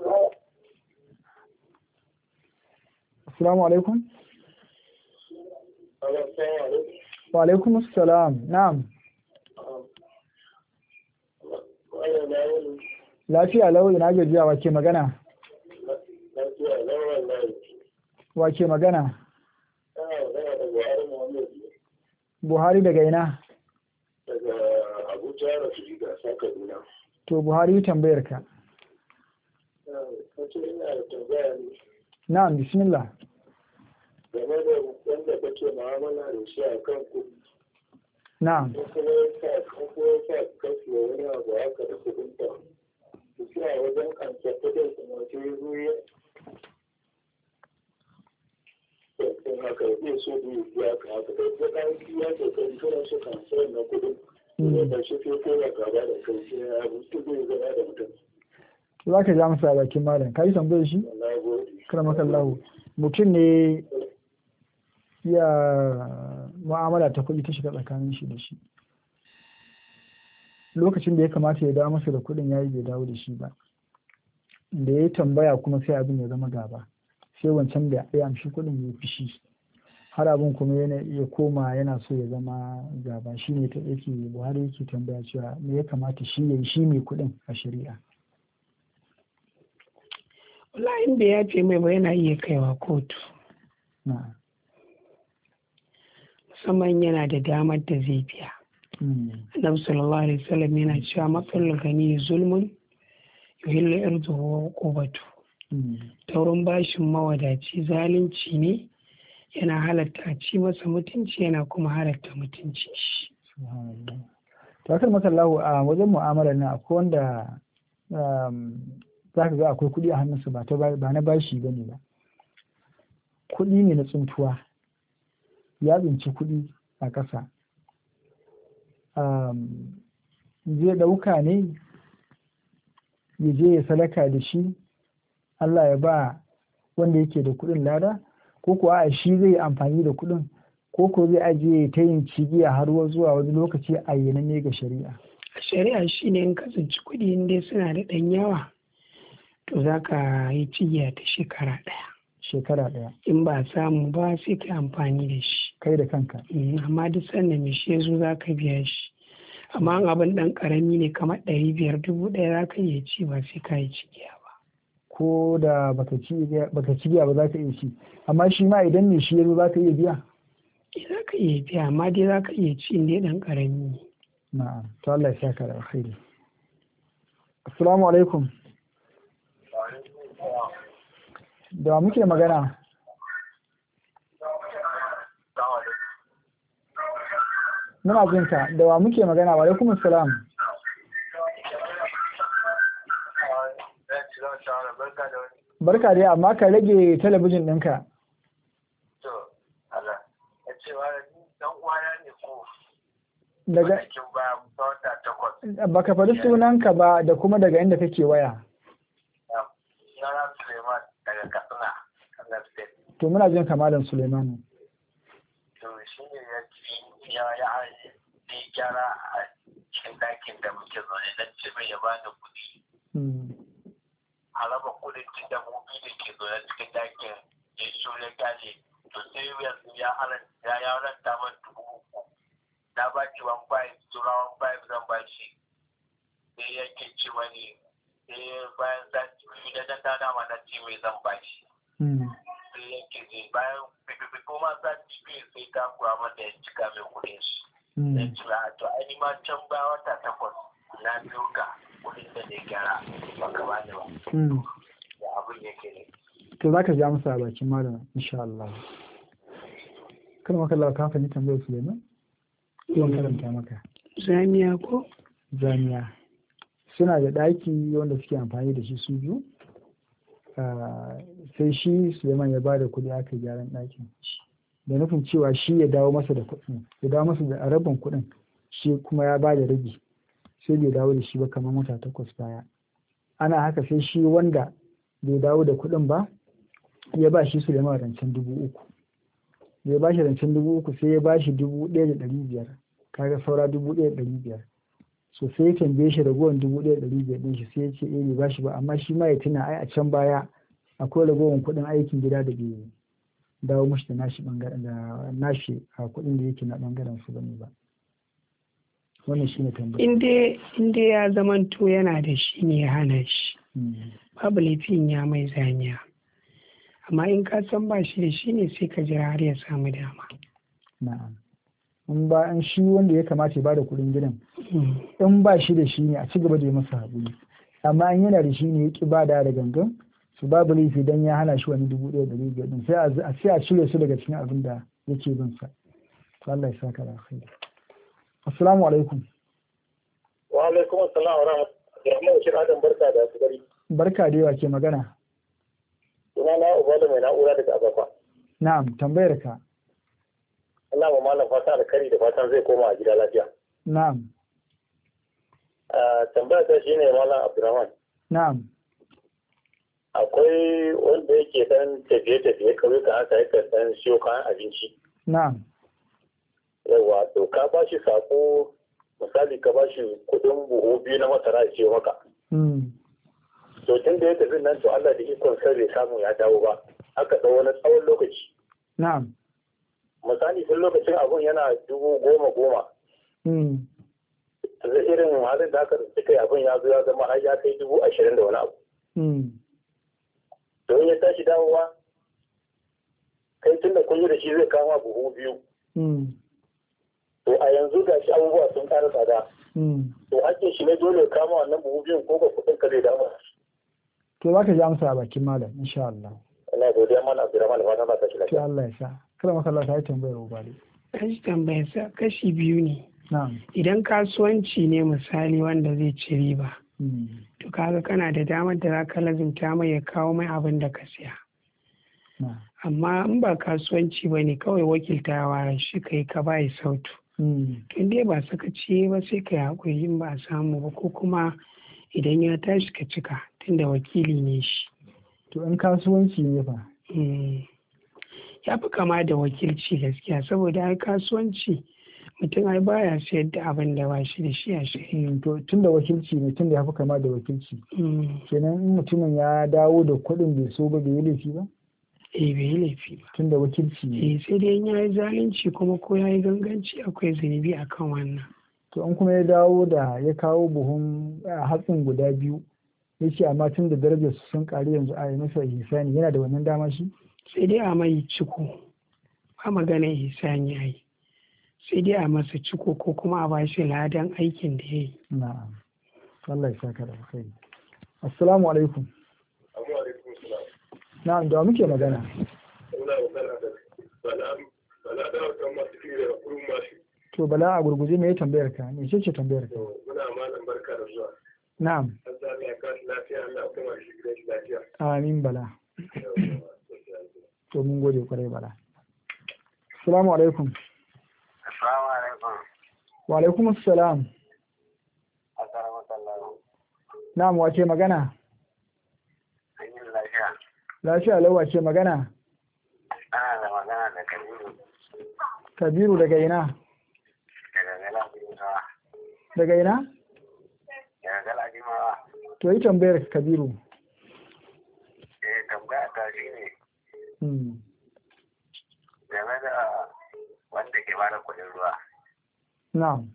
Assalamu alaikum. Wa alaikum assalam. Na'am. Lafiya lau ina gajiya wa ke magana? Wa ke magana? Buhari daga ina? Daga Abuja da su ga Kaduna. To Buhari tambayar ka. Kace ina da tambaya ne. Na'am, bismillah. Game da wanda kake mu'amala da shi a kan kuɗi. Na'am. Ko kuma ya sa ko ya sa kashi wani abu haka da kuɗin ta. Su sai a wajen kansa kuɗin kuma sai zuwa. Sai haka zai so da ya ka haka da ya kawo kiya da kai kana so kan sayar na kuɗin. Ne da shi sai ko ya gaba da kai sai ya abu su zai zama da mutum. Za ka ja masa bakin malam, ka yi tambayar shi? Kana maka lahu. Mutum ne ya mu'amala ta kuɗi ta shiga tsakanin shi da shi. Lokacin da ya kamata ya dawo masa da kuɗin ya yi bai dawo da shi ba. Da ya tambaya kuma sai abin ya zama gaba. Sai wancan da ya amshi kuɗin ya fi shi. Har abin kuma yana iya koma yana so ya zama gaba. Shi ne ta yake Buhari yake tambaya cewa me ya kamata shi ya yi shi mai kuɗin a shari'a. Wallahi inda ya ce mai ba yana iya kaiwa kotu. Musamman yana da damar da zai biya. Annabi sallallahu alaihi wasallam yana cewa matsalar gani zulmun yuhillu irduhu wa uqubatu. Taurin bashin mawadaci zalunci ne, yana halatta a ci masa mutunci yana kuma halatta mutunci shi. Takar masallahu a wajen mu'amalar na akwai wanda za ka ga akwai kuɗi a hannunsu ba na bashi ba ne ba. Kuɗi ne na tsuntuwa, ya tsinci kuɗi a ƙasa. Zai ɗauka ne ya je ya sadaka da shi, Allah ya ba wanda yake da kuɗin lada, ko kuwa a shi zai amfani da kuɗin, ko ko zai ajiye ta yin cigiya har zuwa wani lokaci a ne ga shari'a. A shari'a shi ne in ka tsinci kuɗi in dai suna da ɗan yawa, to za ka yi cigiya ta shekara ɗaya. Shekara ɗaya. In ba samu ba sai ka amfani da shi. Kai da kanka. Amma duk sanda mai shi ya zo za ka biya shi. Amma abin ɗan ƙarami ne kamar ɗari biyar dubu ɗaya za ka iya ci ba sai ka yi cigiya ba. Ko da baka cigiya ba za ka iya ci. Amma shi ma idan mai shi ya zo za ka iya biya? Za ka iya biya amma dai za ka iya ci in dai ɗan ƙarami ne. Na'am. To Allah ya saka da alkhairi. Assalamu alaikum. Da muke magana? Muna jin ka. Da wa muke magana? Wa alaikum assalam. Barka dai, amma ka rage talabijin ɗinka. Daga baka faɗi sunanka ba da kuma daga inda kake waya. Daga Katsina, Katsina State. To muna jin kamalan Suleiman. To shi ne ya ci ya ya yi gyara a cikin ɗakin da muke zaune don ce mai ya bani kuɗi. A raba kuɗin cikin dabbobi da ke zaune cikin ɗakin ya so ya gane. To sai yanzu ya ya ya ranta man dubu uku. Na ba ki wan bayi, tura wan bayi zan ba shi. Sai yake ce wani bayan sati biyu da dan dana ma na ce mai zan bashi. Sai yake je bayan fififi kuma sati biyu sai ta kuwa mata ya cika mai kuɗin shi. Ya ce a to ai ma can ba wata takwas na biyo ka kuɗin da ne gyara ba ka ba ni ba. Ya abin yake ne. to za ka ja masa a bakin malam insha Allah. Kar maka Allah ka fahimci tambayar Suleiman? Yawan karanta maka. Zamiya ko? Zamiya. Suna da ɗaki wanda suke amfani da shi su biyu. Sai shi Suleiman ya ba da kuɗi aka gyaran ɗakin. Da nufin cewa shi ya dawo masa da kuɗin, ya dawo masa da rabin kuɗin, shi kuma ya ba da rabi. Sai bai dawo da shi ba kamar wata takwas baya. Ana haka sai shi wanda bai dawo da kuɗin ba, ya ba shi Suleiman rancen dubu uku. Ya ba shi rancen dubu uku sai ya ba shi dubu ɗaya da ɗari biyar. Kaga saura dubu ɗaya da ɗari biyar. So sai ya tambaye shi ragowar dubu ɗaya da ɗari biyar ɗin shi sai ya ce eh bai ba shi ba, amma shi ma ya tuna ai a can baya akwai ragowar kuɗin aikin gida da bai dawo mushi da nashi bangaren da nashi a kuɗin da yake na bangaren su bane ba. Wannan shine tambaya. In dai in dai ya zamanto yana da shi ne ya hana shi. Babu laifin ya mai zaniya. Amma in ka san ba shi da shi ne sai ka jira har ya samu dama. Na'am. In ba an shi wanda ya kamata ya bada kuɗin gidan. In ba shi da shi ne a ci gaba da yi masa haƙuri. Amma in yana da shi ne ya ƙi bada da gangan, su babu laifi dan ya hana shi wani dubu ɗaya da ɗari biyar ɗin sai a sai a cire su daga cikin abin da yake bin sa. To Allah ya saka da alkhairi. Assalamu alaikum. Wa alaikum assalam wa rahmatullahi wa Adam barka da su gari. Barka da yawa ke magana. Ina na Ubala mai na'ura daga Abafa. Na'am, tambayar ka. Allah ma malam fata da kari da fatan zai koma a gida lafiya. Na'am. Uh, tambaya ta shine malam Abdurrahman. Na'am. Akwai wanda yake dan tafiye-tafiye kauyuka haka yake dan siyo kayan abinci. Na'am. Yawa to ka ba shi sako misali ka ba shi kudin buhu biyu na masara ya siyo maka. Mm. To tun da ya tafi nan to Allah da ikon sai bai samu ya dawo ba. Aka ɗau wani tsawon lokaci. Na'am. Misali tun lokacin abun yana dubu goma goma. Mm. Da irin halin da aka tsinci kai abun ya zo ya zama har ya kai dubu ashirin da wani abu. Mm. To in ya tashi dawowa kai tun da kun yi da shi zai kama buhu biyu. Mm. To a yanzu ga shi abubuwa sun ƙara tsada. Mm. To hakkin shi ne dole kama wannan buhu biyun ko ba kuɗin ka zai dawo. To za ka ji amsa a bakin malam insha Allah. Ina godiya mana Abdurrahman da fatan ba ta shi To lafiya. Allah ya sa. Kada maka Allah ta yi tambayar ubali. Kashi tambayar sa kashi biyu ne. Na'am. Idan kasuwanci ne misali wanda zai ci riba. Mm. To kaga kana da damar da za ka lazimta mai ya kawo mai abin da ka siya. Na'am. Amma in ba kasuwanci ba ne kawai wakiltawa shi kai ka bai sautu. Mm. Tun dai ba saka ciye ba sai ka yi haƙuri in ba a samu ba ko kuma idan ya tashi ka cika tunda wakili ne shi. To in kasuwanci ne fa. Mm. Ya fi kama da wakilci gaskiya saboda ai kasuwanci mutum ai baya sayar da abin da ba shi da shi a shi. Mm. To tun da wakilci ne tun da ya fi kama da wakilci. Mm. Kenan in mutumin ya dawo da kuɗin bai so ba bai yi laifi ba? Eh bai yi laifi ba. Tun da wakilci ne. Eh sai dai in ya yi zalunci kuma ko ya yi ganganci akwai zunubi akan wannan. To in kuma ya dawo da ya kawo buhun ah, hatsin guda biyu ya ce amma tun da darajar su sun ƙaru yanzu a yi masa ihsani yana da wannan dama shi? Sai dai a mai ciko ba magana ihsani a yi. Sai dai a masa ciko ko kuma a bashi ladan aikin da ya yi. Na'am. Allah ya saka da alkhairi. Assalamu alaikum. Na'am da wa muke magana. To bala a gurguje me ya tambayar ka? Me ce ce tambayar ka? Muna malam barka da zuwa. Na'am. Allah ya kashi lafiya, Allah kuma shi gidan shi lafiya. Amin bala. To mun gode kwarai bala. Assalamu alaikum. Assalamu alaikum. Wa alaikum assalam. Assalamu alaikum. Na'am wace magana? An yi lafiya. Lafiya lau wace magana? Ana da magana da Kabiru. Kabiru daga ina? Daga Gala Jimawa. Daga ina? Daga Gala Jimawa. To yi tambayar ka, Kabiru. Eh tambaya ta shi ne Hmm. game da wanda ke bada kuɗin ruwa. Na'am.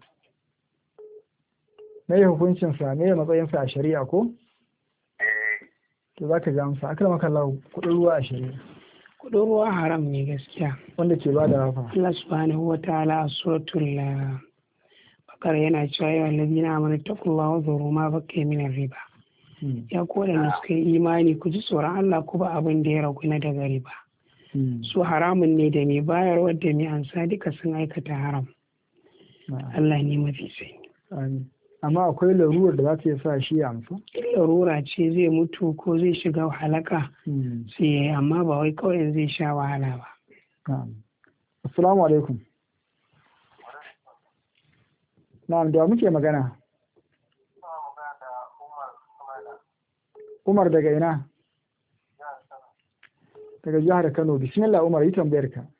Me ya hukuncin sa? Me ya matsayin sa a shari'a ko? Eh To zaka ji amsa. Akramaka Allah kudin ruwa a shari'a. Kudin ruwa haram ne gaskiya. Wanda ke bada rafa. Allah subhanahu wa ta'ala a suratul Baqara yana cewa ya alladhina amanu taqullaha wa dhuru ma baqiya min riba ya koda da suka yi imani ku ji tsoron Allah ku ba abin da ya ragu na daga riba su haramun ne da mai bayarwa da mai ansa duka sun aikata haram. Allah ne mafi sani. Amma akwai larurar da za ta sa shi ya amsa? Larura ce zai mutu ko zai shiga halaka sai ya yi, amma ba wai kawai zai sha wahala ba. Assalamu alaikum. Na'am, da muke magana? Umar daga ina? Daga jihar Kano. Bismillah Umar, yi tambayar ka.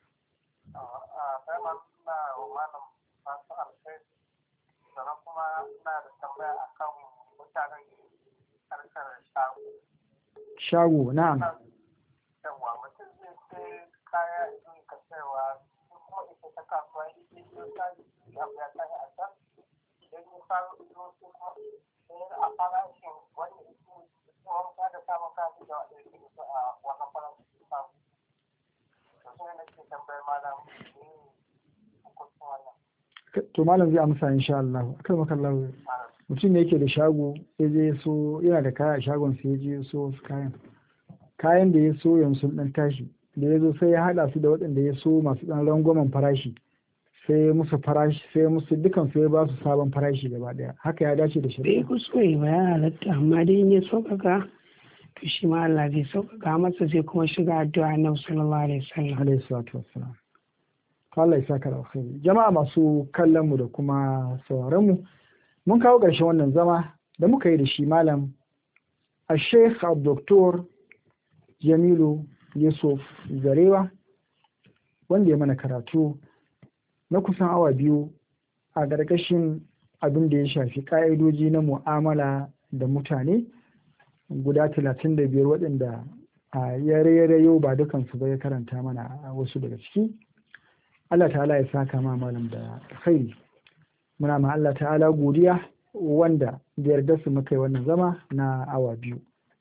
Shago, na'am. Yawwa, mutum zai sai kaya idan ka sayarwa kuma ita ta kasuwa ita ce ta yi abu ya tashi a can idan ya faru ido sai kuma sai a farashin wani ita tsohon ka da samun kaji da wani ita a wannan farashin su samu. Da su ne na ke tambayar malam ne hukuncin wannan. To malam zai amsa insha Allah. Akai makallahu. Mutum ne yake da shago ya je so yana da kaya a shagon sai ya je so su kayan kayan da ya so yanzu sun dan tashi da ya zo sai ya hada su da waɗanda ya so masu dan rangwamen farashi sai musu farashi sai musu dukan sai ba su sabon farashi gaba daya haka ya dace da shari'a. Bai kuskure ba ya halatta amma dai in ya sauƙaƙa to shi ma Allah zai sauƙaƙa masa sai kuma shiga addu'a Annabi sallallahu alaihi wasallam. Alaihi salatu wassalam. Allah ya saka alkhairi. Jama'a masu kallon mu da kuma sauraron mu mun kawo ƙarshen wannan zama da muka yi da shi malam a sheikh abdoktor jamilu yusuf zarewa wanda ya mana karatu na kusan awa biyu a ƙarƙashin abin da ya shafi ƙa'idoji na mu'amala da mutane guda talatin da biyar waɗanda a yare yau ba dukansu ba ya karanta mana wasu daga ciki. Allah ta'ala ya saka ma malam da khairi. Muna ma Allah ta'ala godiya wanda da yarda su muka yi wannan zama na awa biyu.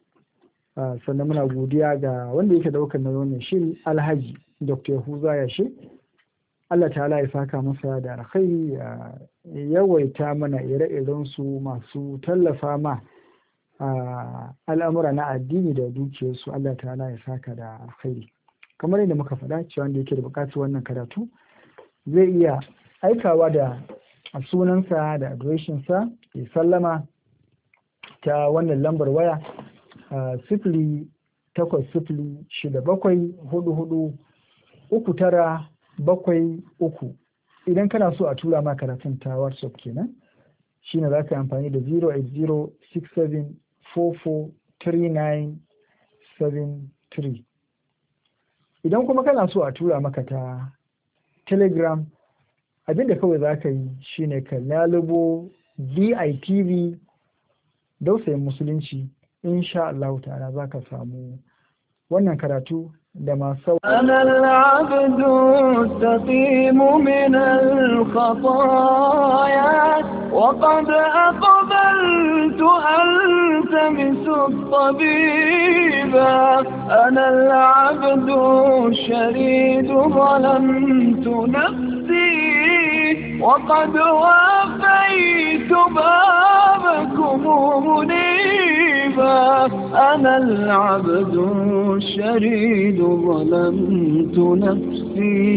Sannan muna godiya ga wanda yake daukar na wannan shiri Alhaji Doctor Yahuza Yashe. Allah ta'ala ya saka masa da alkhairi ya yawaita mana ire-iren su masu tallafa ma al'amura na addini da dukiyarsu. Allah ta'ala ya saka da alkhairi. Kamar yadda muka faɗa cewa wanda yake da buƙatar wannan karatu zai iya aikawa da a sunansa da adireshinsa ya sallama ta wannan lambar waya sifili takwas sifili shida bakwai hudu hudu uku tara bakwai uku. Idan kana so a tura ma karatun ta WhatsApp kenan shine za ka yi amfani da zero eight zero six seven four four three nine seven three. Idan kuma kana so a tura maka ta Telegram abinda kawai za ka yi shine ka lalubo D I T V dausayin musulunci insha Allah ta'ala za ka samu wannan karatu da masu أنا العبد السقيم من الخطايا وقد أقبلت ألتمس الطبيبا أنا العبد الشريد ظلمت نفسي وقد وافيت بابكم منيبا أنا العبد الشريد ظلمت نفسي